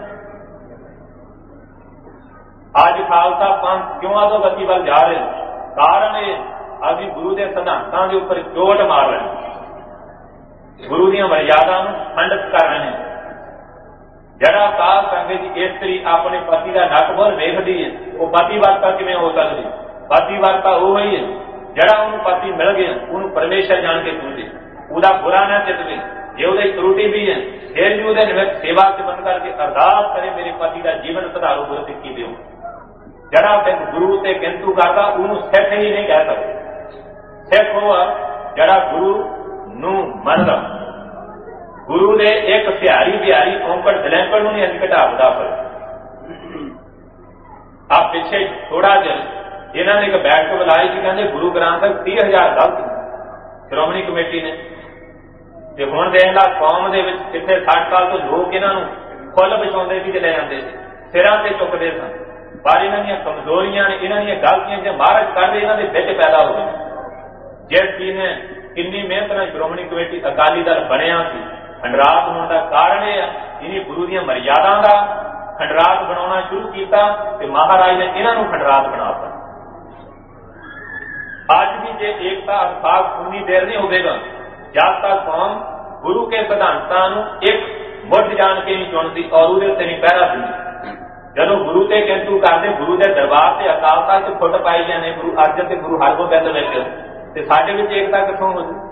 आज खालसा पंथ क्यों अधोगति वल जा रहे? कारण ये अभी गुरु के सिद्धांतों के उपर चोट मार रहे हैं, गुरु दी मर्यादा खंडित कर रहे हैं। जड़ा साध संगत की स्त्री अपने पति का नक बोल वेखदी है, वो पतिवर्ता किवें हो सकती? पतिवर्ता वो ही है जड़ा उन्होंने पति मिल गया, उन्होंने परमेश्वर जान के पूजे, उसका बुरा न चितवे। जे उहदी त्रुटि भी है फिर भी उहदे निमित्त सेवा सिमरन करके अरदास करे मेरे पति का जीवन सुधारो, गुरसिੱਖੀ दिओ। जड़ा सिख गुरु से किंतु करता उन्होंने सिख ही नहीं कह सकते। सिख वो जड़ा गुरु नूं मनदा, गुरु ने एक सिहारी बिहारी औंकड़ दलैंकड़ नूं नहीं घटावदा। पर आप पिछे थोड़ा जिहा इन्हों ने एक बैठक बुलाई थी, कहते गुरु ग्रंथ साहिब तीह हजार गलत श्रोमणी कमेटी ने। ते हुण देख ला कौम दे विच किथे साठ साल तो लोग इन्हों फुल बिछाउंदे सी, ले जाते सिरां ते चुकदे सन, पर इन्हां दीयां कमजोरियां ने, इन्हां दीयां गलतियां जे महाराज करदे इन्हां दे विच पैदा हो गई। जिस चीज ने किन्नी मेहनत नाल श्रोमणी कमेटी अकाली दल बनिया सी, खंडरात होने का कारण यह इन्हीं गुरु दीयां मर्यादा का खंडरात बनाना शुरू किया ते महाराज ने इन्हों खंडरात बनाता। आज भी जे एकता अर्थात उन्नी देर नहीं होगा जब तक कौम गुरु के सिद्धांतों एक मुठ जान के नहीं चुनती और उहदे उत्ते नहीं पहरा दिंदी। जदों गुरु ते किंतु करते, गुरु के दरबार से अकाल तख्त फुट पाई जाने, गुरु अर्जन ते गुरु हरगोबिंद विच, ते साडे विच एकता कित्थों हो जू?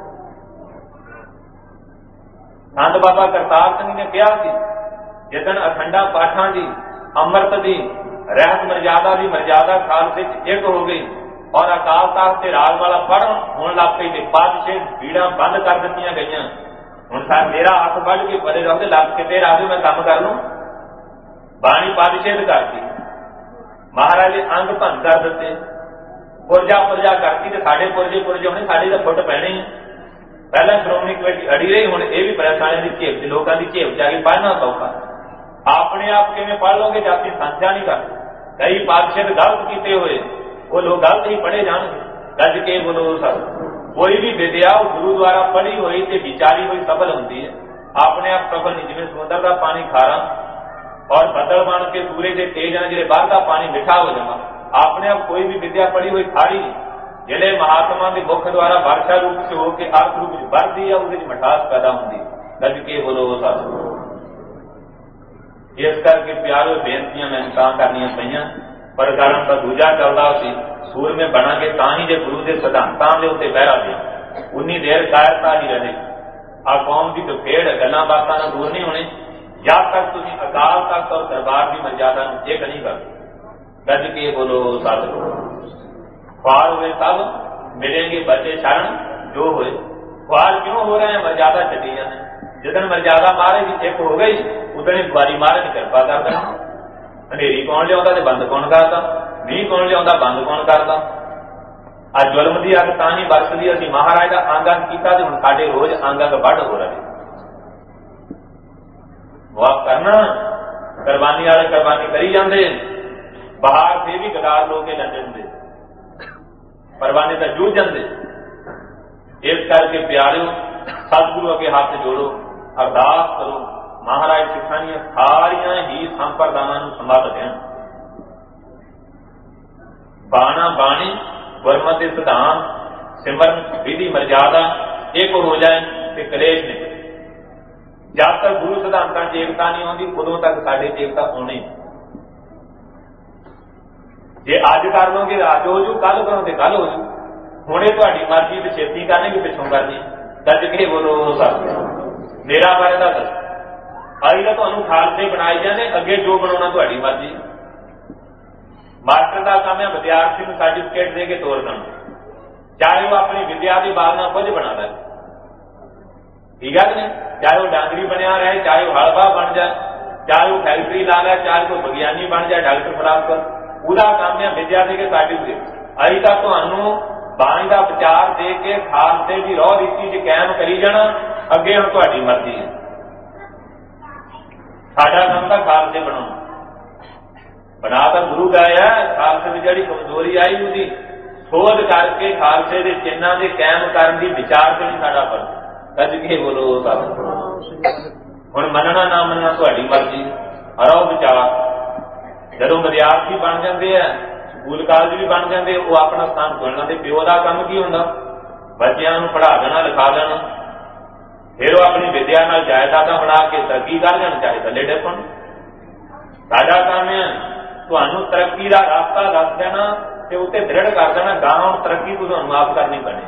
संत बाबा करतार सिंह ने कहा कि जिदन अखंडा पाठा की अमृत की रहत मर्यादा की मर्यादा खालसे एक हो गई और अकाल तख्त से राज वाला पढ़ होने लग पई, पातशाह भीड़ा बंद कर दित्तियां गईयां। हुण साड मेरा हाथ बढ़ के परे रहो, लग किते राजो मैं काम कर लूं। बाणी पातशाह करती, महाराज ने अंग भंग कर दिते, पुरजा पुरजा करती, तो साडे पुरजे पुरजे होने, साडे तो फुट पैने। पहला श्रोमणी कमेटी अड़ी रही, हुण ये भी प्रेस वालियां दी झेप, लोगों की झेप जाके पढ़ना सौखा। अपने आप किवें पढ़ लोगे जब तुसीं संख्या नहीं करते? कई पातशाह गलत किए हुए वो लोग गलत ही पढ़े जाएंगे। गज के बोलो सब, कोई भी विद्या गुरु द्वारा पढ़ी हुई ते विचारी हुई सफल होती है। अपने आप सफल नहीं, जिवें समुद्र का पानी खारा और बदल बन के सूरज के तेज हैं, जिहड़े बाहर का पानी मिठा हो जाना। अपने आप कोई भी विद्या पढ़ी हुई खारी नहीं, जिहड़े महात्मा के मुख द्वारा वर्षा रूप से होकर अर्थ रूप में बढ़ती है, उसकी मिठास पैदा होती। गज के बोलो सब। इस करके प्यारो बेनतियां मैं तां करनियां पईयां, पर कारण का दूजा चलता सी सूर में बना के तां ही जे गुरु के सिद्धांतों के उत्ते बहरा दिया उन्नी देर कायरता ही रहे। आ कौम की तो फेड़ गल्लां बातां नाल दूर नहीं होने जब तक तुसीं अकाल तख्त और दरबार की मर्यादा एक नहीं कर। गज के बोलो सतगुरु। ख्वार हुए सब मिलेंगे बचे शरण जो हुए। ख्वार क्यों हो रहे हैं? मर्यादा चली जाने। जिदन मर्यादा मारे की एक हो गई, उदने दुआरी मारे की कृपा कर देना। हनेरी कौन लिया तो बंद कौन करता? मीह कौन लिया बंद कौन करता? अज जुल्म की अग तां ही बरसदी, असीं महाराज का अंग अंग किया तो हुण साडे रोज अंग अंग वढ हो रहे। वाह करना कुर्बानी वाले कुर्बानी करी जाते, बाहर से भी गदार लोग के लंदे होंगे, कुर्बानी तो जूझ जाते। इस करके प्यारिओ सतगुरु अगे हाथ जोड़ो, अरदास करो, महाराज सिखां दी सारियां ही संप्रदानां नूं संभाल देण। बाणा बाणी गुरमति सिद्धांत सिमरन विधि मर्यादा एक हो जाए तो कलेश नहीं। जब तक गुरु सिद्धांतां च एकता नहीं आती उदों तक साडे च एकता होनी। जे अज कर लोगे अज हो जू, कल करो तो कल हो जू। हुणे तुहाडी मर्जी ते छेती करनी कि पिछों करनी। गज के बोलो सत। मेरा बारे का दस अभी तो तुहानूं खालसे बनाए जाने, अगे जो बनाउणा तुहाडी मर्जी। मास्टर का काम है विद्यार्थी को सर्टिफिकेट दे के तोड़ देना, चाहे वो अपनी विद्या की बात ना कुछ बना दे। ठीक है कि नहीं? चाहे वो डांगरी बनया रहे, चाहे वो हड़बा बन जाए, चाहे वो फैक्ट्री ला ले, चाहे कोई विज्ञानी बन जाए, डॉक्टर प्राप्त कर, पूरा काम है विद्या दे के सर्टिफिकेट। अभी तक तो बाणी का विचार दे के खालसे की रौह रीति च कायम करी जाना, अगे हम तुहाडी मर्जी है। साडा काम तो खालसे बनाना, बना तो गुरु गए है, खालसे की जिहड़ी कमजोरी आई उसकी शोध करके खालसे के चिन्हां दे कायम करने की विचार करनी साडा फर्ज। कज के बोलो हुण मनना ना मनना तुहाडी मर्जी, हरो विचार। जदों विद्यार्थी बन जाते हैं, स्कूल कालेज भी बन जाते, वो अपना स्थान चुनना, ते प्यो का काम की हुंदा? बच्चों को पढ़ा देना, लिखा देना, फिर वो अपनी विद्या नाल जायदादां बना के तरक्की कर जाण, चाहे थल्ले डिप्पण। साडा काम है तुहानूं तरक्की का रास्ता दस देना ते उत्ते दृढ़ कर देना, गांव तरक्की को तुहानूं आप करनी पैनी,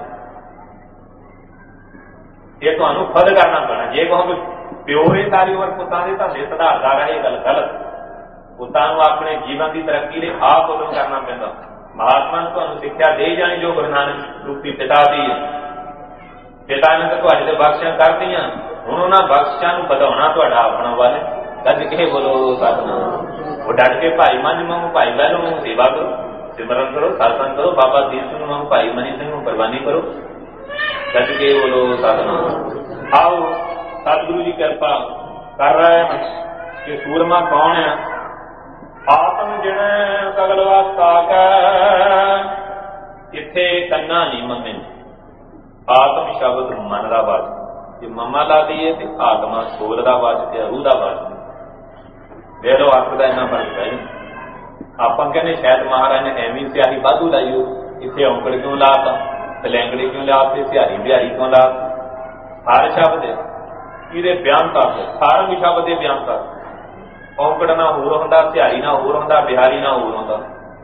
ये तुहानूं खुद करना पैना। जे कहो प्यो ही सारी उम्र पुत्तां दे धंधे सुधारदा रहे, गल गलत। पुत्तां नूं अपने जीवन की तरक्की लिए आप उदों करना पैंदा। महात्मा ने तुहानूं सिक्ख्या दे जानी जो गुरु नानक रूपी पिता दी है, पिता ने तो तुहाडे ते बख्शिशां कर दियां, हुण उन्हां बख्शिशां नूं वधाउणा तुहाडा अपना वाल है। कज के बोलो सतनाम। वो डट के भाई मंझ वांगू, भाई बहनों वांगू सेवा करो, सिमरन करो, सत्संग करो, बाबा दीप सिंह वांगू, भाई मनी सिंह वांगू कुर्बानी करो। कज के बोलो सतनाम। आओ सतगुरु जी कृपा कर रहे हैं कि सूरमा कौन है? आत्म जिणे सगल वास्ता कै, इत्थे कन्ना नहीं मम्मे। आत्म शब्द मन का वाचक, जे मम्मा ला दीए तो आत्मा सोल का वाचक है, रूह का वाचक। वे लो अर्थ का इन्ना फर्क है। आप कहने शायद महाराज ने एवं सियाही वाधू लाई हो, इतने औंकड़ क्यों लाता, लैंगड़े क्यों लाते, सियारी बिहारी क्यों ला? हर शब्द ये बयान कर, सारा भी शब्द ये बयान कर। औंकड़ ना होर होंदा, सियारी ना होर होंदा, बिहारी ना होर होंदा,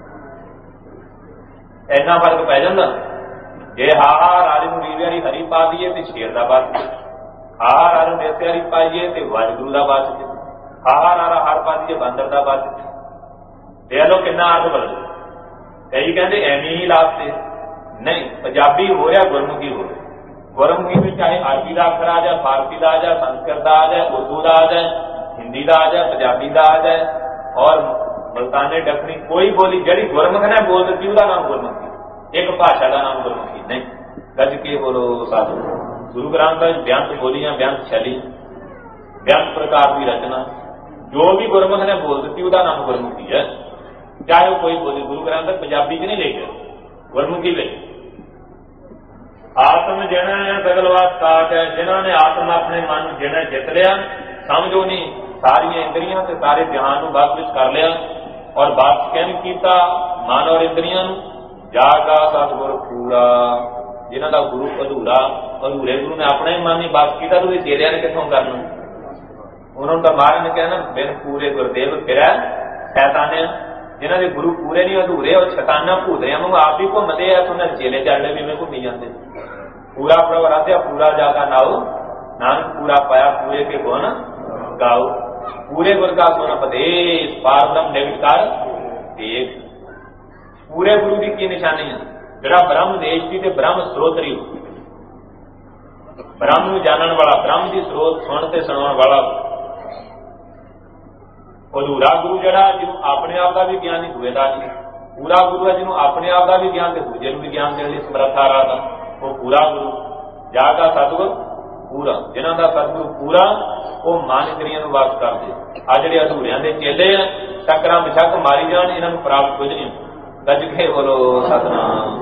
इन्ना फर्क पै जांदा। जे हा हा राज नूं रीवियारी हरी पा दीए तो शेर का वाचक, हा हा राज नूं देसियारी पाईए तो वाजगुरू का वाचक, हा हा नारा हर पा दीए बंदर का वाचक। देख लो कितना अर्थ बदल। कई कहते एवं ही लाते नहीं, पंजाबी हो रहा, गुरमुखी हो रहा। गुरमुखी में चाहे अरबी का अखर आ जाए, फारसी का आ जाए, संस्कृत का आ जाए, उर्दू का आ जाए, हिंदी का आ जाए, पंजाबी का आ जाए, और मुल्तानी दखनी कोई बोली जड़ी गुरमुख ने बोल दी उसका नाम गुरमुखी, एक भाषा का नाम गुरमुखी नहीं। गज के बोलो साधु। गुरु ग्रंथ व्यंत बोलियां, व्यंत शैली, व्यंत प्रकार की रचना, जो भी गुरमुख ने बोल दी उसका नाम गुरमुखी है। चाहे वो कोई बोली, गुरु ग्रंथ पंजाबी च नहीं लिखे, गुरमुखी लिखे। आत्म जिन्हें सगल वास्ता है, जिन्होंने आत्मा अपने मन जिन्हें जित लिया, समझो नहीं सारिया इंद्रियां से सारे ध्यान को बस विच कर लिया, और बस कैन किया मन और इंद्रियां जागा सतगुर पूरा। जिन्हों का गुरु अधूरा, अधूरे गुरु ने अपना ही मन ही बस किया, तो चेलिया ने कितों करना? उन्होंने तो महाराज ने कहना बिन पूरे गुरदेव फिर शैताने। जिन्हों के गुरु पूरे नहीं अधूरे और शैताना भूतरिया वांग आप भी घूमते हैं, तो उन्हें चेले चढ़ने भी में घूमी जाते। पूरा प्रवराध्या पूरा जागा नाओ, नानक पूरा पाया पूरे के गुण गाओ। पूरे गुर का गुण उपदेश पारदम निविष्कार एक। पूरे गुरु की की निशानी है? जरा ब्रह्म देश की ते ब्रह्म स्रोतरी, ब्रह्म जानन वाला, ब्रह्म की स्रोत सुन से सुनाने वाला। अधूरा गुरु जरा जिन्हों अपने आप का भी ज्ञान नहीं, दूए का नहीं। पूरा गुरु है जिन्हों अपने आप का भी ज्ञान तो दूजे भी ज्ञान देने की समर्था रहा था, वो पूरा गुरु। जागा सतगुर पूरा, जिन्हों का सतगुरु पूरा वो मन इंद्रियां नूं वास कर दे। आ जिहड़े अधूरियां दे चेले आ, टक्करां बिछक मारी जान, इन्हां नूं प्राप्त कुछ नहीं। गज के बोलो सतनाम।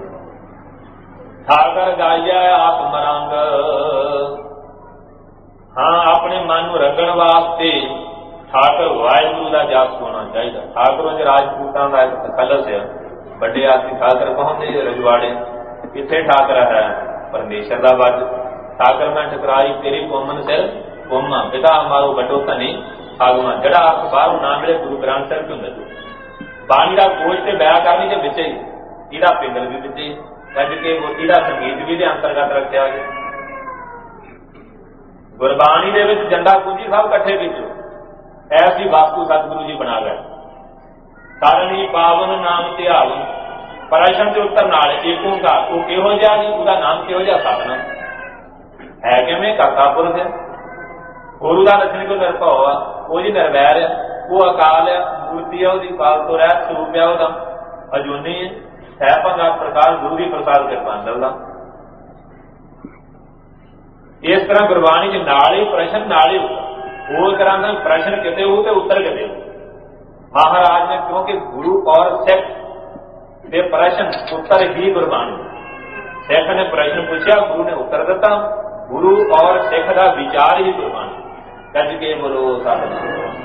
ठाकर गाइया आत्म रंग, हाँ अपने मन नूं रंगण वास्ते ठाकर वाहिगुरू का जाप होना चाहिए। ठाकरों च राजपूतां का एक तखलस है, बड़े आदमी ठाकर कहते रजवाड़े, इत्थे ठाकर है परमेश्वर का वज। ठाकर मैं ठकराई तेरी कोमन सिर कोमा, पिता मारो बटो धनी आगमा। जड़ा अर्थ बाहरों ना मिले गुरु ग्रंथ साहिब क्यों मिले? बाणी का कोच से बया करनी के बिचे, इहदा पिंगल भी बिचे, गज के मोती का संगीत भी अंतर्गत रखा गया। गुरबाणी दे विच जंडा कुंजी सब कट्ठे बिचो, ऐसी वास्तु सतगुरु जी बना गए। तरनी पावन नाम ध्यावन, प्रश्न के उत्तर नाल एक ओंकार, वो किहो जिहा जी, उसका नाम किहो जिहा? सतनाम है किवें करता पुरख है। गुरु का लक्षण कोई निरभव आ, वो जी निर्वैर है, वो अकाल है, मूर्ति है, उसकी फालतू रह स्वरूप है, वह अजूनी है, है भंगा प्रकाश गुरु की प्रसाद कृपा मिलदा। इस तरह गुरबाणी च नाल ही प्रश्न नाल ही होर तरह का प्रश्न किते हो तो उत्तर किते हो। महाराज ने क्योंकि गुरु और सिख के प्रश्न उत्तर ही गुरबाणी। सिख ने प्रश्न पूछा, गुरु ने उत्तर दिता, गुरु और सिख का विचार ही गुरबाणी। कज के बोलो सतनाम।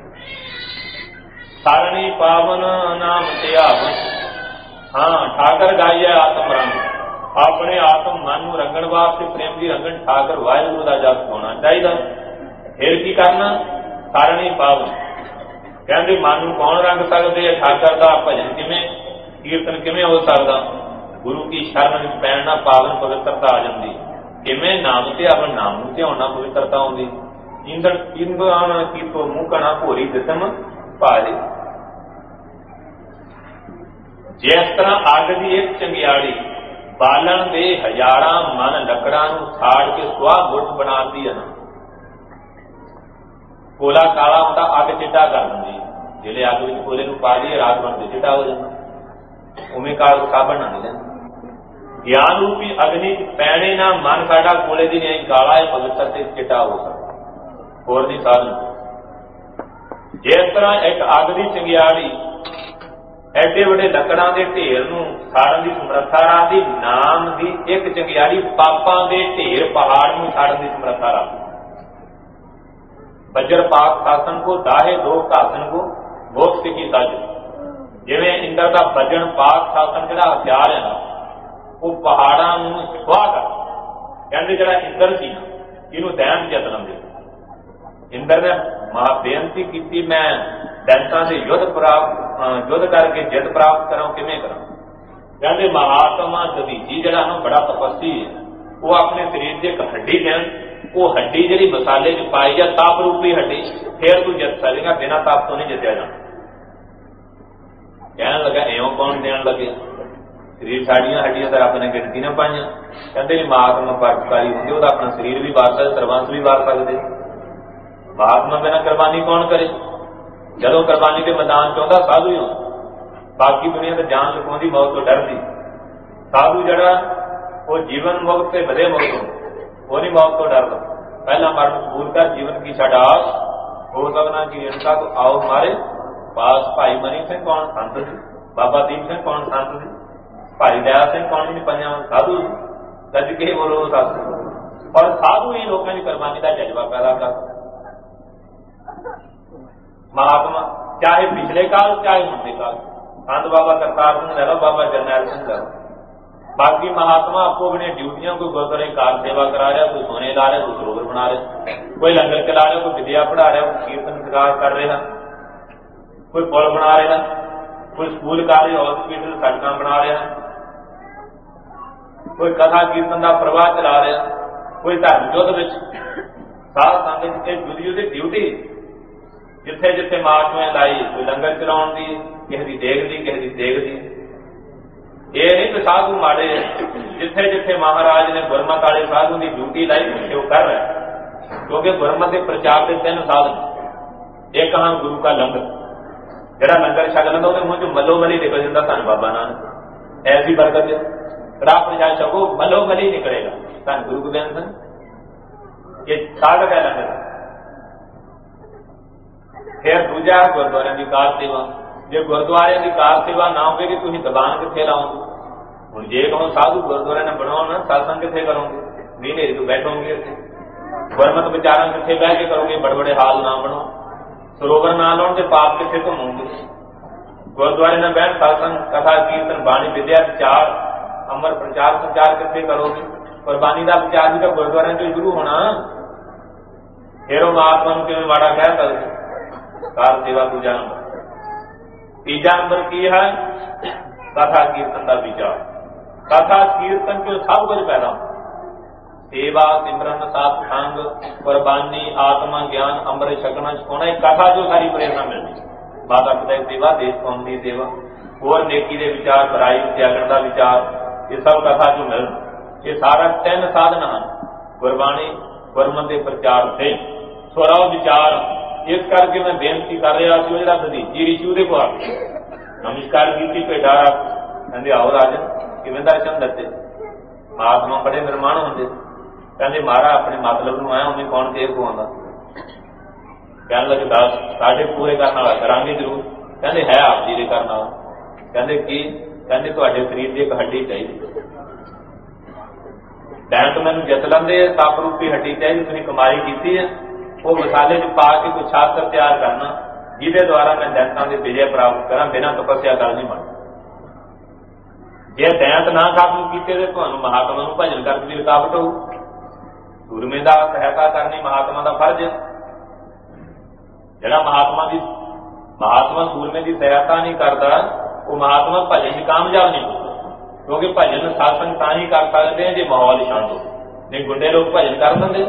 सारणी पावन नाम त्यावन। हाँ, ठाकर गाइए आत्म रंग। अपने आत्म मन को रंगण वास्ते प्रेम की रंगन ठाकर वाहिगुरू का जप होना चाहिए। फिर की करना? सारणी पावन। कहते मन को कौन रंग सकते है? ठाकर का भजन किवें, कीर्तन किवें हो सकता? गुरु की शरण में पैणना पावन पवित्रता आ जाती। किवें? नाम से अपन नाम को ध्याना पवित्रता आती। इंद्र इंद्रान की तो मुकना भोरी दिसम पारे। जिस तरह अग की एक चंगियाड़ी बालन दे हजारा मन लकड़ा साड़ के सुहा गुट बनाती है ना। कोला काला होता अग चिट्टा कर दी, जिले अग में कोले पा दिए रात बनते चिट्टा हो जाता। उमें काल साबन ना मिले। ज्ञान रूपी अग्नि पैने ना मन साडा कोले दी नहीं काला है पवित्र से चिट्टा हो सकता और नहीं साधन। जिस तरह एक अग की चंगियाड़ी एडे बड़े लकड़ा के ढेर नूं साड़न की समर्था रखती, नाम की एक चंगियाड़ी पापां के ढेर पहाड़ नूं साड़न की समर्था रखती। वज्र पाक शासन को दाहे दो घासन को मोक्ष की तज। जिवें इंद्र का वजन पाक शासन जिहड़ा हथियार है ना, वो पहाड़ां नूं सुहा कर। कहंदे जिहड़ा इंद्र सी ना, इहनूं दैन जतन दे। इंद्र ने महा बेनती की, मैं दैंतां से युद्ध प्राप्त युद्ध करके जित प्राप्त करा, किवें करा? कहते महात्मा दधीची जिहड़ा ना बड़ा तपस्वी है, वो अपने शरीर से एक हड्डी देन, वो हड्डी जिहड़ी मसाले च पाई जा ताप रूपी हड्डी, फिर तू जित सकेगा, बिना ताप तो नहीं जितया जाना। कहने लगा एवं कौन देन लगे? शरीर साड़ियां हड्डियां तो रब ने गिनती ने पाइया। कहते महात्मा परोपकारी होंगे, वो अपना शरीर भी वार सकते, सर्वंस भी वार सकते। महात्मा बिना कुर्बानी कौन करे? जदों कुर्बानी के मैदान च आउंदा साधु ही होंदा। बाकी दुनिया तो जान लुकाउंदी, मौत तो डरदी। साधु जड़ा वो जीवन मुक्त से बड़े मुक्त हो, वो नहीं मौत तो डरदा। पहला मरण कबूल कर, जीवन की छड़ आस हो सकना कि इनका तो आओ हमारे पास। भाई मनी सिंह कौन संत सी? बाबा दीप सिंह कौन संत सी? भाई दया सिंह कौन नहीं पंजा साधु? गज के बोलो साधु। और साधु ही लोगों की कुर्बानी का जज्बा पैदा कर। महात्मा चाहे पिछले काल चाहे हुंदे काल, संत बाबा करतार सिंह लो, बाबा जरनैल सिंह लो, बाकी महात्मा आपको अपनी ड्यूटियां, कोई गुरुद्वारे कार सेवा करा रहा, कोई सोने ला रहा, कोई सरोवर बना रहा, कोई लंगर चला रहा, कोई विद्या पढ़ा रहा, कोई कीर्तन विकास कर रहा, कोई पुल बना रहा, कोई स्कूल कॉलेज हॉस्पिटल सड़क बना रहा, कोई कथा कीर्तन का प्रवाह चला रहा, कोई धर्म युद्ध में साध संगत जुदी जुदी ड्यूटी जिथे जिथे मार्चवें लाई, कोई लंगर चलाउण दी, किसी की देख दी, किसी की देख दी। ये नहीं कि साधु माड़े, जिथे जिथे महाराज ने गुरमत वाले साधु की ड्यूटी लाई उसे वो कर रहे हैं। क्योंकि गुरमत के प्रचार के तीन साधन। एक हाँ गुरु का लंगर, जरा लंगर छक लेंदा उसके मुंह चो मलो मली निकल जाता, धन बाबा नानक ऐसी बरकत है। राह प्रचार छको मलो मली निकलेगा, धन गुरु गोबिंद सिंह। ये साधक है लंगर। फिर दूजा गुरुद्वारे की कार सेवा। जो गुरुद्वारे की कार सेवा ना होगी, तुम दबान कितने लाओगे? हूँ जे कहो साधु गुरुद्वारे ने बनाओ ना, सत्संग कितने करोगे? महीने तो बैठोगे इतने, गुरमत विचारण कितने बह के करोगे? बड़े बड़े हाल ना बनो, सरोवर ना लाओ तो पाप कितने घूमोगे? गुरुद्वारे ने बैठ सत्संग कथा कीर्तन बाणी विद्या विचार अमर प्रचार प्रचार कितने करोगे? कुर्बानी का विचार भी तो गुरुद्वारे तो शुरू होना। फिर वो महात्मा कि माड़ा कह सकते कार सेवा दूजा नंबर। तीजा नंबर की है कथा कीर्तन का विचार। कथा कीर्तन के सब कुछ पैदा हो, सेवा सिमरन सात संग कुर्बानी आत्मा ज्ञान अमृत छकना छुना, कथा जो सारी प्रेरणा मिलती। माता पिता की सेवा, देश कौम की सेवा, और नेकी के विचार, बुराई त्यागण का विचार, ये सब कथा जो मिल, ये सारा तीन साधन हैं। गुरबाणी गुरमत के प्रचार थे। स्वरा विचार इस करके मैं बेनती कर रहा कि जो दधीची ऋषि उहदे को आके नमस्कार की भेडा कहते आओ राजन किवें दर्शन दते। महात्मा बड़े निर्माण होंगे कहते महाराज अपने मतलब नूं आया उन्हें कौन देर को आंदा। कहने लगे दस साढ़े पूरे करने वाला करांगे जरूर। कहते है आप जी दे करने वाला। कहते की कहते तुहाडे शरीर की एक हड्डी चाहिए। डैंट मैनूं जित लैंदे सप रूपी हड्डी चाहिए तुसीं कमाई कीती है वो मसाले च पा के कोई शास्त्र तैयार करना जिहदे द्वारा मैं दैंतां की विजय प्राप्त करा बिना तपस्या गल नहीं बन। जे दैंत ना काबू कीते तो तुहानूं महात्मा नूं भजन करने की रुकावट होऊ। सूरमे दा सहायता करनी महात्मा का फर्ज है। जिहड़ा महात्मा की महात्मा सूरमे की सहायता नहीं करता वो महात्मा भजन कामयाब नहीं होता। क्योंकि भजन सत्संग तां ही कर सकते हैं जो माहौल शांत हो। नहीं गुंडे लोग भजन कर देंगे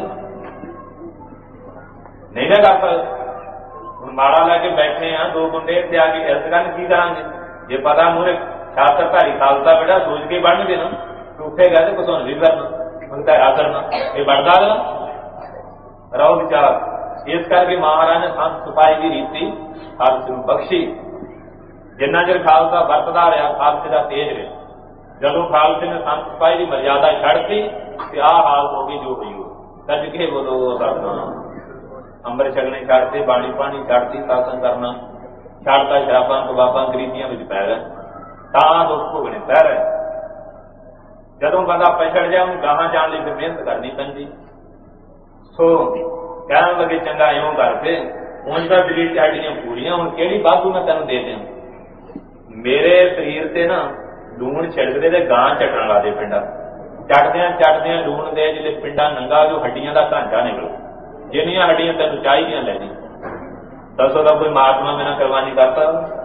नहीं ना कर सकते। हम माड़ा लैके बैठे हैं दो गुंडे इत्थे आके इस गल की करांगे जे पता मूहरे शास्त्रधारी खालसा बेटा सोच के बढ़ गए ना झूठे गए तो घसुन भी करना मुंतैरा करना ये बढ़ता गया रहो विचार। इस करके महाराज ने संत सिपाही की रीति खालसे नूं बख्शी। जिन्ना चिर खालसा वरतदा रहा खालसे का तेज रहा। जदों खालसे ने संत सिपाही की मर्यादा छड्डती ते आह हाल हो गई जो हुई हो। कज के बोलो सतनाम अंबर छकने छड्डते बाणी पानी छड्डती सत्संग करना छड्डता शराबां कबाबां गरीबियां विच पै गए तां दुख भोगने पै रहे। जदों बंदा पछड़ जाए उन्हें गाहां जाण लई फिर मेहनत करनी पैंदी। सो कहण लगे चंगा इउं करके हुण तां शरीर च हड्डियां पूरियां हुण किहड़ी वाधू मैं तैनूं दे दिआं। मेरे शरीर ते ना लूण छिड़कदे ते गां चटण लादे पिंडा चटदियां चटदियां लूण दे जिहड़े पिंडा नंगा जो हड्डियां दा ढांचा निकल जिन्नियां हड्डियां तैनूं चाहिदियां ले जी। दसो दा कोई महात्मा मेरा कुर्बानी करता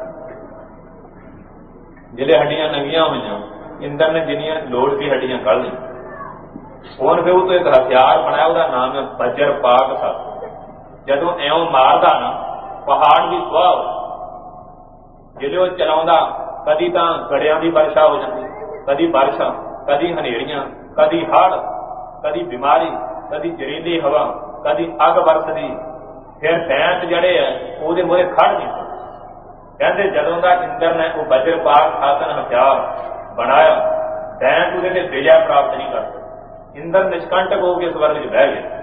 जिहड़े हड्डियां नंगियां होईयां इंद्र ने जिन्नियां लोड़ की हड्डियां कढ़ ली। हुण फिर तो एक हथियार बनाया उसका नाम है वज्र पाक सत। जदों एवं मारदा ना पहाड़ की सुआह हो जिहड़े वो चलाउंदा कदी तां गड़ियां की वर्षा हो जाती कदी वर्षा कदी हनेरियां कदी हड़ कदी बीमारी कदी जहरीली हवा कदी अग वरसदी। फिर दैंत जड़े है वो मोहरे खड़ नहीं कहते जदों का इंद्र ने वो वज्र पाक शासन हथियार बनाया दैंत उहदे ते विजय प्राप्त नहीं कर सकते। इंद्र निष्कंटक होकर स्वर्ग च बह गए।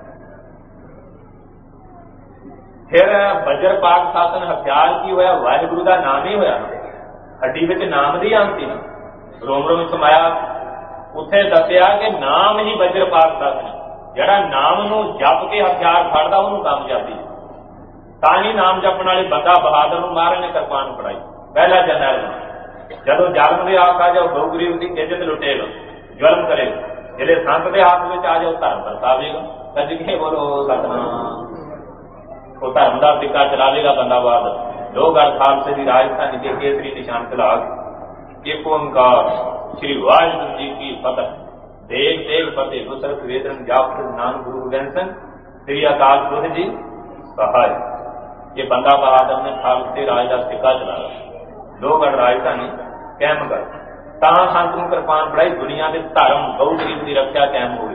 फिर वज्र पाक शासन हथियार की होया वाहिगुरु का नाम ही होया। हड्डी विच नाम दी आंती ना रोम रोम समाया उत्थे दसिया कि नाम ही वज्र पाक शासन जिहड़ा नाम नूं जप के हथियार फड़दा उहनूं कामयाबी। तां ही नाम जपण वाले बंदा बहादुर नूं महाराज ने किरपान फड़ाई पहला जरनैल जदों जन्म दे आख आ जाओ गौ गरीब की इज्जत लुटेगा जुल्म करेगा जिहड़े संत के हाथ में आ जाओ धर्म बरसावेगा। कज के बोलो सतनाम वो धर्म का टिक्का चलावेगा बंदा बहादुर। लोग गल खालसे की राजधानी के केसरी निशान चला एक ओंकार श्री वाहिगुरू जी की फतह। देख देख फतेह गुसरत वेदन जाप नानक गुरु गोबिंद सिंह श्री अकाल पुरख जी सहाय। ये बंदा बहादुर ने खालसे राज का टिक्का चलाया। लोग राजधानी कैम कर तां संत नूं किरपान फड़ाई दुनिया के धर्म गौ गरीब की रक्षा कैम हो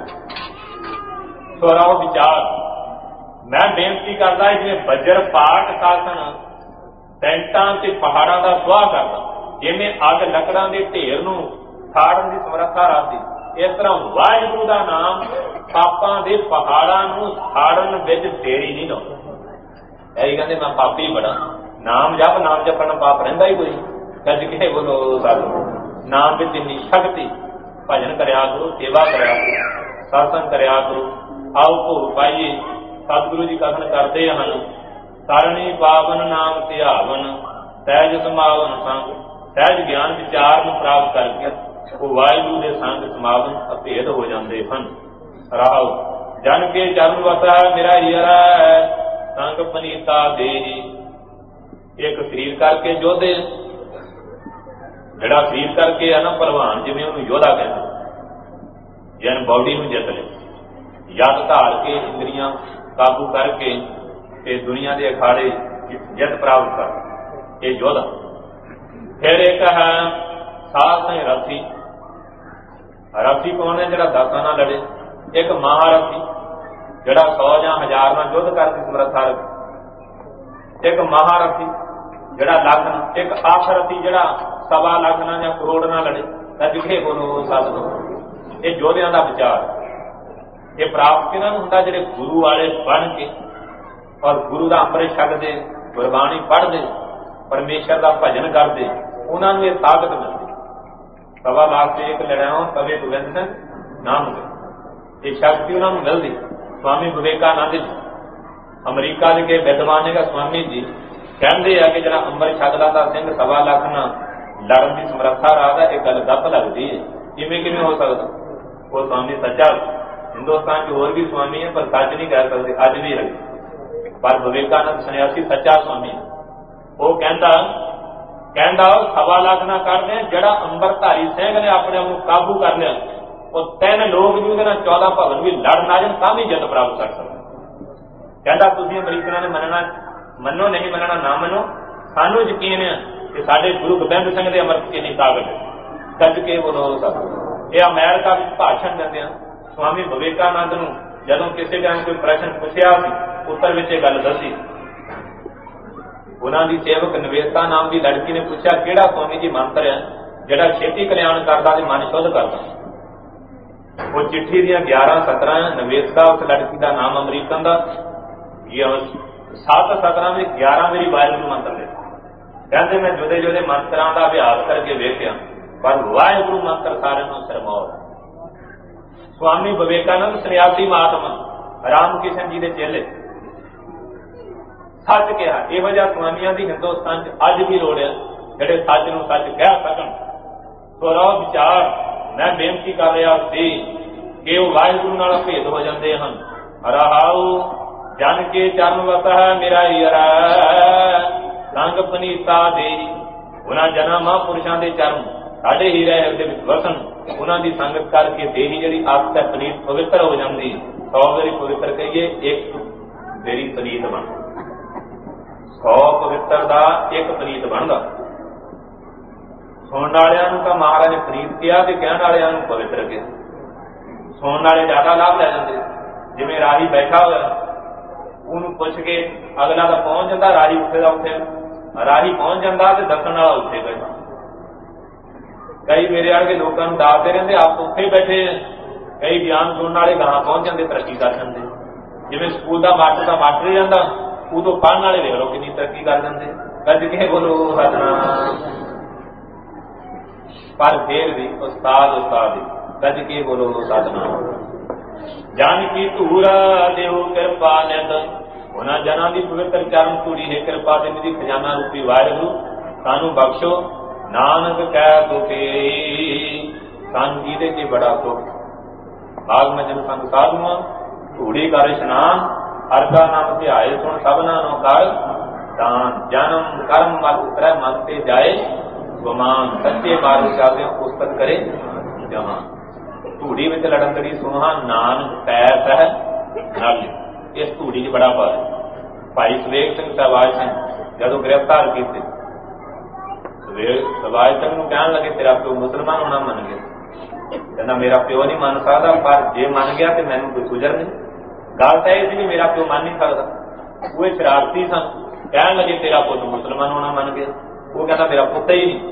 गई। सोराओ विचार मैं बेनती करता जिवें वज्र पाक शासन टेंटां ते पहाड़ां दा सुआह करदा जिवें अग लकड़ां दे ढेर नूं साड़न की समर्था रखदी इस तरह वाहिगुरू का नाम पापां दे पहाड़ां नूं साड़न विच देरी नहीं लाउंदा। यही कहते मैं पापी बड़ा नाम जप नाम जपण पाप रहिंदा ही कोई। कज के बोलो साधु नाम विच इन्नी शक्ति भजन करया करो सेवा करया करो सत्संग करया करो। आओ भोग पाइए सतगुरु जी कथन करते हैं सरणी पावन नाम ध्यावन सहज समावन संग सहज ज्ञान विचार में प्राप्त करके वो वाहिगुरू के संग समावन अभेद हो जाते हैं। राव जन के चरण वसा मेरा हियरा संग पनीता दे एक शरीर करके जोधे जिहड़ा शरीर करके है ना भलवान जिवें उहनूं योधा कहते जन बॉडी नूं जित ले यत धार के इंद्रियां काबू करके ते दुनिया के अखाड़े जित प्राप्त कर ये योधा। फिर एक है साध नहीं रथी। रथी कौन है जिहड़ा दासां नाल लड़े ਇੱਕ ਮਹਾਰਥੀ ਜਿਹੜਾ ਸੌ ਜਾਂ ਹਜ਼ਾਰ ਨਾਲ ਯੁੱਧ ਕਰਨ ਦੀ ਸਮਰੱਥਾ ਰੱਖੇ, ਇੱਕ ਮਹਾਰਥੀ ਜਿਹੜਾ ਲੱਖ ਨਾਲ, ਇੱਕ ਆਖਰਥੀ ਜਿਹੜਾ ਸਵਾ ਲੱਖ ਨਾਲ ਜਾਂ ਕਰੋੜ ਨਾਲ ਲੜੇ। ਤਾਂ ਜਿੱਥੇ ਬੋਲੋ ਸਤਿਗੁਰੂ। ਇਹ ਯੋਧਿਆਂ ਦਾ ਵਿਚਾਰ ਇਹ ਪ੍ਰਾਪਤ ਕਿਹਨਾਂ ਨੂੰ ਹੁੰਦਾ? ਜਿਹੜੇ ਗੁਰੂ ਵਾਲੇ ਬਣ ਕੇ ਔਰ ਗੁਰੂ ਦਾ ਅੰਮ੍ਰਿਤ ਛਕਦੇ, ਗੁਰਬਾਣੀ ਪੜ੍ਹਦੇ, ਪਰਮੇਸ਼ਰ ਦਾ ਭਜਨ ਕਰਦੇ, ਉਹਨਾਂ ਨੂੰ ਇਹ ਤਾਕਤ ਮਿਲਦੀ। ਸਵਾ ਲੱਖ ਤੇ ਇੱਕ ਲੜਾਓ ਤਵੇ ਗੋਬਿੰਦ ਸਿੰਘ ਨਾਮ ਦੇ, ਇਹ ਸ਼ਕਤੀ ਉਹਨਾਂ ਨੂੰ ਮਿਲਦੀ। ਸਵਾਮੀ ਵਿਵੇਕਾਨੰਦ ਜੀ ਅਮਰੀਕਾ ਦੇ ਕੇ ਵਿਦਵਾਨ ਨੇ ਸਵਾਮੀ ਜੀ ਕਹਿੰਦੇ ਆ ਕਿ ਜਿਹੜਾ ਅੰਮ੍ਰਿਤ ਛਕਦਾ ਦਾ ਸਿੰਘ ਸਵਾ ਲੱਖ ਨਾਲ ਲੜਨ ਦੀ ਸਮਰੱਥਾ ਰੱਖਦਾ, ਇਹ ਗੱਲ ਗੱਪ ਲੱਗਦੀ ਹੈ। ਕਿਵੇਂ ਕਿਵੇਂ ਹੋ ਸਕਦਾ? ਉਹ ਸਵਾਮੀ ਸੱਚਾ। ਹਿੰਦੁਸਤਾਨ ਚ ਹੋਰ ਵੀ ਸਵਾਮੀ ਹੈ ਪਰ ਸੱਚ ਨਹੀਂ ਕਹਿ ਸਕਦੇ, ਅੱਜ ਵੀ ਰਹੇ। ਪਰ ਵਿਵੇਕਾਨੰਦ ਸੰਨਿਆਸੀ ਸੱਚਾ ਸਵਾਮੀ। ਉਹ ਕਹਿੰਦਾ ਕਹਿੰਦਾ ਸਵਾ ਲੱਖ ਨਾਲ ਕਰਦੇ, ਜਿਹੜਾ ਅੰਮ੍ਰਿਤਧਾਰੀ ਸਿੰਘ ਨੇ ਆਪਣੇ ਆਪ ਨੂੰ ਕਾਬੂ ਕਰ ਲਿਆ, ਉਹ ਤਿੰਨ ਲੋਕ ਵੀ ਉਹਦੇ ਨਾਲ ਚੌਦਾਂ ਭਵਨ ਵੀ ਲੜਨ ਆ ਜਾਣ ਤਾਂ ਵੀ ਜਿੱਤ ਪ੍ਰਾਪਤ ਕਰ ਸਕਦੇ। ਕਹਿੰਦਾ ਤੁਸੀਂ ਅਮਰੀਕਨਾਂ ਨੇ ਮੰਨਣਾ ਮੰਨੋ, ਨਹੀਂ ਮੰਨਣਾ ਨਾ ਮੰਨੋ, ਸਾਨੂੰ ਯਕੀਨ ਹੈ ਕਿ ਸਾਡੇ ਗੁਰੂ ਗੋਬਿੰਦ ਸਿੰਘ ਦੇ ਅੰਮ੍ਰਿਤ ਕਿੰਨੀ ਤਾਕਤ ਹੈ। ਗੱਜ ਕੇ ਬੋਲੋ ਸਤਿਗੁਰੂ। ਇਹ ਅਮਰੀਕਾ ਵਿੱਚ ਭਾਸ਼ਣ ਦਿੰਦੇ ਆ ਸਵਾਮੀ ਵਿਵੇਕਾਨੰਦ ਨੂੰ ਜਦੋਂ ਕਿਸੇ ਟਾਈਮ ਕੋਈ ਪ੍ਰਸ਼ਨ ਪੁੱਛਿਆ ਸੀ, ਉੱਤਰ ਵਿੱਚ ਇਹ ਗੱਲ ਦੱਸੀ। ਉਹਨਾਂ ਦੀ ਸੇਵਕ ਨਿਵੇਦਤਾ ਨਾਮ ਦੀ ਲੜਕੀ ਨੇ ਪੁੱਛਿਆ, ਕਿਹੜਾ ਸਵਾਮੀ ਜੀ ਮੰਤਰ ਹੈ ਜਿਹੜਾ ਛੇਤੀ ਕਲਿਆਣ ਕਰਦਾ ਤੇ ਮਨ ਸ਼ੁੱਧ ਕਰਦਾ? ਉਹ ਚਿੱਠੀ ਦੀਆਂ ਗਿਆਰਾਂ ਸਤਰਾਂ ਨਿਵੇਦਤਾ ਉਸ ਲੜਕੀ ਦਾ ਨਾਮ ਅਮਰੀਕਨ ਦਾ, ਸੱਤ ਸਤਰਾਂ ਵਿੱਚ ਗਿਆਰਾਂ ਮੇਰੀ ਵਾਹਿਗੁਰੂ ਮੰਤਰ ਦੇ। ਕਹਿੰਦੇ ਮੈਂ ਜੁਦੇ ਜੁਦੇ ਮੰਤਰਾਂ ਦਾ ਅਭਿਆਸ ਕਰਕੇ ਵੇਖਿਆ, ਪਰ ਵਾਹਿਗੁਰੂ ਮੰਤਰ ਸਾਰਿਆਂ ਨੂੰ ਸਿਰਮੌਰ। ਸਵਾਮੀ ਵਿਵੇਕਾਨੰਦ ਸੰਨਿਆਸੀ ਮਹਾਤਮਾ ਰਾਮ ਕਿਸ਼ਨ ਜੀ ਦੇ ਚੇਲੇ ਸੱਚ ਕਿਹਾ। ਇਹੋ ਜਿਹਾ ਸਵਾਮੀਆਂ ਦੀ ਹਿੰਦੁਸਤਾਨ ਚ ਅੱਜ ਵੀ ਲੋੜ ਹੈ, ਜਿਹੜੇ ਸੱਚ ਨੂੰ ਸੱਚ ਕਹਿ ਸਕਣ। ਸੋ ਰੋ ਵਿਚਾਰ ਮੈਂ ਬੇਨਤੀ ਕਰ ਰਿਹਾ ਸੀ ਕਿ ਉਹ ਵਾਹਿਗੁਰੂ ਨਾਲ ਭੇਦ ਹੋ ਜਾਂਦੇ ਹਨ। ਰਹਾਉ ਜਨ ਕੇ ਚਰਨ ਵਸਾ ਮੇਰਾ ਯਰਾ ਸੰਗ ਪਨੀਤਾ ਦੇ। ਉਹਨਾਂ ਜਨਾਂ ਮਹਾਂਪੁਰਸ਼ਾਂ ਦੇ ਚਰਨ ਸਾਡੇ ਹੀ ਰਹਿ ਦੇ ਵਿੱਚ ਵਸਣ, ਉਹਨਾਂ ਦੀ ਸੰਗਤ ਕਰਕੇ ਦੇਹੀ ਜਿਹੜੀ ਆਪ ਪਨੀਤ ਪਵਿੱਤਰ ਹੋ ਜਾਂਦੀ। ਸੌ ਵਾਰੀ ਪਵਿੱਤਰ ਕਹੀਏ, ਇੱਕ ਮੇਰੀ ਪਨੀਤ ਬਣ। ਸੌ ਪਵਿੱਤਰ ਦਾ ਇੱਕ ਪਨੀਤ ਬਣਦਾ। ਸੁਣਨ ਵਾਲਿਆਂ ਨੂੰ ਤਾਂ ਮਹਾਰਾਜ ਨੇ ਪਨੀਤ ਕਿਹਾ ਤੇ ਕਹਿਣ ਵਾਲਿਆਂ ਨੂੰ ਪਵਿੱਤਰ ਕਿਹਾ। ਸੁਣਨ ਵਾਲੇ ਜ਼ਿਆਦਾ ਲਾਭ ਲੈ ਜਾਂਦੇ। ਜਿਵੇਂ ਰਾਹੀ ਬੈਠਾ ਹੋਇਆ, ਉਹਨੂੰ ਪੁੱਛ ਕੇ ਅਗਲਾ ਤਾਂ ਪਹੁੰਚ ਜਾਂਦਾ, ਰਾਹੀ ਉੱਥੇ ਦਾ ਉੱਥੇ, ਰਾਹੀ ਪਹੁੰਚ ਜਾਂਦਾ ਤੇ ਦੱਸਣ ਵਾਲਾ ਉੱਥੇ ਬੈਠਾ। ਕਈ ਮੇਰੇ ਵਰਗੇ ਲੋਕਾਂ ਨੂੰ ਦੱਸਦੇ ਰਹਿੰਦੇ ਆਪ ਉੱਥੇ ਹੀ ਬੈਠੇ। ਕਈ ਗਿਆਨ ਸੁਣਨ ਵਾਲੇ ਗਾਹਾਂ ਪਹੁੰਚ ਜਾਂਦੇ, ਤਰੱਕੀ ਕਰ ਜਾਂਦੇ। ਜਿਵੇਂ ਸਕੂਲ ਦਾ ਮਾਸਟਰ ਦਾ ਮਾਸਟਰ ਹੀ ਜਾਂਦਾ, ਉਦੋਂ ਪੜ੍ਹਨ ਵਾਲੇ ਵੇਖ ਲਓ ਕਿੰਨੀ ਤਰੱਕੀ ਕਰ ਜਾਂਦੇ। ਗੱਜ ਕੇ ਬੋਲੋ ਸਤਿਨਾਮ। ਪਰ ਫੇਰ ਵੀ ਉਸਤਾਦ ਉਸਤਾਦ ਹੀ। ਗੱਜ ਕੇ ਬੋਲੋ ਸਤਿਨਾਮ। ਜਨ ਕੀ ਧੂਰਾ ਦੇਹੁ ਕਿਰਪਾ ਨਿਤ, ਉਹਨਾਂ ਜਨਾਂ ਦੀ ਪਵਿੱਤਰ ਚਰਨ ਧੂੜੀ ਹੈ ਕਿਰਪਾ ਤੇ ਨਿਧੀ ਖਜ਼ਾਨਾ ਰੂਪੀ ਵਾਹਿਗੁਰੂ ਸਾਨੂੰ ਬਖਸ਼ੋ। ਨਾਨਕ ਕਹਿ ਤੁਕੇ ਸੰਗ ਜਿਹਦੇ ਚ ਬੜਾ ਸੁਖ, ਬਾਗ ਮੈਂ ਜਨ ਸੰਗ ਸਾਧੂਆਂ ਧੂੜੀ ਕਰ ਇਸ਼ਨਾਨ, ਹਰ ਕਾ ਨਾਮ ਧਿਆਏ ਸੁਣ ਸਭਨਾ ਨੂੰ ਕਰ ਦਾਨ। ਜਨਮ ਕਰਮ ਮਤ ਉਤਰੈ ਮਨ ਤੇ ਜਾਏ ਗੁਮਾਨ, ਸੱਚੇ ਮਾਰਗ ਚਾਲਦੇ ਉਸਤਤ ਕਰੇ ਜਮਾਨ। ਧੂੜੀ ਵਿੱਚ ਲੜਨ ਕਰੀ ਸੁਹਾ ਨਾਨਕ ਪੈ ਸਹਿ ਨਲ। ਇਸ ਧੂੜੀ ਚ ਬੜਾ ਭਾਰ। ਭਾਈ ਸਵੇਗ ਸਿੰਘ ਸਵਾਜ ਸਿੰਘ ਜਦੋਂ ਗ੍ਰਿਫਤਾਰ ਕੀਤੇ, ਸਵਾਜ ਸਿੰਘ ਨੂੰ ਕਹਿਣ ਲੱਗੇ ਤੇਰਾ ਪਿਓ ਮੁਸਲਮਾਨ ਹੋਣਾ ਮੰਨ ਗਿਆ। ਕਹਿੰਦਾ ਮੇਰਾ ਪਿਓ ਨਹੀਂ ਮੰਨ ਸਕਦਾ, ਪਰ ਜੇ ਮੰਨ ਗਿਆ ਤੇ ਮੈਨੂੰ ਕੋਈ ਗੁਜ਼ਰ ਨਹੀਂ। ਗੱਲ ਤਾਂ ਇਹ ਸੀ ਵੀ ਮੇਰਾ ਪਿਓ ਮੰਨ ਨਹੀਂ ਸਕਦਾ। ਉਹ ਸ਼ਰਾਰਤੀ ਸਨ। ਕਹਿਣ ਲੱਗੇ ਤੇਰਾ ਪੁੱਤ ਮੁਸਲਮਾਨ ਹੋਣਾ ਮੰਨ ਗਿਆ। ਉਹ ਕਹਿੰਦਾ ਮੇਰਾ ਪੁੱਤ ਹੀ ਨਹੀਂ।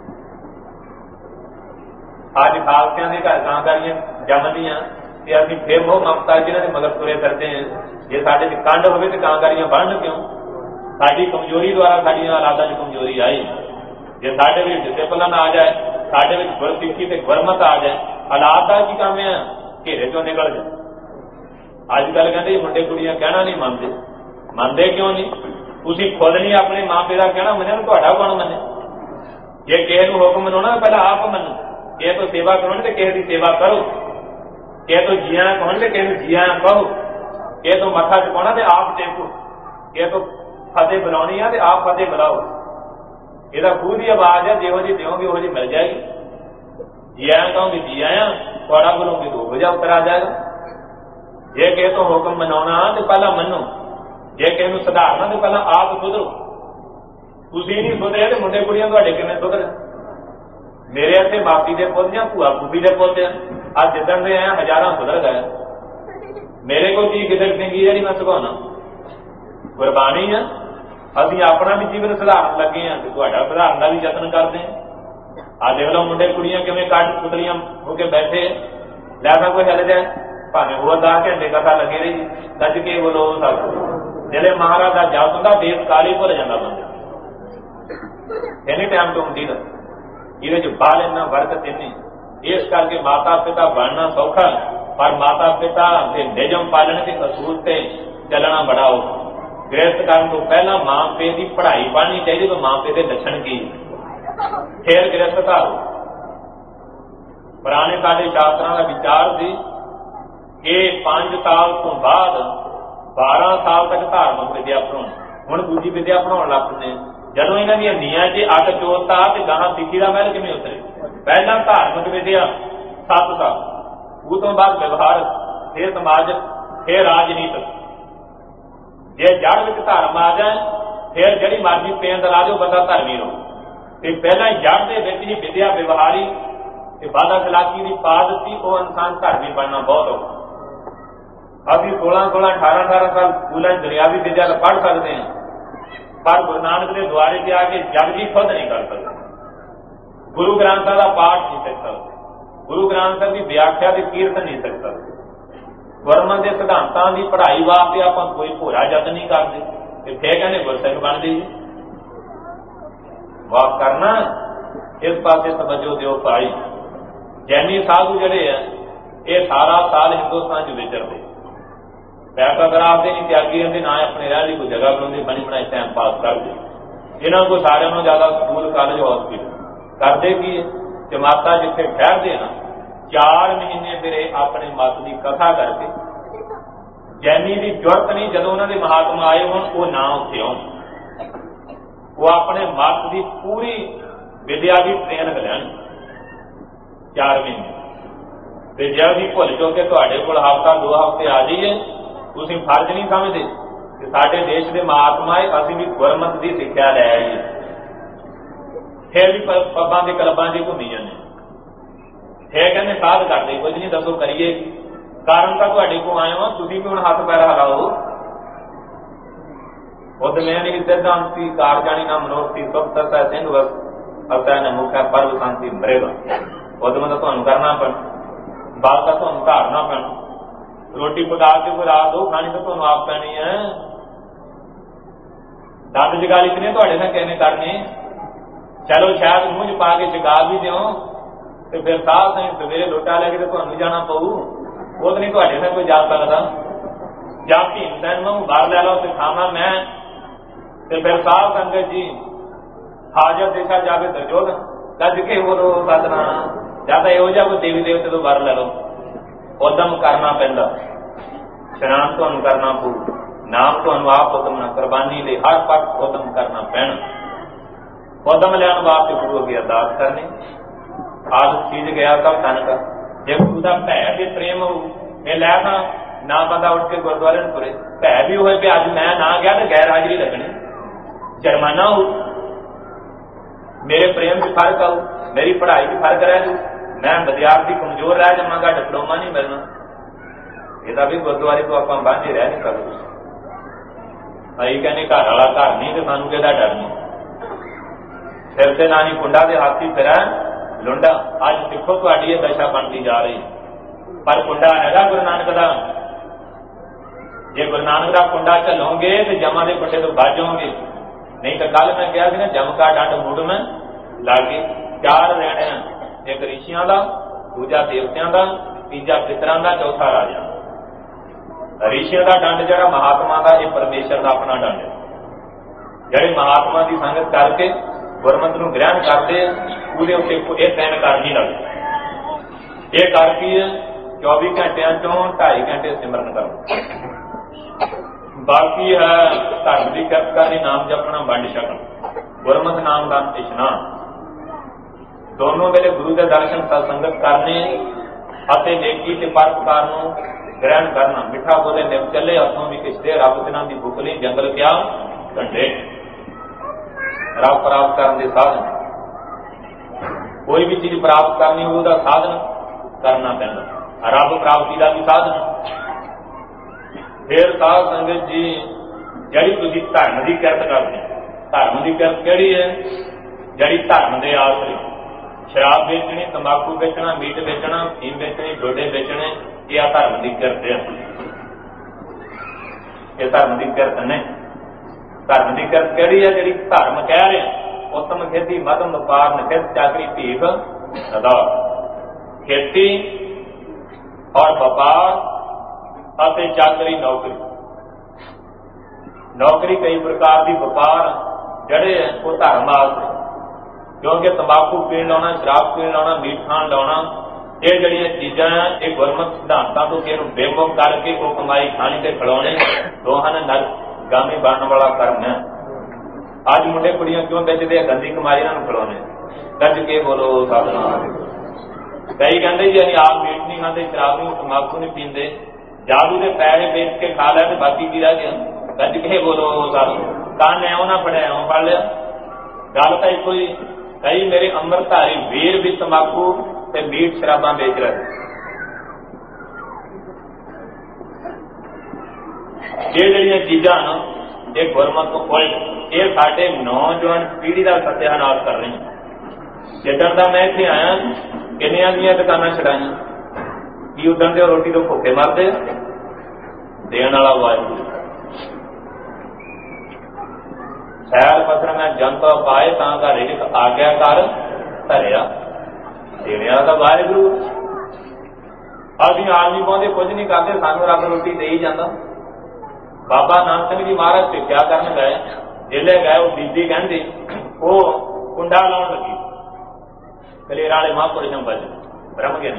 ਅੱਜ ਖਾਲਸਿਆਂ ਦੇ ਘਰ ਕਾਂਗਾਰੀਆਂ ਜੰਮਦੀਆਂ ਤੇ ਅਸੀਂ ਫਿਰ ਉਹ ਮਮਤਾ ਜਿਹਨਾਂ ਦੇ ਮਗਰ ਤੁਰੇ ਫਿਰਦੇ ਹਾਂ। ਜੇ ਸਾਡੇ ਚ ਕੰਡ ਹੋਵੇ ਤੇ ਕਾਂਗਾਰੀਆਂ ਬਣਨ ਕਿਉਂ? ਸਾਡੀ ਕਮਜ਼ੋਰੀ ਦੁਆਰਾ ਸਾਡੀਆਂ ਹਾਲਾਤਾਂ ਚ ਕਮਜ਼ੋਰੀ ਆਈ। ਜੇ ਸਾਡੇ ਵਿੱਚ ਡਿਸਿਪਲਨ ਆ ਜਾਏ, ਸਾਡੇ ਵਿੱਚ ਗੁਰਸਿੱਖੀ ਤੇ ਗੁਰਮਤ ਆ ਜਾਏ, ਹਾਲਾਤ ਦਾ ਕੀ ਕੰਮ ਹੈ? ਘੇਰੇ ਚੋਂ ਨਿਕਲ ਜਾਏ। ਅੱਜ ਕੱਲ ਕਹਿੰਦੇ ਮੁੰਡੇ ਕੁੜੀਆਂ ਕਹਿਣਾ ਨਹੀਂ ਮੰਨਦੇ। ਮੰਨਦੇ ਕਿਉਂ ਨਹੀਂ? ਤੁਸੀਂ ਖੁਦ ਨਹੀਂ ਆਪਣੇ ਮਾਂ ਪਿਓ ਦਾ ਕਹਿਣਾ ਮੰਨਿਆ, ਤੁਹਾਡਾ ਕੌਣ ਮੰਨੇ? ਜੇ ਕਿਸੇ ਨੂੰ ਹੁਕਮ ਮਨਾਉਣਾ ਪਹਿਲਾਂ ਆਪ ਮੰਨੋ। ਕਿਸੇ ਤੋਂ ਸੇਵਾ ਕਰਾਉਣੀ ਤੇ ਕਿਸੇ ਦੀ ਸੇਵਾ ਕਰੋ। ਕਿਸੇ ਤੋਂ ਜੀਆਂ ਕਹਾਉਣੀ ਤੇ ਕਿਸੇ ਨੂੰ ਜੀਆਂ ਕਹੋ। ਕਿਸੇ ਤੋਂ ਮੱਥਾ ਚੁਕਾਉਣਾ ਤੇ ਆਪ ਟੇਕੋ। ਕਿਸੇ ਤੋਂ ਫਤਿਹ ਬੁਲਾਉਣੀ ਆ ਤੇ ਆਪ ਫਤਿਹ ਬੁਲਾਓ। ਇਹਦਾ ਖੂਹ ਦੀ ਆਵਾਜ਼ ਹੈ, ਜਿਹੋ ਜਿਹੀ ਦਿਓਗੇ ਉਹੋ ਜਿਹੀ ਮਿਲ ਜਾਏਗੀ। ਜੀ ਆਇਆ ਕਹੋਗੇ ਜੀ ਆਇਆ, ਤੁਹਾਡਾ ਬੋਲੋਗੇ ਦੋ ਵਜਾ ਉੱਤਰ ਆ ਜਾਏਗਾ। ਜੇ ਕਿਸੇ ਤੋਂ ਹੁਕਮ ਮਨਾਉਣਾ ਤੇ ਪਹਿਲਾਂ ਮੰਨੋ। ਜੇ ਕਿਸੇ ਨੂੰ ਸੁਧਾਰਨਾ ਤੇ ਪਹਿਲਾਂ ਆਪ ਸੁਧਰੋ। ਤੁਸੀਂ ਨਹੀਂ ਸੁਧਰੇ ਤੇ ਮੁੰਡੇ ਕੁੜੀਆਂ ਤੁਹਾਡੇ ਕਿਵੇਂ ਸੁਧਰੇ? ਮੇਰੇ ਇੱਥੇ ਮਾਪੀ ਦੇ ਪੁੱਤ ਜਾਂ ਭੂਆ ਭੂਬੀ ਦੇ ਪੁੱਤ ਆ। ਅੱਜ ਜਿੱਦਣ ਦੇ ਆਏ ਹਜ਼ਾਰਾਂ ਸੁਧਰ ਗਏ। मेरे को चीज किधर चंगी है मैं सुखाना गुरबाणी है ਅਸੀਂ ਆਪਣਾ ਵੀ ਜੀਵਨ ਸੁਧਾਰਨ ਲੱਗੇ ਹਾਂ ਤੇ ਤੁਹਾਡਾ ਸੁਧਾਰਨ ਦਾ ਵੀ ਯਤਨ ਕਰਦੇ ਹਾਂ। ਆ ਦੇਖ ਲਓ ਮੁੰਡੇ ਕੁੜੀਆਂ ਕਿਵੇਂ ਕੱਢ ਪੁਤਲੀਆਂ ਹੋ ਕੇ ਬੈਠੇ ਲੈ ਤਾਂ ਕੋਈ ਹਲ ਜਾਏ ਭਾਵੇਂ ਹੋਰ ਦਸ ਘੰਟੇ ਕਥਾ ਲੱਗੇ ਰਹੀ ਗੱਜ ਕੇ ਬੋਲੋ ਸਭ ਜਿਹੜੇ ਮਹਾਰਾਜ ਦਾ ਜਪ ਹੁੰਦਾ ਦੇਸ਼ ਕਾਲੀ ਭੁੱਲ ਜਾਂਦਾ ਬੰਦਾ ਐਨੀ ਟਾਈਮ ਤੋਂ ਹੁੰਦੀ ਦਾ ਇਹਦੇ ਚ ਬਾਲ ਇੰਨਾ ਬਰਕਤ ਇੰਨੀ ਇਸ ਕਰਕੇ ਮਾਤਾ ਪਿਤਾ ਬਣਨਾ ਸੌਖਾ ਪਰ ਮਾਤਾ ਪਿਤਾ ਦੇ ਨਿਯਮ ਪਾਲਣ ਦੇ ਅਸੂਲ ਤੇ ਚੱਲਣਾ ਬੜਾ ਔਖਾ। ਗ੍ਰਸਤ ਕਰਨ ਤੋਂ ਪਹਿਲਾਂ ਮਾਂ ਪਿਓ ਦੀ ਪੜ੍ਹਾਈ ਪੜ੍ਹਨੀ ਚਾਹੀਦੀ ਕਿ ਮਾਂ ਪਿਓ ਦੇ ਲੱਛਣ ਕੀ ਫਿਰ ਗ੍ਰਸਤ ਧਾਰੋ। ਪੁਰਾਣੇ ਸਾਡੇ ਸ਼ਾਸਤਰਾਂ ਦਾ ਵਿਚਾਰ ਸੀ ਕਿ ਪੰਜ ਸਾਲ ਤੋਂ ਬਾਅਦ ਬਾਰਾਂ ਸਾਲ ਤੱਕ ਧਾਰਮਿਕ ਵਿਦਿਆ ਪੜ੍ਹਾਉਣੀ। ਹੁਣ ਦੂਜੀ ਵਿਦਿਆ ਪੜ੍ਹਾਉਣ ਲੱਗ ਪਏ ਜਦੋਂ ਇਹਨਾਂ ਦੀਆਂ ਨੀਆਂ 'ਚ ਅੱਗ ਚੋਰਤਾ ਤੇ ਗਾਹਾਂ ਸਿੱਖੀ ਦਾ ਮਹਿਲ ਕਿਵੇਂ ਉਤਰੇ। ਪਹਿਲਾਂ ਧਾਰਮਿਕ ਵਿਦਿਆ ਸੱਤ ਸਾਲ ਉਹ ਤੋਂ ਬਾਅਦ ਵਿਵਹਾਰ ਫਿਰ ਸਮਾਜਿਕ ਫਿਰ ਰਾਜਨੀਤਿਕ ਜੇ ਜੜ ਵਿੱਚ ਧਰਮ ਆ ਜਾਏ ਫਿਰ ਜਿਹੜੀ ਮਰਜ਼ੀ ਪੇਂਦ ਲਾ ਜਾਓ ਬੰਦਾ ਧਰਮੀ ਰਹੋ ਤੇ ਪਹਿਲਾਂ ਜੜ ਦੇ ਵਿੱਚ ਹੀ ਵਿਦਿਆ ਵਿਵਹਾਰੀ ਤੇ ਬਾਦਾ ਖਲਾਕੀ ਦੀ ਪਾ ਦਿੱਤੀ ਉਹ ਇਨਸਾਨ ਧਰਮੀ ਬਣਨਾ ਬਹੁਤ ਔਖਾ। ਅਸੀਂ ਸੋਲਾਂ ਸੋਲਾਂ ਅਠਾਰਾਂ ਅਠਾਰਾਂ ਸਾਲ ਸਕੂਲਾਂ 'ਚ ਦੁਨਿਆਵੀ ਵਿਦਿਆ ਤਾਂ ਪੜ੍ਹ ਸਕਦੇ ਹਾਂ ਪਰ ਗੁਰੂ ਨਾਨਕ ਦੇ ਦੁਆਰੇ 'ਤੇ ਆ ਕੇ ਜਪਜੀ ਖੁਦ ਨਹੀਂ ਕਰ ਸਕਦੇ। ਗੁਰੂ ਗ੍ਰੰਥ ਸਾਹਿਬ ਦਾ ਪਾਠ ਨਹੀਂ ਸਿੱਖ ਸਕਦੇ। ਗੁਰੂ ਗ੍ਰੰਥ ਸਾਹਿਬ ਦੀ ਵਿਆਖਿਆ ਤੇ ਕੀਰਤਨ ਨਹੀਂ ਸਿੱਖ ਸਕਦੇ। ਗੁਰਮਤਿ ਦੇ ਸਿਧਾਂਤਾਂ ਦੀ ਪੜ੍ਹਾਈ ਵਾਸਤੇ ਆਪਾਂ ਕੋਈ ਭੋਰਾ ਯਤਨ ਨਹੀਂ ਕਰਦੇ ਤੇ ਫਿਰ ਕਹਿੰਦੇ ਗੁਰਸਿੱਖ ਬਣਦੇ ਜੀ। ਵਾਕ ਕਰਨਾ ਇਸ ਪਾਸੇ ਤਵੱਜੋ ਦਿਓ ਭਾਈ। ਜੈਨੀ ਸਾਧੂ ਜਿਹੜੇ ਆ ਇਹ ਸਾਰਾ ਸਾਲ ਹਿੰਦੁਸਤਾਨ 'ਚ ਵਿਚਰਦੇ ਪੈਸਾ ਕਰਾਉਂਦੇ ਨਹੀਂ ਤਿਆਗੀ ਰਹਿੰਦੇ ਨਾ ਆਪਣੇ ਰਹਿਣ ਦੀ ਕੋਈ ਜਗ੍ਹਾ ਬਣਾਉਂਦੇ ਬਣੀ ਬਣਾਈ ਟਾਈਮ ਪਾਸ ਕਰਦੇ। ਇਹਨਾਂ ਕੋਲ ਸਾਰਿਆਂ ਨਾਲੋਂ ਜ਼ਿਆਦਾ ਸਕੂਲ ਕਾਲਜ ਹਸਪੀਟਲ ਕਰਦੇ ਕੀ ਹੈ ਜਮਾਤਾਂ ਜਿੱਥੇ ਠਹਿਰਦੇ ਨਾ ਚਾਰ ਮਹੀਨੇ ਫਿਰ ਇਹ ਆਪਣੇ ਮਤ ਦੀ ਕਥਾ ਕਰਕੇ ਜੈਨੀ ਦੀ ਜ਼ਰੂਰਤ ਨਹੀਂ ਜਦੋਂ ਉਹਨਾਂ ਦੇ ਮਹਾਤਮਾ ਆਏ ਹੋਣ ਉਹ ਨਾ ਉੱਥੇ ਆਉਣ ਉਹ ਆਪਣੇ ਮਤ ਦੀ ਪੂਰੀ ਵਿਦਿਆ ਦੀ ਟ੍ਰੇਨਿੰਗ ਲੈਣ ਚਾਰ ਮਹੀਨੇ ਤੇ ਜੇ ਅਸੀਂ ਭੁੱਲ ਜਾਓ ਕਿ ਤੁਹਾਡੇ ਕੋਲ ਹਫ਼ਤਾ ਦੋ ਹਫ਼ਤੇ ਆ ਜਾਈਏ ਤੁਸੀਂ ਫਰਜ਼ ਨਹੀਂ ਸਮਝਦੇ ਕਿ ਸਾਡੇ ਦੇਸ਼ ਦੇ ਮਹਾਤਮਾ ਅਸੀਂ ਵੀ ਗੁਰਮਤਿ ਦੀ ਸਿੱਖਿਆ ਲੈ ਆਈਏ ਫਿਰ ਵੀ ਪੱਬਾਂ ਦੇ ਕਲਬਾਂ 'ਚ ਘੁੰਮੀ ਜਾਂਦੇ ਇਹ ਕਹਿੰਦੇ ਸਾਧ ਕਰਦੇ ਕੁਝ ਨਹੀਂ ਦੱਸੋ ਕਰੀਏ ਕਾਰਨ ਤਾਂ ਤੁਹਾਡੇ ਕੋਲ ਆਏ ਹੋ ਤੁਸੀਂ ਵੀ ਹੁਣ ਹੱਥ ਪੈਰ ਹਿਲਾਓ। ਉਹ ਮੈਂ ਨਹੀਂ ਸਿਧਾਂਤੀ ਕਾਰ ਜਾਣੀ ਨਾ ਮਨੋਰਤੀ ਸਭ ਤਰ੍ਹਾਂ ਸਿੰਘ ਵਸ ਅਵਤਾਰ ਨੇ ਮੁਖਾ ਪਰਵ ਸ਼ਾਂਤੀ ਮਰੇਗਾ ਉਹਦੇ ਮਤਲਬ ਤੁਹਾਨੂੰ ਕਰਨਾ ਪੈਣਾ ਬਾਤ ਤਾਂ ਤੁਹਾਨੂੰ ਧਾਰਨਾ ਪੈਣਾ ਰੋਟੀ ਪਕਾ ਕੇ ਕੋਈ ਰਾਤ ਦੋ ਖਾਣੀ ਤਾਂ ਤੁਹਾਨੂੰ ਆਪ ਪੈਣੀ ਹੈ। ਦੰਦ ਜਗਾਲੀ ਕਿਨੇ ਤੁਹਾਡੇ ਨਾਲ ਕਿਹਨੇ ਕਰਨੀ ਚਲੋ ਸ਼ਾਇਦ ਮੂੰਹ 'ਚ ਪਾ ਕੇ ਜਗਾ ਵੀ ਦਿਓ ਤੇ ਫਿਰ ਸਾਹ ਸਿੰਘ ਸਵੇਰੇ ਲੋਟਾ ਲੈ ਕੇ ਤੇ ਤੁਹਾਨੂੰ ਜਾਣਾ ਪਊ ਉਹ ਤਾਂ ਨਹੀਂ ਤੁਹਾਡੇ ਨਾਲ ਕੋਈ ਜਾ ਸਕਦਾ। ਜਾਂ ਭੀਮ ਸੈਨ ਨੂੰ ਬਾਹਰ ਲੈ ਲਓ ਤੇ ਖਾਵਾਂ ਮੈਂ ਤੇ ਫਿਰ ਸਾਹ ਸੰਗਤ ਜੀ ਹਾਜ਼ਰ ਦੇਖਾ ਜਾਵੇ ਦਰਜੋਤ ਕੱਜ ਕੇ ਬੋਲੋ ਸਤਨਾਮ ਜਾਂ ਤਾਂ ਇਹੋ ਜਿਹਾ ਕੋਈ ਦੇਵੀ ਦੇਵਤੇ ਤੋਂ ਬਾਹਰ ਲੈ ਲਓ ਉਦਮ ਕਰਨਾ ਪੈਂਦਾ ਇਸ਼ਨਾਨ ਤੁਹਾਨੂੰ ਕਰਨਾ ਪਊ ਨਾਮ ਤੁਹਾਨੂੰ ਆਪ ਉਦਮ ਨਾ ਕੁਰਬਾਨੀ ਲਈ ਹਰ ਪੱਖ ਉਦਮ ਕਰਨਾ ਪੈਣਾ। ਉਦਮ ਲੈਣ ਵਾਸਤੇ ਗੁਰੂ ਅੱਗੇ ਅਰਦਾਸ ਕਰਨੀ ਆਦ ਚੀਜ਼ ਗਿਆ ਸਭ ਤਨ ਕਰ ਜੇ ਗੁਰੂ ਦਾ ਭੈ ਤੇ ਪ੍ਰੇਮ ਹੋਊ ਇਹ ਲੈ ਤਾਂ ਨਾ ਬੰਦਾ ਉੱਠ ਕੇ ਗੁਰਦੁਆਰੇ ਨੂੰ ਤੁਰੇ ਭੈ ਵੀ ਹੋਏ ਵੀ ਅੱਜ ਮੈਂ ਨਾ ਗਿਆ ਤੇ ਗੈਰ ਹਾਜ਼ਰੀ ਲੱਗਣੀ ਜੁਰਮਾਨਾ ਹੋਊ ਮੇਰੇ ਪ੍ਰੇਮ 'ਚ ਫਰਕ ਆਊ ਮੇਰੀ ਪੜ੍ਹਾਈ 'ਚ ਫਰਕ ਰਹਿ ਜੂ ਮੈਂ ਵਿਦਿਆਰਥੀ ਕਮਜ਼ੋਰ ਰਹਿ ਜਾਵਾਂਗਾ ਡਿਪਲੋਮਾ ਨਹੀਂ ਮਿਲਣਾ। ਇਹਦਾ ਵੀ ਗੁਰਦੁਆਰੇ ਤੋਂ ਆਪਾਂ ਬਾਂਝੇ ਰਹਿ ਨਹੀਂ ਸਕਦੇ। ਅਸੀਂ ਕਹਿੰਦੇ ਘਰ ਵਾਲਾ ਘਰ ਨਹੀਂ ਤੇ ਸਾਨੂੰ ਕਿਹਦਾ ਡਰ ਨਹੀਂ ਸਿਰ ਤੇ ਨਾਨੀ ਕੁੰਡਾ ਦੇ ਹਾਥੀ ਫਿਰਾਂ ਲੁੰਡਾ ਅੱਜ ਸਿੱਖੋ ਤੁਹਾਡੀ ਇਹ ਦਸ਼ਾ ਬਣਦੀ ਜਾ ਰਹੀ ਪਰ ਕੁੰਡਾ ਹੈਗਾ ਗੁਰੂ ਨਾਨਕ ਦਾ। ਜੇ ਗੁਰੂ ਨਾਨਕ ਦਾ ਕੁੰਡਾ ਝੱਲੋਗੇ ਤੇ ਜਮਾਂ ਦੇ ਕੁੰਡੇ ਤੋਂ ਬਚ ਜਾਓਗੇ ਨਹੀਂ ਤਾਂ ਕੱਲ ਮੈਂ ਕਿਹਾ ਸੀ ਨਾ ਜਮਕਾ ਡੰਡ ਮੁੱਢ ਮੈਂ ਲਾਗੇ ਚਾਰ ਰਹਿਣਿਆਂ ਇੱਕ ਰਿਸ਼ੀਆਂ ਦਾ ਦੂਜਾ ਦੇਵਤਿਆਂ ਦਾ ਤੀਜਾ ਪਿਤਰਾਂ ਦਾ ਚੌਥਾ ਰਾਜਾ। ਰਿਸ਼ੀਆਂ ਦਾ ਡੰਡ ਜਿਹੜਾ ਮਹਾਤਮਾ ਦਾ ਇਹ ਪਰਮੇਸ਼ਰ ਦਾ ਆਪਣਾ ਡੰਡ ਹੈ ਜਿਹੜੇ ਮਹਾਤਮਾ ਦੀ ਸੰਗਤ ਕਰਕੇ ਗੁਰਮਤਿ ਨੂੰ ਗ੍ਰਹਿਣ ਕਰਦੇ ਉਹਦੇ ਉੱਤੇ ਇਹ ਤਿੰਨ ਕਰ ਨਹੀਂ ਲੱਗਦੇ। ਇਹ ਕਰ ਕੀ ਹੈ ਚੌਵੀ ਘੰਟਿਆਂ ਚੋਂ ਢਾਈ ਘੰਟੇ ਸਿਮਰਨ ਕਰੋ ਬਾਕੀ ਹੈ ਧਰਮ ਦੀ ਕਿਰਤ ਕਰਨੀ ਨਾਮ ਜਪਣਾ ਵੰਡ ਛਕਣਾ ਗੁਰਮਤਿ ਨਾਮ ਦਾ ਇਸ਼ਨਾਨ ਦੋਨੋਂ ਵੇਲੇ ਗੁਰੂ ਦੇ ਦਰਸ਼ਨ ਸਤਸੰਗਤ ਕਰਨੇ ਅਤੇ ਨੇਕੀ ਤੇ ਪਰਉਪਕਾਰ ਨੂੰ ਗ੍ਰਹਿਣ ਕਰਨਾ। ਮਿੱਠਾ ਬੋਲੇ ਨਿਮ ਚੱਲੇ ਹੱਥੋਂ ਵੀ ਕਿਸਦੇ ਰੱਬ ਦਿਨਾਂ ਦੀ ਭੁੱਖ ਲਈ ਜੰਗਲ ਕਿਆ ਘੰਟੇ ਰੱਬ ਪ੍ਰਾਪਤ ਕਰਨ ਦੇ ਸਾਧਨ ਕੋਈ ਵੀ ਚੀਜ਼ ਪ੍ਰਾਪਤ ਕਰਨੀ ਉਹਦਾ ਸਾਧਨ ਕਰਨਾ ਪੈਂਦਾ। ਰੱਬ ਪ੍ਰਾਪਤੀ ਦਾ ਵੀ ਸਾਧਨ फिर साध संगत जी जिहड़ी तुसीं धर्म की किरत करते, धर्म की किरत किहड़ी है? जिहड़ी धर्म के आसरे शराब बेचनी, तंबाकू बेचना, मीट बेचना, फीम बेचनी, डोडे बेचने, ये आ धर्म की किरत है। ये धर्म की किरत ने। धर्म की किरत किहड़ी है? जिहड़ी धर्म कह रहे हैं उत्तम खेती मध्यम व्यापार निखित चाकरी भीख सदा। खेती और व्यापार ਅਤੇ चाकरी नौकरी। नौकरी कई प्रकार की, व्यापार जड़े है वो धर्म वास्ते, क्योंकि तंबाकू पीण लाना, शराब पीण लाना, मीट खाण लाना, ये जड़ियां चीज़ां ये गुरमत सिद्धांतों तो कि बेमुख करके वो कमाई खानी ते खिलाने दोहां ने नरगामी बनने वाला कर्म है। अज मुंडे कुड़ियां क्यों बेचते हैं? गंदी कमाई इन्हां खिलाने। गज के बोलो सतनाम। कई कहते जी असीं आप मीट नहीं खाते, शराब नहीं, तंबाकू नहीं पींदे, जादू के पैसे बेच के खा लिया तो बाकी की रह गया। गज के बोलो साधु। कान ऐ ना फड़िया ऐ फड़ लिया। गल तो एक ही। कई मेरे अमृतधारी वीर भी तंबाकू ते मीट शराबा बेच रहे। ये जड़ियां चीज़ां ना ये गुरमत को उल्ट ये साडे नौजवान पीढ़ी का सत्यानाश कर रही। जिदन का मैं इत्थे आया किन्नियां दियां दुकानां छड़ाईयां कि उदन ते रोटी तो भुखे मरदे, देण वाला वाहिगुरू। सैर पत्र मैं जनता पाए तां घर एक आग्या कर धरिया, देने वाला तो वाहिगुरू। असीं आदमी पाउंदे कुछ नहीं करते, सानू रब रोटी दे ही जांदा। बाबा नानक सिंह जी महाराज भिख्या करन गए, जिले गए वो बीबी कहंदी वो कुंडा लाउण लगी, कलेरा वाले महापुरुषों बच ब्रह्म ज्ञानी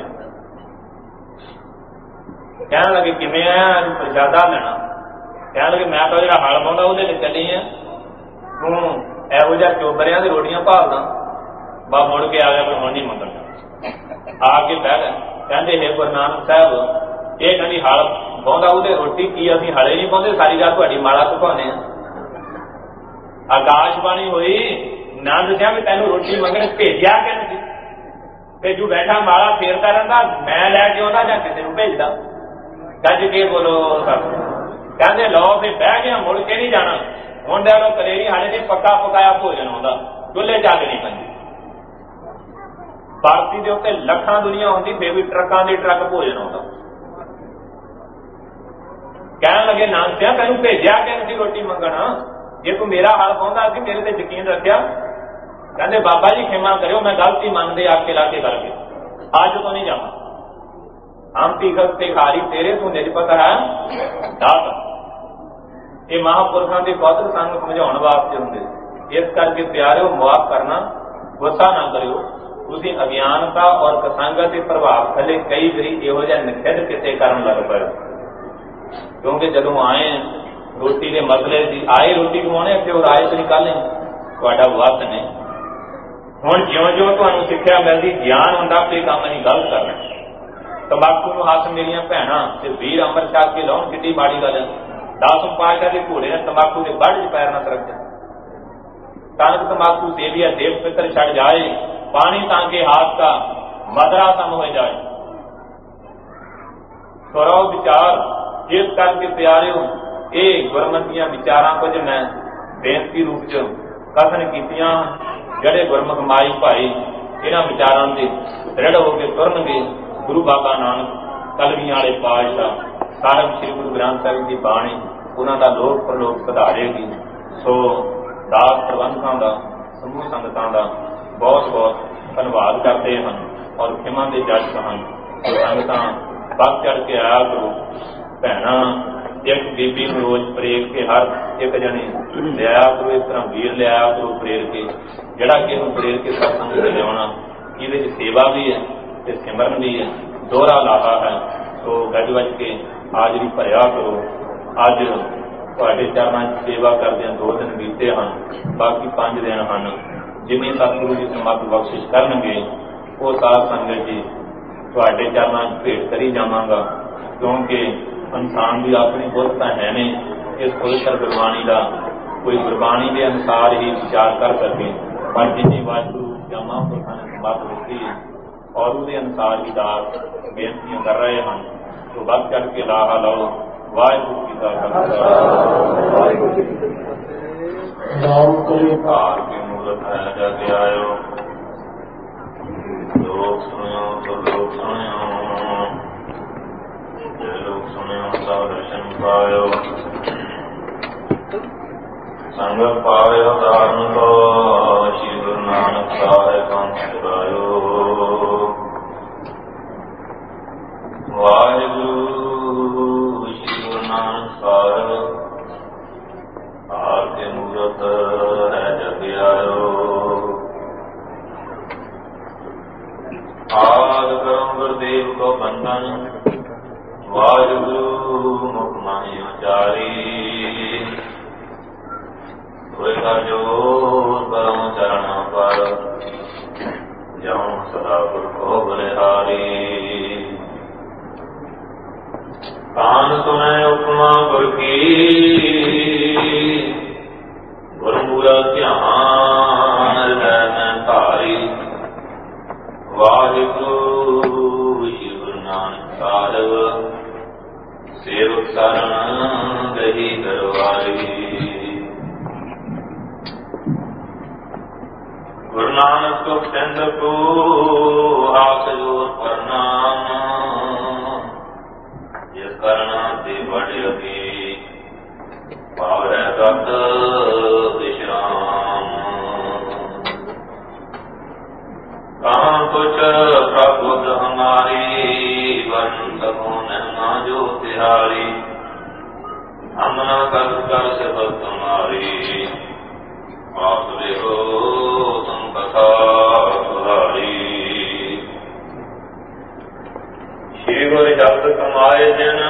कहन लगे किवें आया अज प्रसादा लेना? कहन लगे मैं तो जिहड़ा हल पाउंदा उहदे ते चली आ, तू इहो जिहा चोबरियां दी रोटियां भालदा। बा मुड़ के आ गया पर हुण नहीं मंगदा। आके बह गए, कहंदे हे गुरु नानक साहब ये कहंदी हल पाउंदा उहदे रोटी की असीं हले नहीं पाउंदे, सारी रात तुहाडी माला सुकाउने आ। आकाशबाणी होई नंद सिंह भी तैनूं रोटी मंगण भेजिया कहंदी भेजू बैठा माला फेरता रहिंदा, मैं लैके आउंदा जां किसे नूं भेजदा। गज के बोलो सब। कहते लो फिर बह गया, मुड़ के नहीं जाना। मुंडे वालों कलेरी हाले नहीं पक्का पकाया भोजन आता, चूल्हे च अग नहीं पैंदी। धरती के उत्ते लखां दुनिया होंदी फिर भी ट्रकां दे ट्रक भोजन आता। कहन लगे नानक सिंह तैनूं भेजिया कि नहीं रोटी मंगण? जे तू मेरा हाल पाउंदा सी मेरे ते यकीन रखिया। कहते बाबा जी खिमा करियो मैं गलती मनदे आके लाके करके अज तो नहीं जावां। हम तीखत ते खारी तेरे तू निजपत है दात। ये महापुरुषों के कौतक सानू समझाउण वास्ते हुंदे। इस करके प्यारिओ मुआफ करना, गुस्सा ना करियो। तुसीं अज्ञानता और कसंगत के प्रभाव थले कई बारी इहो जिहा निखिध किते करन लग पए, क्योंकि जदों आए रोटी के मसले सी आए रोटी खवाने फिर आए तो निकाले तुहाडा वध ने। हुण ज्यों ज्यों तुहानूं सिੱਖਿਆ मिलदी ज्ञान हुंदा कि काम नहीं गलत करना। तंबाकू नूं हੱਥ मेरियां भैणां ते वीर अमर छक के लाउण किड्डी माड़ी गल है। दसम पातशाह के घोड़े ने तंबाकू के बड़ च पैर न सरक जाए। कनक तंबाकू देविया देव पितर छड़ जाए, पानी तांके हाथ का मदरा सम हो जाए। सुरो विचार जिस करके प्यारिओ ये गुरमतियां विचारां कुछ मैं बेनती रूप च कथन कीतियां। जड़े गुरमुख माई भाई इन्हां विचारां दे दृढ़ होकर तुरनगे गुरु बाबा नानक कलगियां वाले पातशाह साहिब श्री गुरु ग्रंथ साहिब की बाणी उन्हां दा लोक प्रलोक सुधारेगी। सो दास प्रबंधकां दा समूह संगतां दा बहुत बहुत धन्यवाद करते हैं और खिमा के जज हैं। संगतां बग चढ़ के आया करो, भैणां एक बीबी नूं रोज प्रेर के हर एक जने लिया करो, इस तरह वीर लिया करो प्रेर के, जिहड़ा कि इहनूं प्रेर के सत्संग ते लिआउणा। इहदे च सेवा भी है ते सिमरन भी है, दोहरा लाहा है। तो गज वज के हाजरी भरिया करो। अज तुहाडे चरनां च सेवा करदे दो दिन बीते हैं, बाकी पांच दिन हैं। जिन्नी सतगुरु जी समर्थ बख्शिश करनगे वो साध संगत जी तुहाडे चरनां च भेट करी जावांगा, क्योंकि इंसान की अपनी बुद्ध तो है नहीं। इस पवित्र गुरबाणी का कोई गुरबाणी के अनुसार ही विचार कर सके, पर जिन्नी वाहिगुरू या महापुरुषों ने समर्थ दिती और उसके अनुसार ही दास बेनतियां कर रहे हैं। तो बग चढ़ के लाहा लो, ਵਾਹਿਗੁਰੂ ਜੀ ਕਾ ਖਾਲਸਾ ਵਾਹਿਗੁਰੂ ਜੀ ਕੀ ਫਤਿਹ। ਨਾਮ ਕਲੀ ਭਾਰ ਕੀ ਮੂਰਤ ਹੈ ਜਗ ਆਇਓ, ਲੋਕ ਸੁਣਿਓ ਤੋ ਲੋਕ ਸੁਣਿਓ, ਜੇ ਲੋਕ ਸੁਣਿਓ ਤਾਂ ਦਰਸ਼ਨ ਪਾਇਓ, ਸੰਗਤ ਪਾਇਓ ਧਾਰਨ ਕੋ, ਸ਼੍ਰੀ ਗੁਰੂ ਨਾਨਕ ਸਾਹਿਬ ਪੰਥ ਚਲਾਇਓ। ਵਾਹਿਗੁਰੂ ਸ਼੍ਰੀ ਗੁਰੂ ਨਾਨਕ ਸਾਹਿਬ ਆਪ ਕੇ ਮੂਰਤ ਹੈ ਜਗ ਆਇਓ, ਆਦਿ ਕਰਮ ਗੁਰਦੇਵ ਕੋ ਬੰਧਨ, ਵਾਹਿਗੁਰੂ ਮੁਖ ਮਾਹੀ ਉਚਾਰੀ, ਹੋਏ ਕਰ ਜੋਰ ਕਰਮ ਚਰਣਾ ਪਰ, ਜਿਉ ਸਦਾ ਗੁਰ ਕੋ ਬਲਿਹਾਰੀ। ਕਾਨ ਸੁਣੈ ਉਪਮਾ ਗੁਰ ਕੀ, ਗੁਰਮੁਰਾ ਧਿਆਨ ਹਿਰਦੈ ਮੈਂ ਧਾਰੀ, ਵਾਹਿਗੁਰੂ ਸ਼੍ਰੀ ਗੁਰੂ ਨਾਨਕ ਸਾਹਿਬ ਸੇਵਕ ਸਰਣ ਗਹੀ ਦਰਬਾਰੀ। ਗੁਰੂ ਨਾਨਕ ਕੋ ਚੰਦ ਕੋ ਹਾਥ ਜੋਰ ਪ੍ਰਣਾਮ, ਜਿਸ ਕਰਨਾ ਤੇ ਬੜ ਅਗੀ ਪਾਵੈ ਗਤ ਵਿਸ਼ਰਾਮ। ਕਹਾਂ ਕੁਛ ਪ੍ਰਭੁਤ ਹਮਾਰੀ, ਵਰਨ ਸਕੋ ਨਹਿਮਾ ਜੋ ਤਿਹਾਰੀ, ਹਮਨਾ ਕਰ ਕਰ ਸਿਫਤ ਤੁਮਾਰੀ, ਆਪ ਦੇਹੋ ਤੁਮ ਕਥਾ ਸੁਹਾਰੀ। ਸ਼੍ਰੀ ਗੁਰ ਜਪਤ ਕਮਾਏ ਜਿਨ,